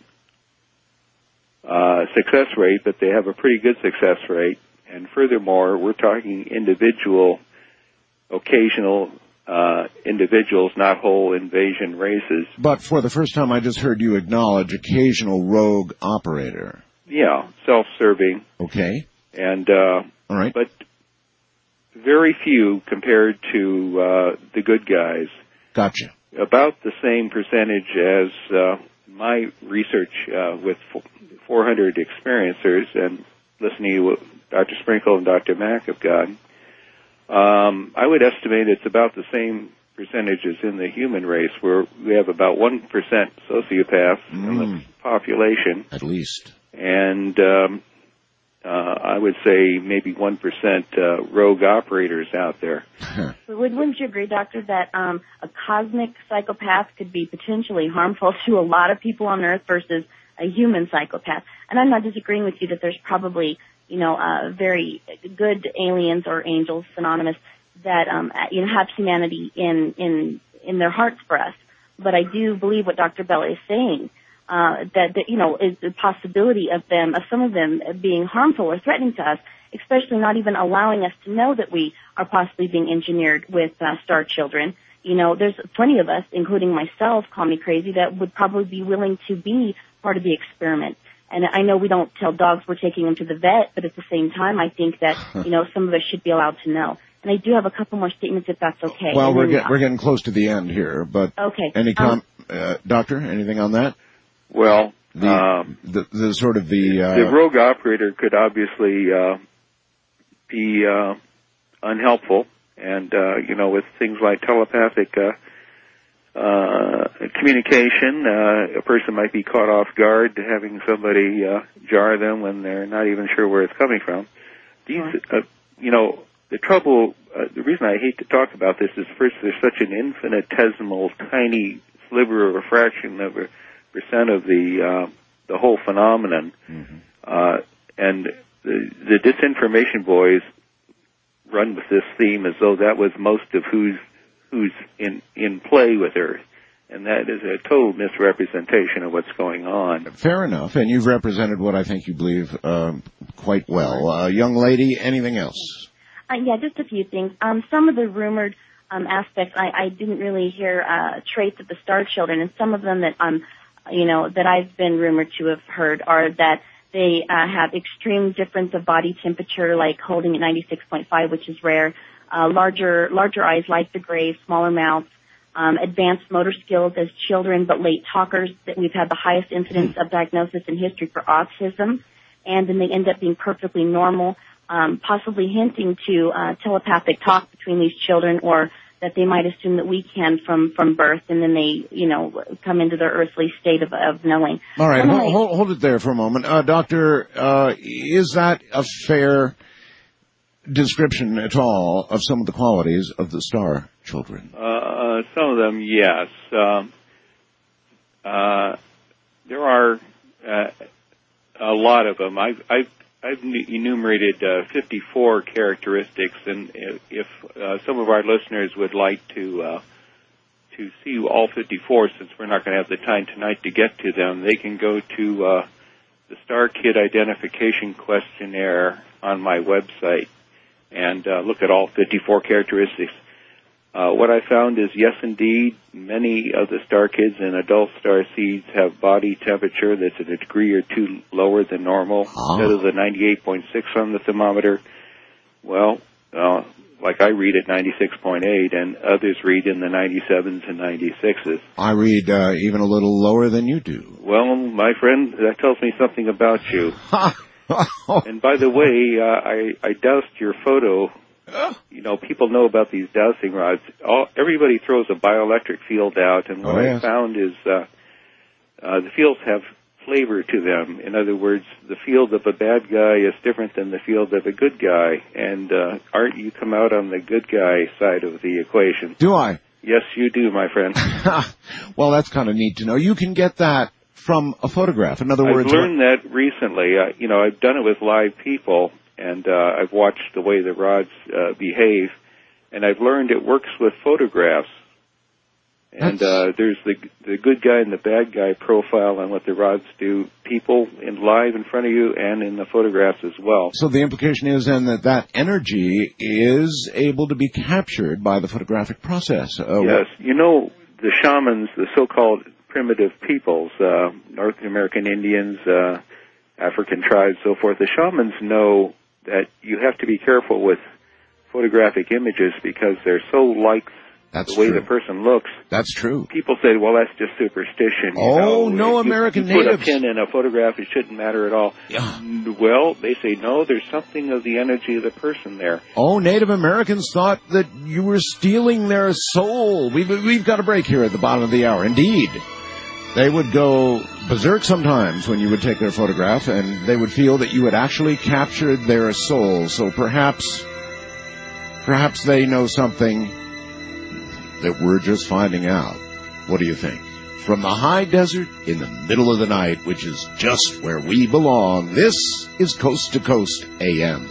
uh success rate, but they have a pretty good success rate. And furthermore, we're talking individual, occasional uh individuals, not whole invasion races. But for the first time, I just heard you acknowledge occasional rogue operator. Yeah, self-serving. Okay. And uh All right. but very few compared to uh the good guys. Gotcha. About the same percentage as uh my research uh with four hundred experiencers and listening to what Doctor Sprinkle and Doctor Mack have gotten. Um, I would estimate it's about the same percentage as in the human race, where we have about one percent sociopaths in the population. At least. And um, uh, I would say maybe one percent uh, rogue operators out there. But would- Wouldn't you agree, Doctor, that um, a cosmic psychopath could be potentially harmful to a lot of people on Earth versus a human psychopath? And I'm not disagreeing with you that there's probably, you know, uh, very good aliens or angels, synonymous, that um, you know have humanity in in in their hearts for us. But I do believe what Doctor Bell is saying, uh, that, that you know is the possibility of them, of some of them being harmful or threatening to us, especially not even allowing us to know that we are possibly being engineered with uh, star children. you know, there's plenty of us, including myself, call me crazy, that would probably be willing to be part of the experiment. And I know we don't tell dogs we're taking them to the vet, but at the same time, I think that, you know, some of us should be allowed to know. And I do have a couple more statements, if that's okay. Well, and we're, then, get, we're getting close to the end here, but okay. any com- Um, uh, doctor, anything on that? Well, the, um, the, the sort of the... Uh, the rogue operator could obviously uh, be uh, unhelpful, and, uh, you know, with things like telepathic uh, uh, communication, uh, a person might be caught off guard having somebody uh, jar them when they're not even sure where it's coming from. These, uh, you know, the trouble, uh, the reason I hate to talk about this is, first, there's such an infinitesimal, tiny sliver of a fraction of a percent of the uh, the whole phenomenon, mm-hmm. uh, and the, the disinformation boys run with this theme as though that was most of who's who's in in play with Earth, and that is a total misrepresentation of what's going on. Fair enough, and you've represented what I think you believe um, quite well. Uh, young lady, anything else? Uh, yeah, just a few things. Um, some of the rumored um, aspects, I, I didn't really hear uh, traits of the Star Children, and some of them that um, you know, that I've been rumored to have heard are that they uh, have extreme difference of body temperature, like holding at ninety-six point five, which is rare. Uh, larger, larger eyes like the Greys, smaller mouths, um, advanced motor skills as children, but late talkers. That we've had the highest incidence of diagnosis in history for autism, and then they end up being perfectly normal. Um, possibly hinting to uh, telepathic talk between these children, or that they might assume that we can from, from birth, and then they, you know, come into their earthly state of, of knowing. All right, Anyway, hold, hold, hold it there for a moment. Uh, doctor, uh, is that a fair description at all of some of the qualities of the Star Children? Uh, some of them, yes. Um, uh, there are uh, a lot of them. I've, I've I've enumerated uh, fifty-four characteristics, and if uh, some of our listeners would like to uh, to see all fifty-four, since we're not going to have the time tonight to get to them, they can go to uh, the Star Kid Identification Questionnaire on my website and uh, look at all fifty-four characteristics. Uh, what I found is, yes, indeed, many of the star kids and adult star seeds have body temperature that's a degree or two lower than normal. Oh. Instead of the ninety-eight point six on the thermometer, well, uh, like I read at ninety-six point eight, and others read in the ninety-sevens and ninety-sixes. I read uh, even a little lower than you do. Well, my friend, that tells me something about you. And by the way, uh, I, I doused your photo. You know, people know about these dowsing rods. All, everybody throws a bioelectric field out, and what oh, yes. I found is uh, uh, the fields have flavor to them. In other words, the field of a bad guy is different than the field of a good guy. And uh, aren't you come out on the good guy side of the equation? Do I? Yes, you do, my friend. Well, that's kind of neat to know. You can get that from a photograph. In other words, I've learned that recently. Uh, you know, I've done it with live people, and uh, I've watched the way the rods uh, behave, and I've learned it works with photographs. And uh, there's the the good guy and the bad guy profile on what the rods do, people in live in front of you and in the photographs as well. So the implication is then that that energy is able to be captured by the photographic process. Uh, Yes. You know, the shamans, the so-called primitive peoples, uh, North American Indians, uh, African tribes, so forth, the shamans know that you have to be careful with photographic images because they're so like That's the way true. the person looks. That's true. People say, well, that's just superstition. You Oh, know, no if you- American you put natives. a pin in a photograph, it shouldn't matter at all. Yeah. Well, they say, no, there's something of the energy of the person there. Oh, Native Americans thought that you were stealing their soul. We've, we've got a break here at the bottom of the hour. Indeed. They would go berserk sometimes when you would take their photograph, and they would feel that you had actually captured their soul. So perhaps, perhaps they know something that we're just finding out. What do you think? From the high desert in the middle of the night, which is just where we belong, this is Coast to Coast A M.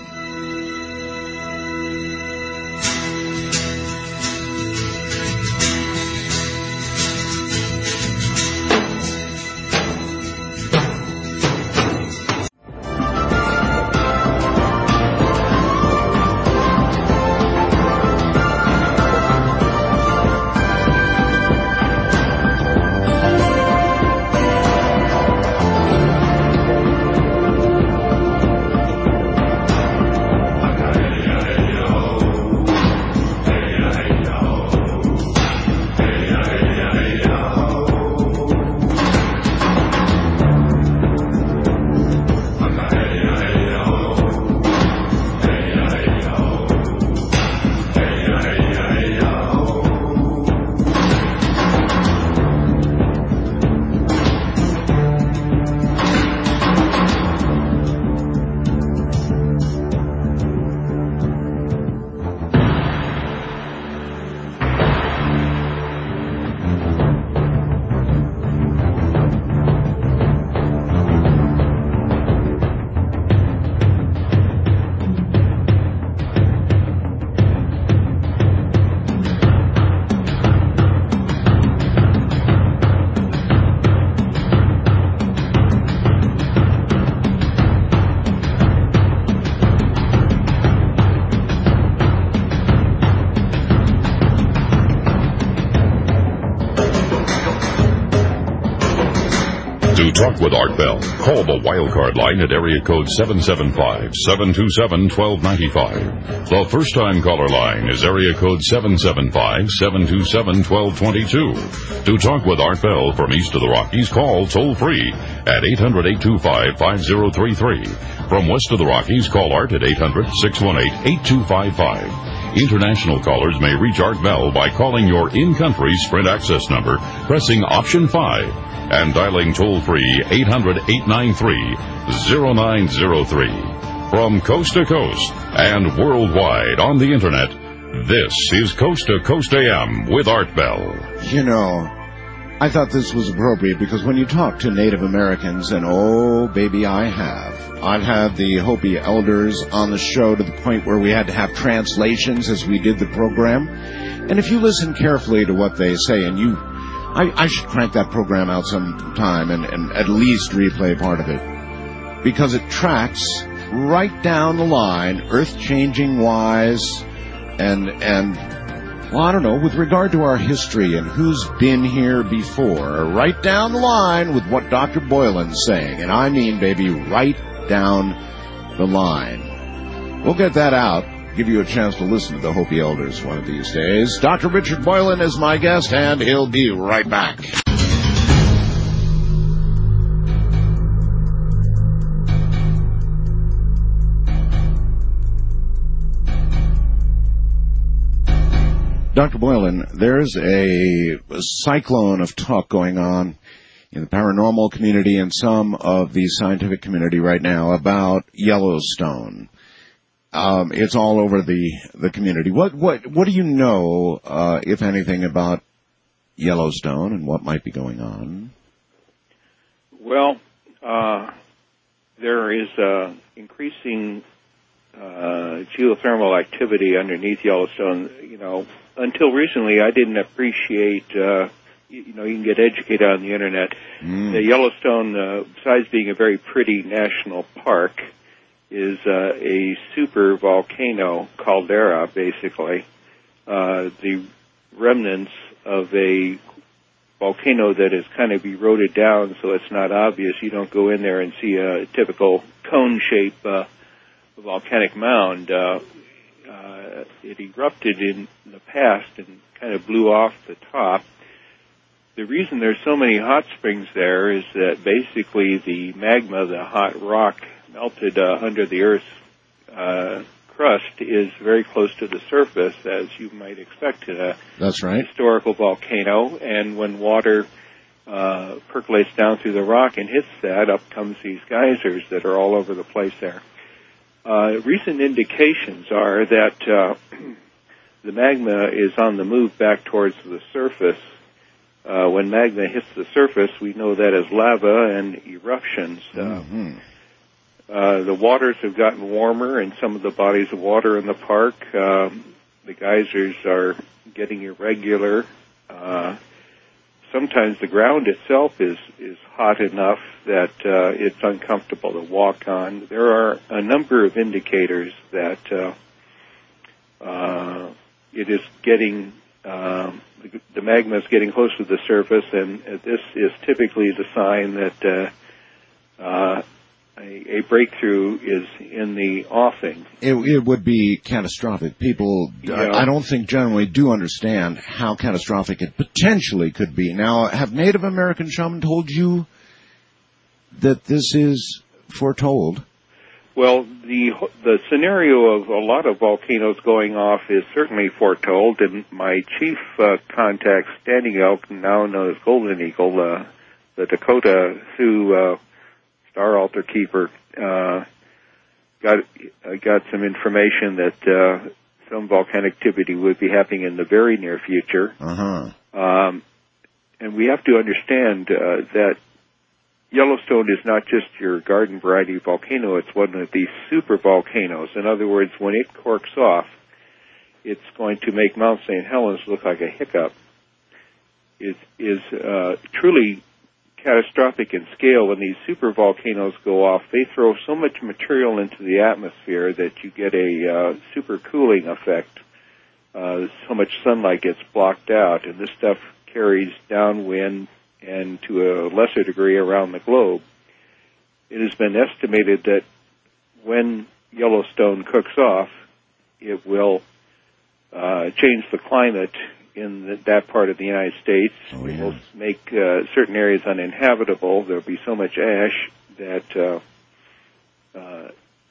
To talk with Art Bell, call the wildcard line at area code seven seven five, seven two seven, one two nine five. The first-time caller line is area code seven seven five, seven two seven, one two two two. To talk with Art Bell from east of the Rockies, call toll-free at eight hundred, eight two five, five zero three three. From west of the Rockies, call Art at eight hundred, six one eight, eight two five five. International callers may reach Art Bell by calling your in-country Sprint access number, pressing option five, and dialing toll-free eight hundred, eight nine three, zero nine zero three. From coast to coast and worldwide on the Internet, this is Coast to Coast A M with Art Bell. You know, I thought this was appropriate because when you talk to Native Americans, and oh, baby, I have. I've had the Hopi elders on the show to the point where we had to have translations as we did the program. And if you listen carefully to what they say, and you, I, I should crank that program out sometime and, and at least replay part of it, because it tracks right down the line, earth-changing wise, and, and, well, I don't know, with regard to our history and who's been here before, right down the line with what Doctor Boylan's saying. And I mean, baby, right down the line. We'll get that out, give you a chance to listen to the Hopi elders one of these days. Doctor Richard Boylan is my guest, and he'll be right back. Doctor Boylan, there's a, a cyclone of talk going on in the paranormal community and some of the scientific community right now about Yellowstone. Um, it's all over the, the community. What what what do you know, uh, if anything, about Yellowstone and what might be going on? Well, uh, there is uh, increasing uh, geothermal activity underneath Yellowstone. You know, until recently, I didn't appreciate. Uh, you, you know, you can get educated on the internet. Mm. The Yellowstone, uh, besides being a very pretty national park, is uh, a super volcano caldera, basically. Uh, the remnants of a volcano that is kind of eroded down so it's not obvious. You don't go in there and see a typical cone-shaped uh, volcanic mound. Uh, uh, it erupted in the past and kind of blew off the top. The reason there's so many hot springs there is that basically the magma, the hot rock, melted uh, under the Earth's uh, crust is very close to the surface, as you might expect in a That's right. historical volcano. And when water uh, percolates down through the rock and hits that, up comes these geysers that are all over the place there. Uh, recent indications are that uh, the magma is on the move back towards the surface. Uh, when magma hits the surface, we know that as lava and eruptions. Uh, mm-hmm. Uh, the waters have gotten warmer in some of the bodies of water in the park. Um, the geysers are getting irregular. Uh, sometimes the ground itself is, is hot enough that uh, it's uncomfortable to walk on. There are a number of indicators that uh, uh, it is getting, uh, the, the magma is getting close to the surface, and uh, this is typically the sign that uh, uh, A, a breakthrough is in the offing. It, it would be catastrophic. People, Yeah. I, I don't think generally do understand how catastrophic it potentially could be. Now, have Native American shaman told you that this is foretold? Well, the the scenario of a lot of volcanoes going off is certainly foretold, and my chief uh, contact, Standing Elk, now known as Golden Eagle, uh, the Dakota Sioux uh, Star Altar Keeper, uh, got uh, got some information that uh, some volcanic activity would be happening in the very near future. Uh-huh. Um, and we have to understand uh, that Yellowstone is not just your garden variety volcano, it's one of these super volcanoes. In other words, when it corks off, it's going to make Mount Saint Helens look like a hiccup. It is uh, truly catastrophic in scale. When these super volcanoes go off, they throw so much material into the atmosphere that you get a uh, super cooling effect. Uh, so much sunlight gets blocked out, and this stuff carries downwind and to a lesser degree around the globe. It has been estimated that when Yellowstone cooks off, it will uh, change the climate in the, that part of the United States. Oh, yeah. It will make uh, certain areas uninhabitable. There will be so much ash that uh, uh,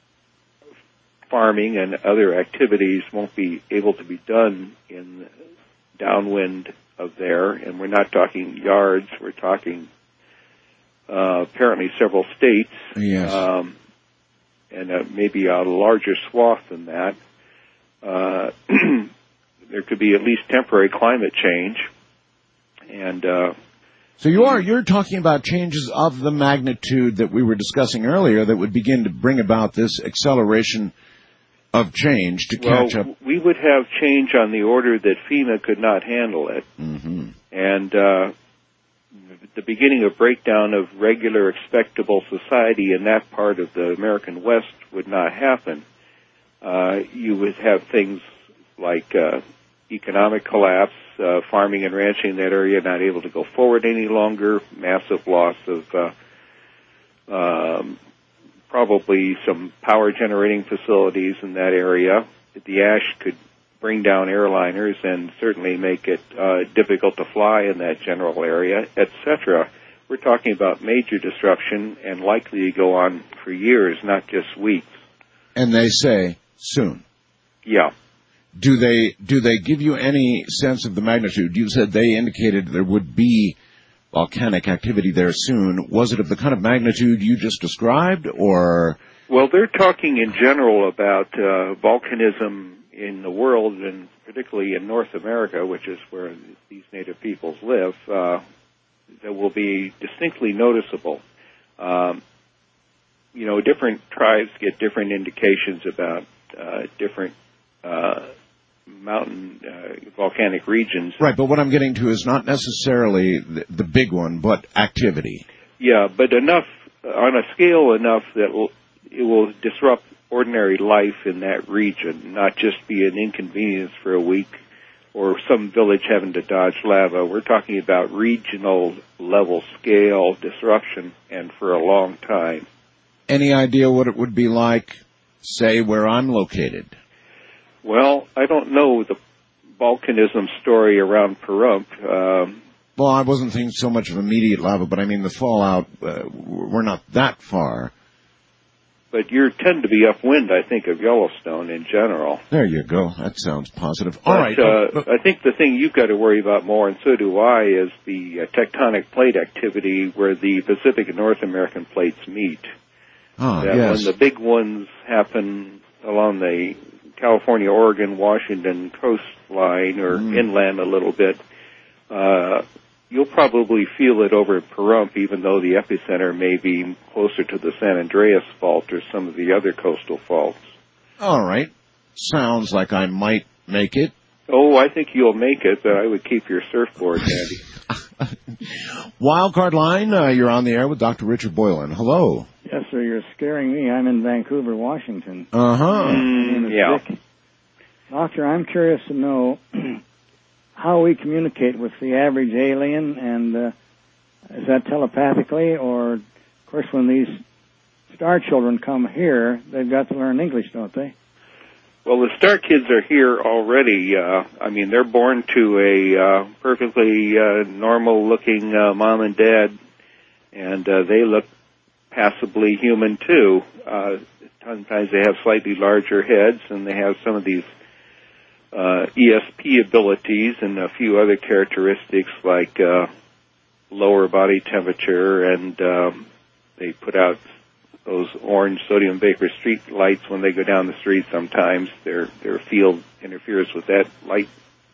farming and other activities won't be able to be done in downwind of there. And we're not talking yards. We're talking uh, apparently several states. Yes. Um, and uh, maybe a larger swath than that. Uh, there could be at least temporary climate change. And uh, so you are you're talking about changes of the magnitude that we were discussing earlier that would begin to bring about this acceleration of change to catch well, up. We would have change on the order that FEMA could not handle it. Mm-hmm. And uh, the beginning of breakdown of regular expectable society in that part of the American West would not happen. Uh, you would have things like uh, economic collapse, uh, farming and ranching in that area not able to go forward any longer, massive loss of uh, um, probably some power generating facilities in that area. The ash could bring down airliners and certainly make it uh, difficult to fly in that general area, et cetera. We're talking about major disruption and likely to go on for years, not just weeks. And they say soon. Yeah. Do they do they give you any sense of the magnitude? You said they indicated there would be volcanic activity there soon. Was it of the kind of magnitude you just described, or? Well, they're talking in general about uh, volcanism in the world, and particularly in North America, which is where these native peoples live, uh, that will be distinctly noticeable. Um, you know, different tribes get different indications about uh, different uh, mountain uh, volcanic regions. Right, but what I'm getting to is not necessarily the, the big one, but activity. Yeah, but enough, on a scale enough that will, it will disrupt ordinary life in that region, not just be an inconvenience for a week or some village having to dodge lava. We're talking about regional level scale disruption, and for a long time. Any idea what it would be like, say, where I'm located? Well, I don't know the volcanism story around Pahrump. Um, well, I wasn't thinking so much of immediate lava, but I mean the fallout, uh, we're not that far. But you tend to be upwind, I think, of Yellowstone in general. There you go. That sounds positive. All but, right. Uh, but, I think the thing you've got to worry about more, and so do I, is the uh, tectonic plate activity where the Pacific and North American plates meet. Ah, that yes. When the big ones happen along the California, Oregon, Washington coastline or mm. inland a little bit, uh, you'll probably feel it over at Pahrump, even though the epicenter may be closer to the San Andreas Fault or some of the other coastal faults. All right. Sounds like I might make it. Oh, I think you'll make it, but I would keep your surfboard handy. Wildcard line, uh, you're on the air with Doctor Richard Boylan. Hello. Yes, sir, you're scaring me. I'm in Vancouver, Washington. Uh-huh. Mm, yeah. Dick. Doctor, I'm curious to know how we communicate with the average alien, and uh, is that telepathically, or, of course, when these star children come here, they've got to learn English, don't they? Well, the star kids are here already. Uh, I mean, they're born to a uh, perfectly uh, normal-looking uh, mom and dad, and uh, they look passably human, too. Uh, sometimes they have slightly larger heads, and they have some of these Uh, E S P abilities and a few other characteristics like uh, lower body temperature, and um, they put out those orange sodium vapor street lights when they go down the street. Sometimes their their field interferes with that light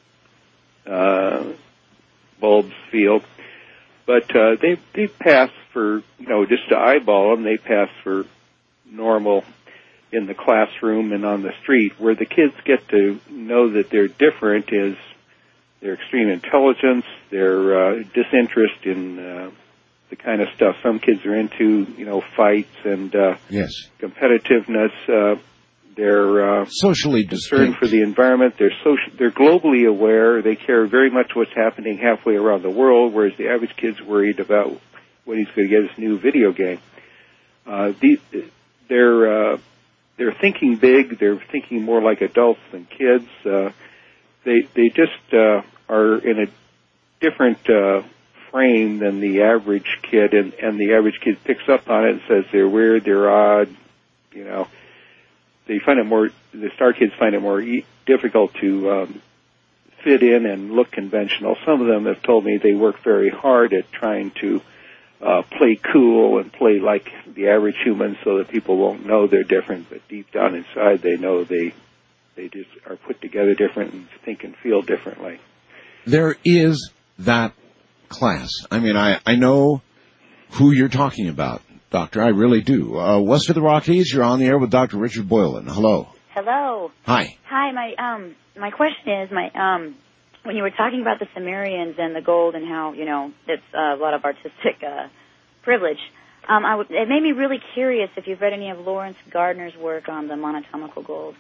uh, bulb's field, but uh, they they pass for, you know, just to eyeball them, they pass for normal in the classroom and on the street. Where the kids get to know that they're different is their extreme intelligence, their uh, disinterest in uh, the kind of stuff some kids are into, you know, fights and uh, yes. competitiveness. Uh, They're uh, socially concerned distinct for the environment. They're social. They're globally aware. They care very much what's happening halfway around the world, whereas the average kid's worried about when he's going to get his new video game. Uh, the, they're uh, they're thinking big. They're thinking more like adults than kids. Uh, they they just uh, are in a different uh, frame than the average kid, and, and the average kid picks up on it and says they're weird, they're odd, you know. They find it more, the star kids find it more e- difficult to um, fit in and look conventional. Some of them have told me they work very hard at trying to uh, play cool and play like the average human so that people won't know they're different, but deep down inside they know they they just are put together different and think and feel differently. There is that class. I mean, I, I know who you're talking about, Doctor. I really do. Uh, west of the Rockies, you're on the air with Doctor Richard Boylan. Hello. Hello. Hi. Hi. My um my question is my um when you were talking about the Sumerians and the gold and how you know it's uh, a lot of artistic uh, privilege. Um, I w- it made me really curious if you've read any of Lawrence Gardner's work on the monatomical gold.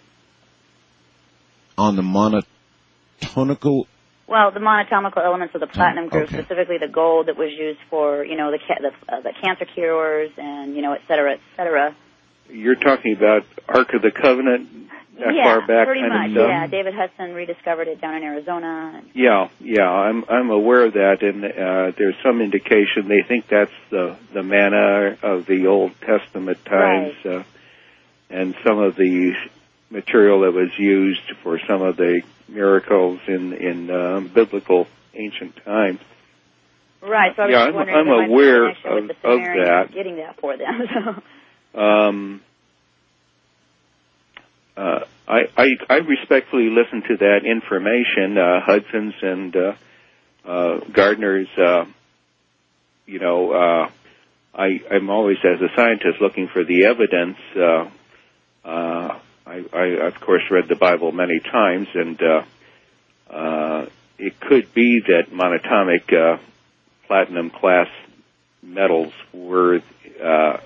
On the monatomical. Well, the monatomical elements of the platinum group, okay. specifically the gold that was used for, you know, the ca- the, uh, the cancer cures and, you know, et cetera, et cetera. You're talking about Ark of the Covenant, that yeah, far back pretty kind much. of stuff? Yeah, David Hudson rediscovered it down in Arizona. Yeah, yeah, I'm I'm aware of that, and uh, there's some indication they think that's the the manna of the Old Testament times, Right. uh, and some of the material that was used for some of the miracles in in uh, biblical ancient times. Right, so I was Yeah, just I'm- wondering I'm if there might be a aware connection with of- the of Sumerians that. getting that for them. So. Um, uh, I, I I respectfully listen to that information, uh, Hudson's and uh, uh, Gardner's. Uh, you know, uh, I I'm always, as a scientist, looking for the evidence. Uh, uh, I, I of course read the Bible many times, and uh, uh, it could be that monatomic uh, platinum class metals were uh,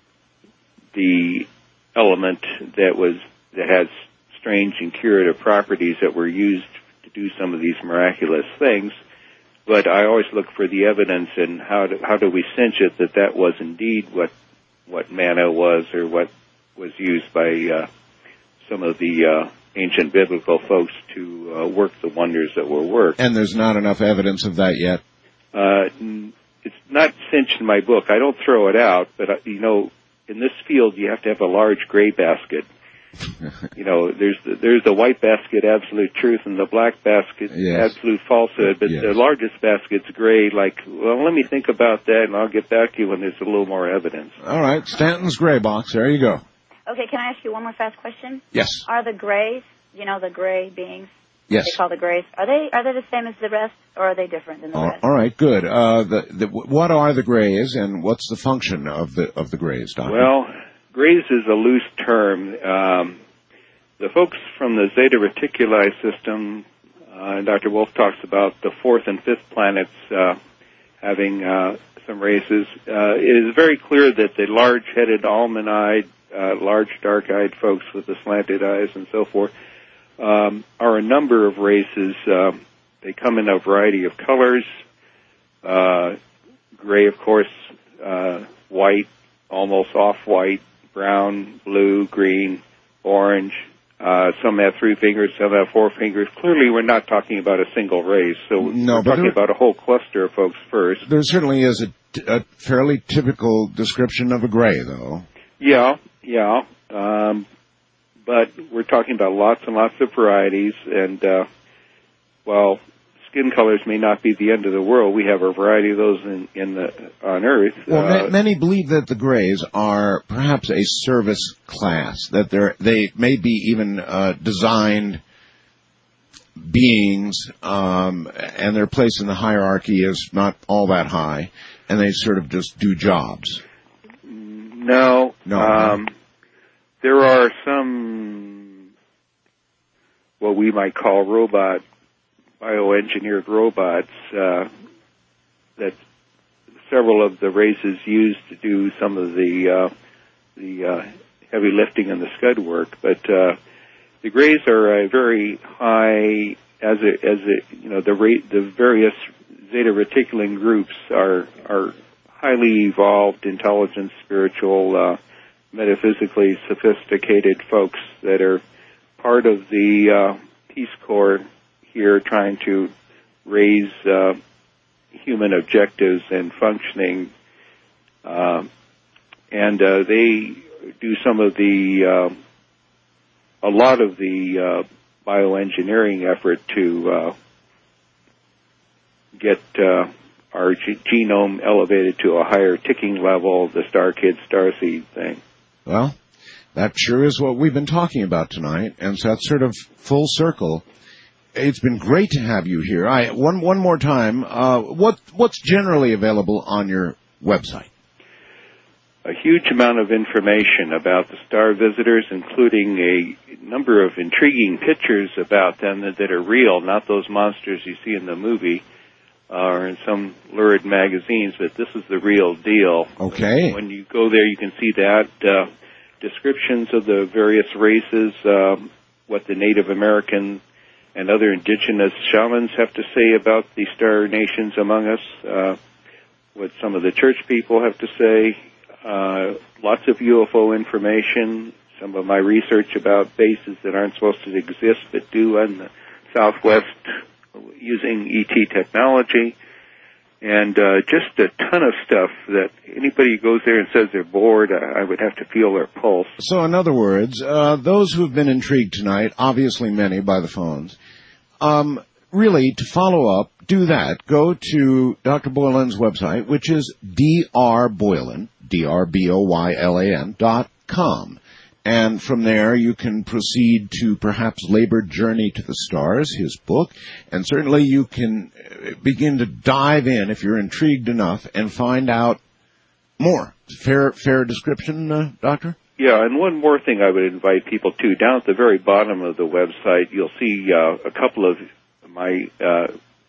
the element that was that has strange and curative properties that were used to do some of these miraculous things. But I always look for the evidence and how do, how do we cinch it that that was indeed what what manna was, or what was used by uh, some of the uh, ancient biblical folks to uh, work the wonders that were worked. And there's not enough evidence of that yet. Uh, it's not cinched in my book. I don't throw it out, but uh, you know, in this field, you have to have a large gray basket. You know, there's the, there's the white basket, absolute truth, and the black basket, Yes. absolute falsehood. But Yes. the largest basket's gray. Like, well, let me think about that, and I'll get back to you when there's a little more evidence. All right, Stanton's gray box. There you go. Okay, can I ask you one more fast question? Yes. Are the grays, you know, the gray beings, Yes. they call the grays, are they are they the same as the rest, or are they different than the All, rest? all right, good. Uh, the, the, what are the grays, and what's the function of the of the grays, Doctor? Well, grays is a loose term. Um, the folks from the Zeta Reticuli system, uh, and Doctor Wolf talks about the fourth and fifth planets uh, having uh, some races. Uh, it is very clear that the large-headed, almond-eyed, uh, large, dark-eyed folks with the slanted eyes and so forth um, are a number of races. Uh, they come in a variety of colors. Uh, gray, of course, uh, white, almost off-white, brown, blue, green, orange. Uh, some have three fingers, some have four fingers. Clearly, we're not talking about a single race, so No, we're but talking there- about a whole cluster of folks first. There certainly is a, a fairly typical description of a gray, though. Yeah, yeah. Um, but we're talking about lots and lots of varieties, and uh, while skin colors may not be the end of the world, we have a variety of those in, in the on Earth. Well, Uh, ma- many believe that the grays are perhaps a service class, that they're, they may be even uh, designed beings, um, and their place in the hierarchy is not all that high, and they sort of just do jobs. No. No. Um, there are some, what we might call robot, bioengineered robots, uh, that several of the races use to do some of the, uh, the, uh, heavy lifting and the scud work. But uh, the Greys are a very high, as a, as a, you know, the rate, the various Zeta Reticulan groups are are highly evolved, intelligent, spiritual, uh, metaphysically sophisticated folks that are part of the uh, Peace Corps here, trying to raise uh, human objectives and functioning. Uh, and uh, they do some of the, uh, a lot of the uh, bioengineering effort to uh, get uh, our g- genome elevated to a higher ticking level, the Star Kid, Starseed thing. Well, that sure is what we've been talking about tonight, and so that's sort of full circle. It's been great to have you here. I one one more time. Uh, what what's generally available on your website? A huge amount of information about the star visitors, including a number of intriguing pictures about them that, that are real, not those monsters you see in the movie uh, or in some lurid magazines, but this is the real deal. Okay. When you go there, you can see that. Uh, descriptions of the various races, um, what the Native American and other indigenous shamans have to say about the star nations among us, uh, what some of the church people have to say, uh, lots of U F O information, some of my research about bases that aren't supposed to exist but do on the Southwest using E T technology, and uh, just a ton of stuff that anybody who goes there and says they're bored, I, I would have to feel their pulse. So in other words, uh, those who have been intrigued tonight, obviously many by the phones, um, really, to follow up, do that. Go to Doctor Boylan's website, which is D R Boylan, D R B O Y L A N dot com. And from there, you can proceed to perhaps Labor Journey to the Stars, his book, and certainly you can begin to dive in, if you're intrigued enough, and find out more. Fair, fair description, uh, Doctor? Yeah, and one more thing I would invite people to. Down at the very bottom of the website, you'll see uh, a couple of my uh,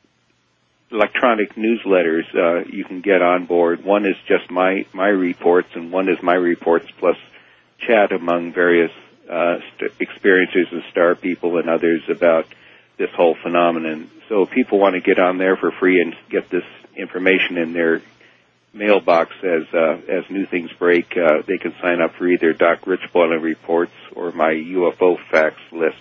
electronic newsletters uh, you can get on board. One is just my, my reports, and one is my reports plus chat among various uh, st- experiences of star people and others about this whole phenomenon. So if people want to get on there for free and get this information in their mailbox as uh, as new things break, uh, they can sign up for either Doc Rich Boylan reports or my U F O facts list.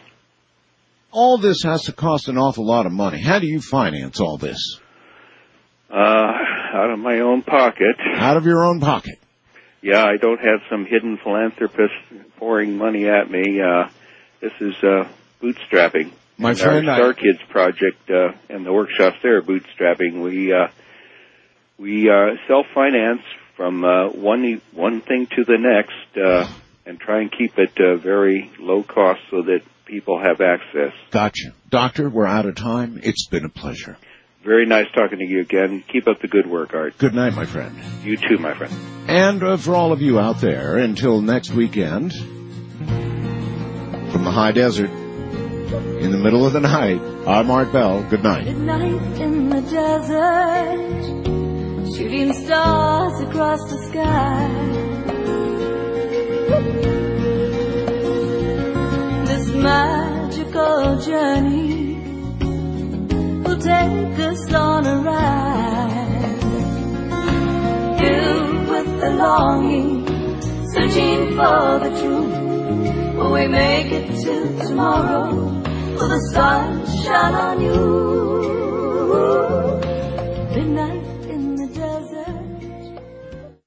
All this has to cost an awful lot of money. How do you finance all this? Uh, out of my own pocket. Out of your own pocket? Yeah, I don't have some hidden philanthropist pouring money at me. Uh, this is uh, bootstrapping. My and friend, our Star I... Kids project uh, and the workshops there are bootstrapping. We uh, we uh, self-finance from uh, one one thing to the next, uh, and try and keep it uh, very low cost so that people have access. Gotcha, Doctor. We're out of time. It's been a pleasure. Very nice talking to you again. Keep up the good work, Art. Good night, my friend. You too, my friend. And uh, for all of you out there, until next weekend, from the high desert, in the middle of the night, I'm Art Bell. Good night. At night in the desert, shooting stars across the sky. This magical journey will take us on a ride, filled with the longing, searching for the truth. Will we make it till tomorrow? Will the sun shine on you?